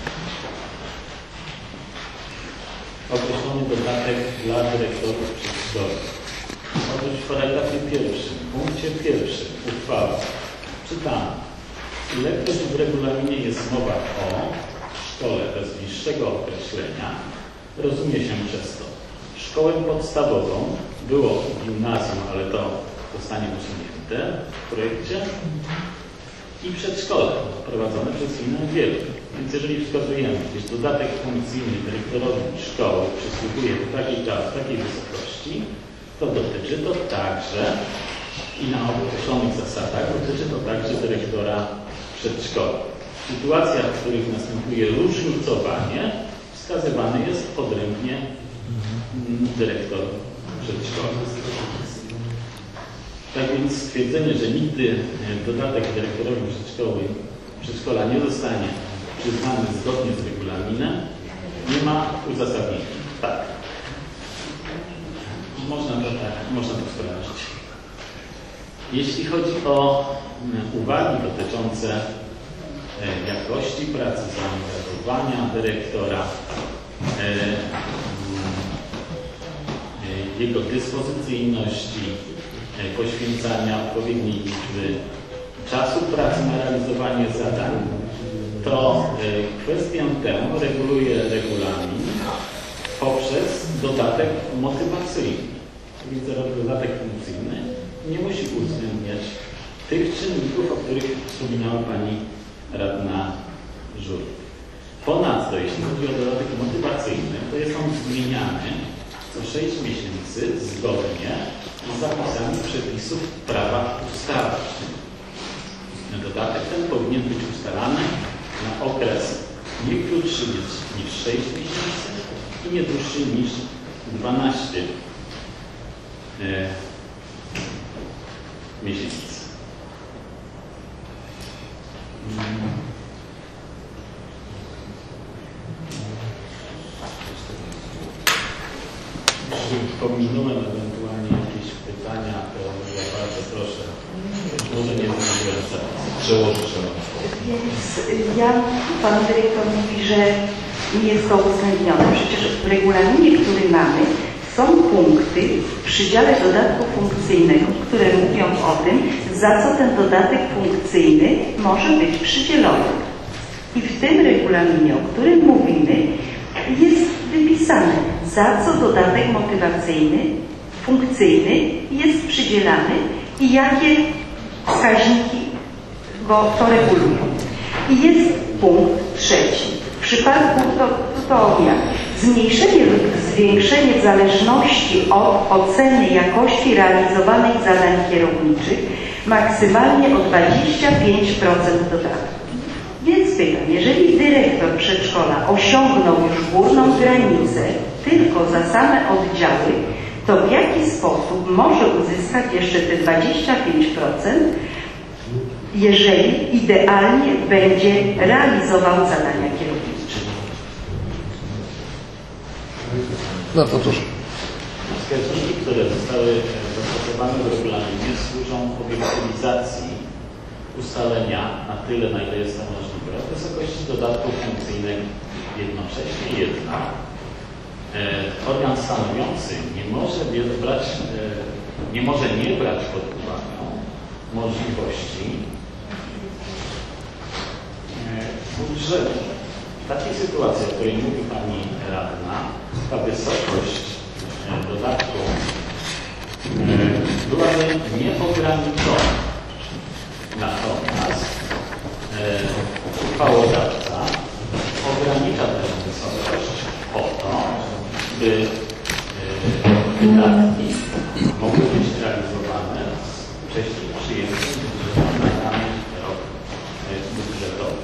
określony dodatek dla dyrektorów przedszkoli. Otóż w paragrafie pierwszym, w punkcie pierwszym uchwały czytamy: ilekroć w regulaminie jest mowa o szkole bez bliższego określenia, rozumie się przez to szkołę podstawową, było gimnazjum, ale to zostanie usunięte w projekcie, i przedszkole prowadzone przez gminę wielu. Więc jeżeli wskazujemy, iż dodatek funkcyjny dyrektorowi szkoły przysługuje w takiej czas, w takiej wysokości, to dotyczy to także i na określonych zasadach dotyczy to także dyrektora przedszkola. W sytuacjach, w których następuje różnicowanie, wskazywany jest odrębnie dyrektor przedszkola. Tak więc stwierdzenie, że nigdy dodatek dyrektorowi przedszkoły, przedszkola nie zostanie przyznany zgodnie z regulaminem, nie ma uzasadnienia. Tak. Można to tak, można to sprawdzić. Jeśli chodzi o uwagi dotyczące jakości pracy, zaangażowania dyrektora, jego dyspozycyjności, poświęcania odpowiedniej liczby czasu pracy na realizowanie zadań, to kwestię tę reguluje regulamin poprzez dodatek motywacyjny. Więc dodatek funkcyjny nie musi uwzględniać tych czynników, o których wspominała Pani Radna Żur. Ponadto, jeśli chodzi o dodatek motywacyjny, to jest on zmieniany co sześć miesięcy zgodnie z zapisami przepisów prawa ustawy. Dodatek ten powinien być ustalany na okres nie krótszy niż sześć miesięcy i nie dłuższy niż dwanaście e, miesięcy. Hmm. Jeśli pominąłem ewentualnie jakieś pytania, to ja bardzo proszę. Może nie zdążyłem przełożyć. Więc ja, Pan Dyrektor mówi, że nie jest to uwzględnione. Przecież w regulaminie, który mamy, są punkty w przydziale dodatku funkcyjnego, które mówią o tym, za co ten dodatek funkcyjny może być przydzielony. I w tym regulaminie, o którym mówimy, jest wypisane, za co dodatek motywacyjny, funkcyjny jest przydzielany i jakie wskaźniki go to regulują. I jest punkt trzeci. W przypadku to, to jak? Zmniejszenie lub zwiększenie w zależności od oceny jakości realizowanych zadań kierowniczych maksymalnie o dwadzieścia pięć procent dodatku. Więc pytam, jeżeli dyrektor przedszkola osiągnął już górną granicę tylko za same oddziały, to w jaki sposób może uzyskać jeszcze te dwadzieścia pięć procent, jeżeli idealnie będzie realizował zadania kierownicze? No to cóż. Wskaźniki, które zostały zastosowane w regulaminie, służą obiektywizacji ustalenia na tyle, na ile jest to możliwe, wysokości dodatku funkcyjnego. Jednocześnie jednak e, organ stanowiący nie może brać, e, nie może nie brać pod uwagę możliwości e, budżetu. W takiej sytuacji, o której mówi Pani Radna, ta wysokość e, dodatku e, byłaby nieograniczona. Natomiast e, uchwałodawca ogranicza tę wysokość po to, by e, wydatki mogły być realizowane z wcześniej przyjętym na dany rok budżetowy.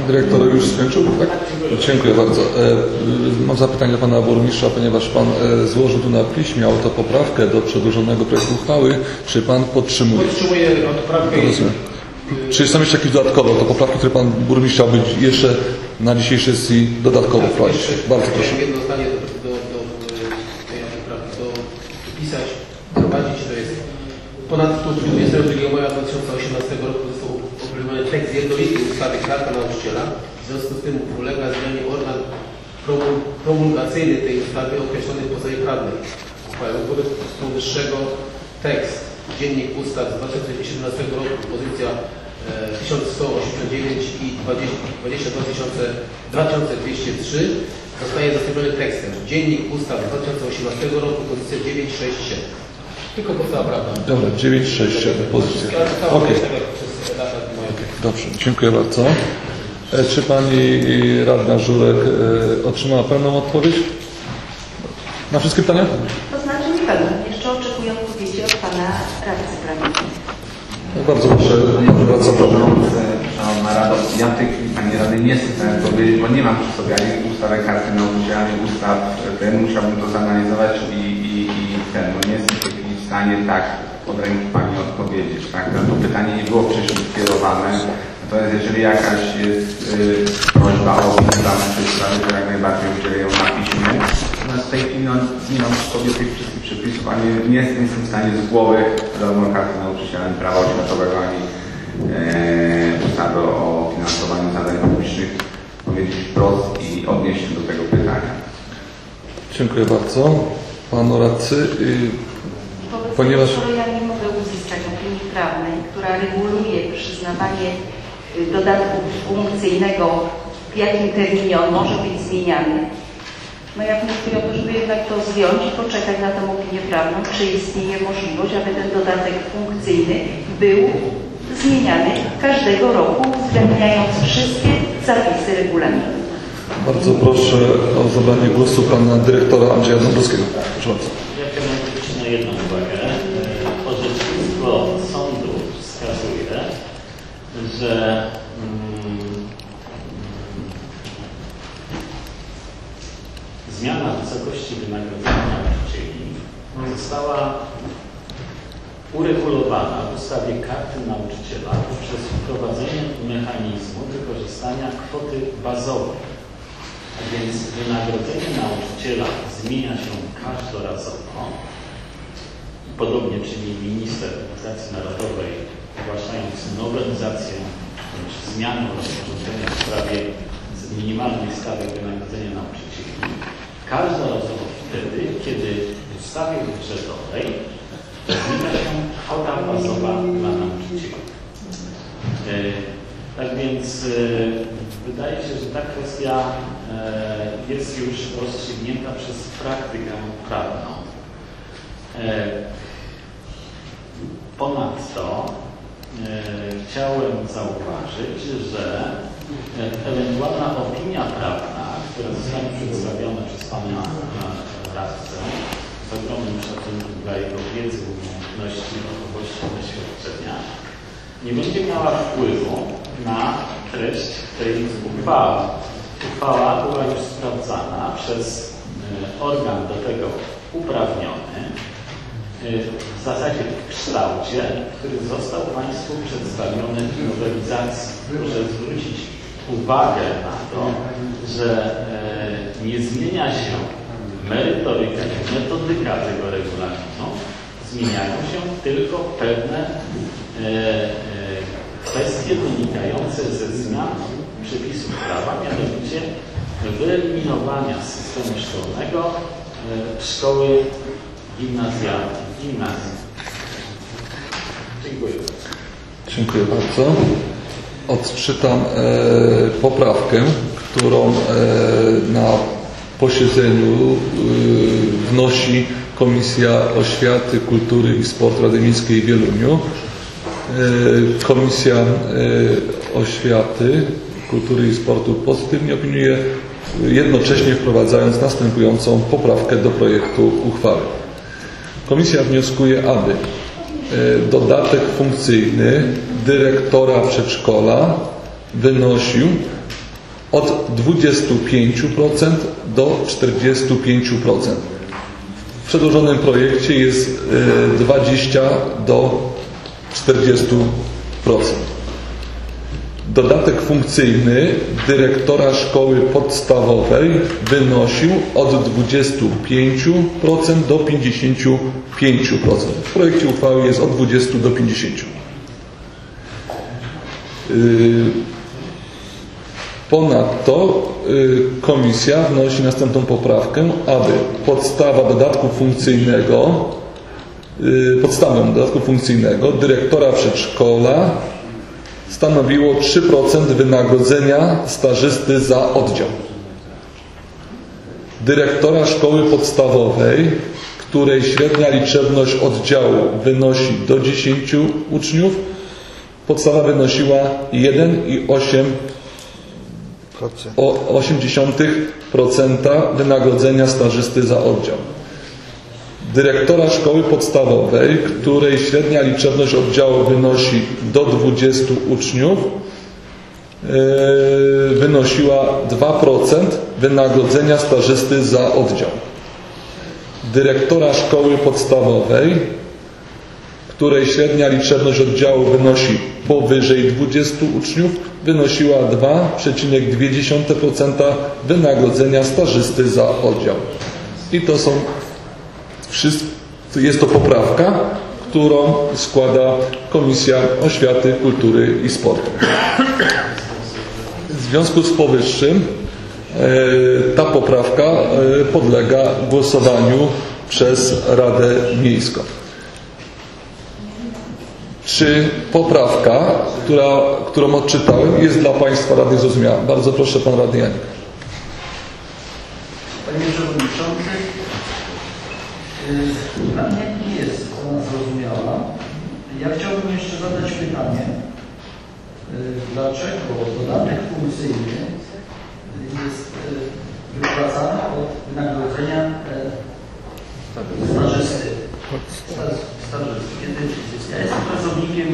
Pan dyrektor już skończył? Tak? Dziękuję bardzo. Mam zapytanie do pana burmistrza, ponieważ pan złożył tu na piśmie autopoprawkę do przedłożonego projektu uchwały. Czy pan podtrzymuje? Podtrzymuję autopoprawkę. Rozumiem. Czy są jeszcze jakieś dodatkowe autopoprawki, które pan burmistrz chciałby jeszcze na dzisiejszej sesji dodatkowo wprowadzić? Bardzo proszę. Jedno zdanie do, do, do, do tej autopoprawki, to wpisać, wprowadzić, to jest ponadto dwudziestego drugiego maja dwa tysiące osiemnastego roku został opublikowany tekst jednolitej ustawy Karta Nauczyciela. W związku z tym ulega zmianie organ promulgacyjny tej ustawy określony w podstawie prawnej. Uchwałę wobec powyższego tekst Dziennik Ustaw z dwa tysiące siedemnastego roku, pozycja e, tysiąc sto osiemdziesiąt dziewięć i dwadzieścia dwa tysiące dwieście trzy zostaje zastąpiony tekstem Dziennik Ustaw z dwa tysiące osiemnastego roku, pozycja dziewięć sześć siedem. Tylko podstawa prawna. Dobra, dziewięć sześć siedem pozycja. Okej. Dobrze, dziękuję bardzo. E, czy pani radna Żurek e, otrzymała pełną odpowiedź na wszystkie pytania? To znaczy nie pełną. Jeszcze oczekuję odpowiedzi od pana radcy prawnego. No, bardzo proszę, wracam do Szanowna Rado, ja w tej chwili Pani Rady nie chcę powiedzieć, bo nie mam przy sobie ani ustawy Karty Nauczyciela, ani ustaw, ten musiałbym to zanalizować i, i, i ten, no nie jestem w tej chwili w stanie tak od ręki Pani odpowiedzieć, tak? No, to pytanie nie było wcześniej skierowane, natomiast jeżeli jakaś jest y, prośba o ustawę czy sprawy, to jak najbardziej udzielę ją na piśmie. Natomiast w tej chwili no, nie mam przy sobie tych wszystkich przepisów, ani nie jestem w stanie z głowy zarówno Karty Nauczyciela, ani prawa oświatowego, ani e, ustawy o finansowaniu zadań publicznych powiedzieć wprost i odnieść się do tego pytania. Dziękuję bardzo. Panu radcy, Wobec ponieważ... tego, ja nie mogę uzyskać opinii prawnej, która reguluje przyznawanie dodatku funkcyjnego, w jakim terminie on może być zmieniany. No ja wnioskuję o to, żeby jednak to zdjąć i poczekać na tę opinię prawną, czy istnieje możliwość, aby ten dodatek funkcyjny był zmieniany każdego roku, uwzględniając wszystkie zapisy regulaminu. Bardzo proszę o zabranie głosu pana dyrektora Andrzeja Dąbrowskiego. Proszę bardzo. Ja chciałbym zwrócić na jedną uwagę. Orzecznictwo sądu wskazuje, że mm, zmiana wysokości wynagrodzenia nauczycieli została uregulowana w ustawie Karty Nauczyciela poprzez wprowadzenie mechanizmu wykorzystania kwoty bazowej. A więc wynagrodzenie nauczyciela zmienia się każdorazowo. Podobnie czyli minister edukacji narodowej, ogłaszając nowelizację bądź zmianę rozporządzenia w sprawie minimalnej stawek wynagrodzenia nauczycieli, każdorazowo wtedy, kiedy w ustawie budżetowej zmienia się kwota bazowa dla nauczycieli. Tak więc wydaje się, że ta kwestia jest już rozstrzygnięta przez praktykę prawną. Ponadto chciałem zauważyć, że ewentualna opinia prawna, która zostanie przedstawiona przez Pana radcę, z ogromnym szacunkiem dla jego wiedzy, umiejętności, fachowości i doświadczenia, nie będzie miała wpływu na treść tej uchwały. Uchwała była już sprawdzana przez organ do tego uprawniony, w zasadzie w kształcie, który został Państwu przedstawiony w nowelizacji. Proszę zwrócić uwagę na to, że nie zmienia się merytoryka i metodyka tego regulaminu, zmieniają się tylko pewne e, e, kwestie wynikające ze zmian przepisów prawa, mianowicie wyeliminowania z systemu szkolnego e, szkoły gimnazjalne. Gimnazjum. Dziękuję. Dziękuję bardzo. Odczytam e, poprawkę, którą e, na posiedzeniu e, wnosi Komisja Oświaty, Kultury i Sportu Rady Miejskiej w Wieluniu. E, Komisja e, Oświaty, Kultury i Sportu pozytywnie opiniuje, jednocześnie wprowadzając następującą poprawkę do projektu uchwały. Komisja wnioskuje, aby dodatek funkcyjny dyrektora przedszkola wynosił od dwudziestu pięciu procent do czterdziestu pięciu procent. W przedłożonym projekcie jest dwadzieścia do czterdziestu procent. Dodatek funkcyjny dyrektora szkoły podstawowej wynosił od dwudziestu pięciu procent do pięćdziesięciu pięciu procent. W projekcie uchwały jest od dwudziestu do pięćdziesięciu procent. Ponadto komisja wnosi następną poprawkę, aby podstawa dodatku funkcyjnego, podstawą dodatku funkcyjnego dyrektora przedszkola stanowiło trzy procent wynagrodzenia stażysty za oddział. Dyrektora szkoły podstawowej, której średnia liczebność oddziału wynosi do dziesięciu uczniów, podstawa wynosiła jeden przecinek osiem procent wynagrodzenia stażysty za oddział. Dyrektora szkoły podstawowej, której średnia liczebność oddziału wynosi do dwudziestu uczniów, yy, wynosiła dwa procent wynagrodzenia stażysty za oddział. Dyrektora szkoły podstawowej, której średnia liczebność oddziału wynosi powyżej dwudziestu uczniów, wynosiła dwa przecinek dwa procent wynagrodzenia stażysty za oddział. I to są wszystko, jest to poprawka, którą składa Komisja Oświaty, Kultury i Sportu. W związku z powyższym ta poprawka podlega głosowaniu przez Radę Miejską. Czy poprawka, która, którą odczytałem, jest dla Państwa radnych zrozumiała? Bardzo proszę, Pan Radny Janik. Panie Przewodniczący, dla mnie nie jest ona zrozumiała. Ja chciałbym jeszcze zadać pytanie, dlaczego dodatek funkcyjny jest wypłacany od wynagrodzenia stażysty. Stażysty. Kiedy ja jestem pracownikiem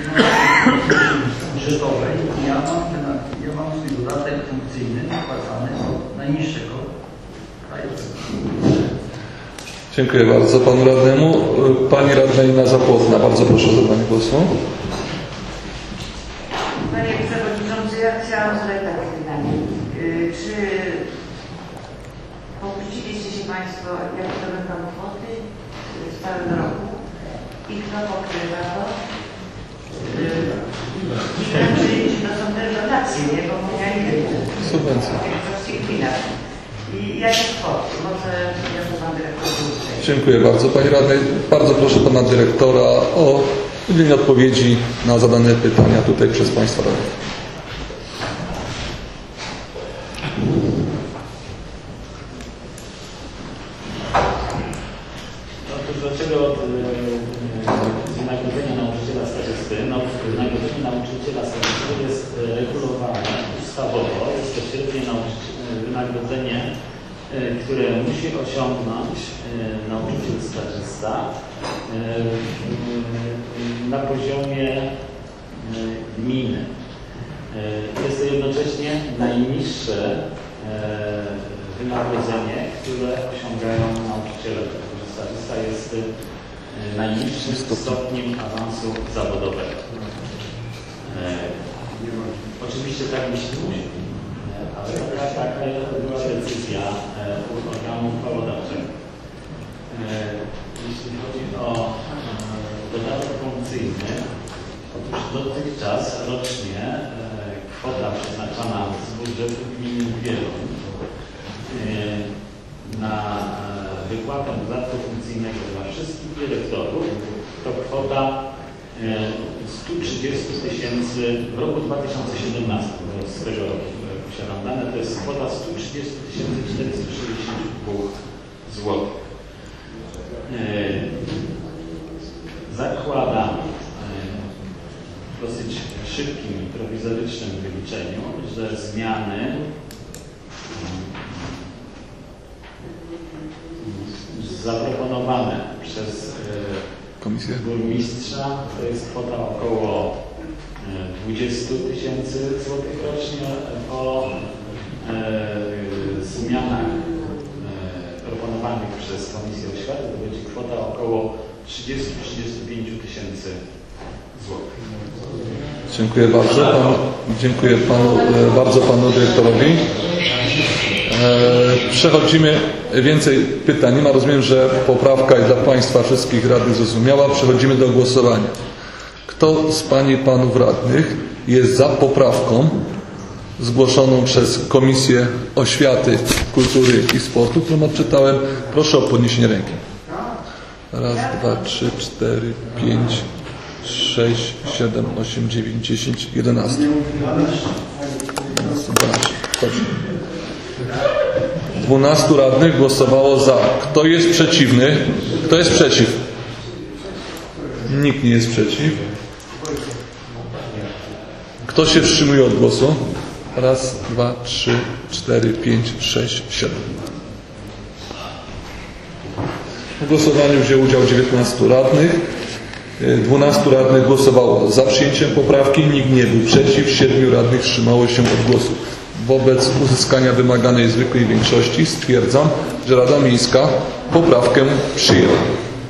budżetowej i ja mam, ja mam swój dodatek funkcyjny wypłacany od najniższego krajowego. Dziękuję bardzo Panu Radnemu. Pani Radna Inna Zapłotna, bardzo proszę o zabranie głosu. Panie Przewodniczący, ja chciałam zadać takie pytanie. Czy pokłóciliście się Państwo, jakie to będą kwoty z całego roku i kto pokrywa to? Inaczej, czy to są też dotacje, nie? Bo ja nie wiem. Subwencje. I jakie kwoty? Może jako Pan Dyrektor. Dziękuję bardzo Pani Radnej. Bardzo proszę Pana Dyrektora o udzielenie odpowiedzi na zadane pytania tutaj przez Państwa radnych. Dlaczego wynagrodzenie nauczyciela stażysty? No, wynagrodzenie nauczyciela stażysty jest regulowane ustawowo. Jest to średnie wynagrodzenie, które musi osiągnąć nauczyciel stażysta na poziomie gminy. Jest to jednocześnie najniższe wynagrodzenie, które osiągają nauczyciele. Stażysta jest najniższym stopniem awansu zawodowego. Oczywiście tak myśli musi, ale taka, taka była decyzja organu uchwałodawczego. Jeśli chodzi o dodatek funkcyjny, otóż dotychczas rocznie kwota przeznaczana z budżetu gminy Wieluń na wypłatę dodatku funkcyjnego dla wszystkich dyrektorów to kwota stu trzydziestu tysięcy w roku dwa tysiące siedemnastym, bo z tego roku posiadam dane, to jest kwota stu trzydziestu tysięcy czterystu sześćdziesięciu dwóch złotych. Zakłada w dosyć szybkim i prowizorycznym wyliczeniu, że zmiany zaproponowane przez Komisję burmistrza to jest kwota około dwudziestu tysięcy złotych rocznie, po zmianach proponowanych przez Komisję Oświaty to będzie kwota około trzydzieści do trzydziestu pięciu tysięcy złotych. Dziękuję bardzo. Pan, dziękuję panu, bardzo panu dyrektorowi. E, przechodzimy, więcej pytań nie ma. Rozumiem, że poprawka jest dla państwa wszystkich radnych zrozumiała. Przechodzimy do głosowania. Kto z pań i panów radnych jest za poprawką zgłoszoną przez Komisję Oświaty, Kultury i Sportu, którą odczytałem? Proszę o podniesienie ręki. Raz, dwa, trzy, cztery, pięć, sześć, siedem, osiem, dziewięć, dziesięć, jedenaście. Dwunastu radnych głosowało za. Kto jest przeciwny? Kto jest przeciw? Nikt nie jest przeciw. Kto się wstrzymuje od głosu? Raz, dwa, trzy, cztery, pięć, sześć, siedem. W głosowaniu wzięło udział dziewiętnastu radnych. dwunastu radnych głosowało za przyjęciem poprawki, nikt nie był przeciw, siedmiu radnych wstrzymało się od głosu. Wobec uzyskania wymaganej zwykłej większości stwierdzam, że Rada Miejska poprawkę przyjęła.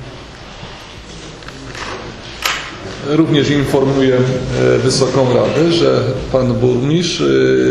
Również informuję Wysoką Radę, że Pan Burmistrz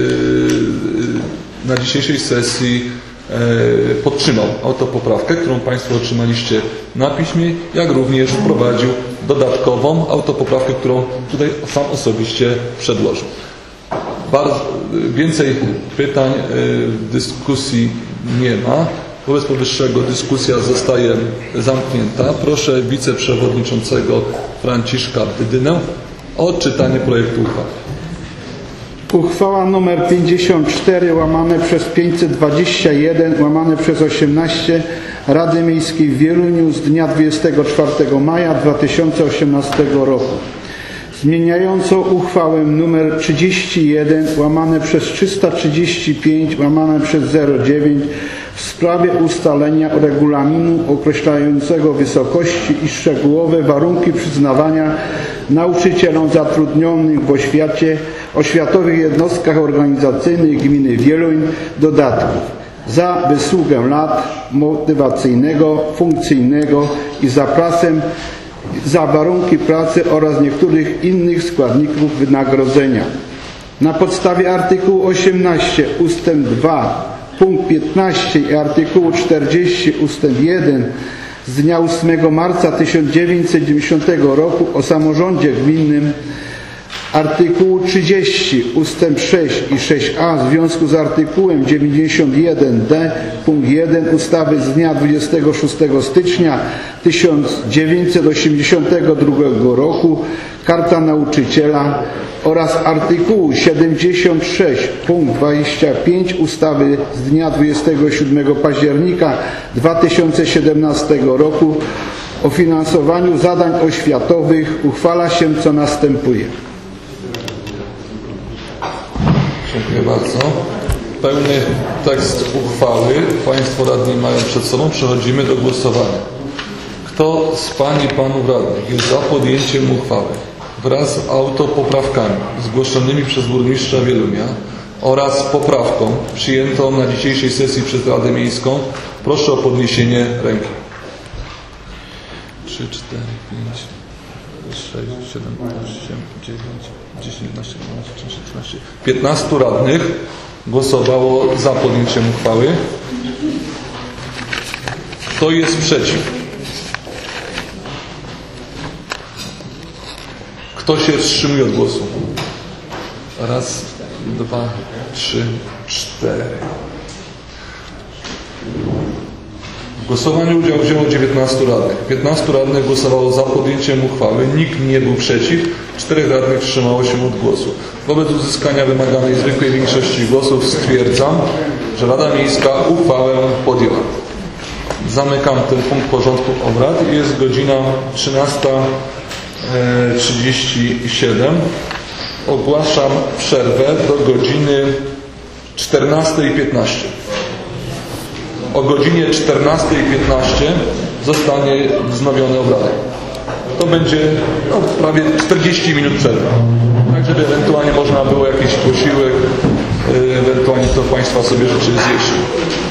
na dzisiejszej sesji podtrzymał autopoprawkę, którą Państwo otrzymaliście na piśmie, jak również wprowadził dodatkową autopoprawkę, którą tutaj sam osobiście przedłożył. Bardzo, więcej pytań w dyskusji nie ma. Wobec powyższego dyskusja zostaje zamknięta. Proszę wiceprzewodniczącego Franciszka Dydynę o odczytanie projektu uchwały. Uchwała nr pięćdziesiąt cztery łamane przez pięćset dwadzieścia jeden łamane przez osiemnaście Rady Miejskiej w Wieluniu z dnia dwudziestego czwartego maja dwa tysiące osiemnastego roku. Zmieniającą uchwałę nr trzydzieści jeden łamane przez trzysta trzydzieści pięć łamane przez zero dziewięć w sprawie ustalenia regulaminu określającego wysokości i szczegółowe warunki przyznawania nauczycielom zatrudnionym w oświacie, oświatowych jednostkach organizacyjnych gminy Wieluń dodatków za wysługę lat motywacyjnego, funkcyjnego i za pracę, za warunki pracy oraz niektórych innych składników wynagrodzenia. Na podstawie artykułu osiemnaście ustęp dwa punkt piętnaście i artykułu czterdzieści ustęp jeden z dnia ósmego marca tysiąc dziewięćset dziewięćdziesiątego roku o samorządzie gminnym, artykułu trzydzieści ustęp sześć i sześć a w związku z artykułem dziewięćdziesiąt jeden d punkt jeden ustawy z dnia dwudziestego szóstego stycznia tysiąc dziewięćset osiemdziesiątego drugiego roku Karta Nauczyciela oraz artykułu siedemdziesiąt sześć punkt dwadzieścia pięć ustawy z dnia dwudziestego siódmego października dwa tysiące siedemnastego roku o finansowaniu zadań oświatowych uchwala się co następuje. Dziękuję bardzo. Pełny tekst uchwały Państwo radni mają przed sobą. Przechodzimy do głosowania. Kto z Pań i Panów radnych jest za podjęciem uchwały wraz z autopoprawkami zgłoszonymi przez burmistrza Wielunia oraz poprawką przyjętą na dzisiejszej sesji przez Radę Miejską, proszę o podniesienie ręki. trzy, cztery, pięć, sześć, siedem, osiem, dziewięć, dziesięć, jedenaście, dwanaście, trzynaście, czternaście, piętnastu radnych głosowało za podjęciem uchwały. Kto jest przeciw? Kto się wstrzymuje od głosu? Raz, dwa, trzy, cztery. W głosowaniu udział wzięło dziewiętnastu radnych. piętnastu radnych głosowało za podjęciem uchwały. Nikt nie był przeciw. czterech radnych wstrzymało się od głosu. Wobec uzyskania wymaganej zwykłej większości głosów stwierdzam, że Rada Miejska uchwałę podjęła. Zamykam ten punkt porządku obrad. Jest godzina trzynasta trzydzieści siedem. Ogłaszam przerwę do godziny czternastej piętnaście. O godzinie czternastej piętnaście zostanie wznowione obrady. To będzie no, prawie czterdzieści minut przerwy. Tak, żeby ewentualnie można było jakiś posiłek ewentualnie kto Państwa sobie życzy zjeść.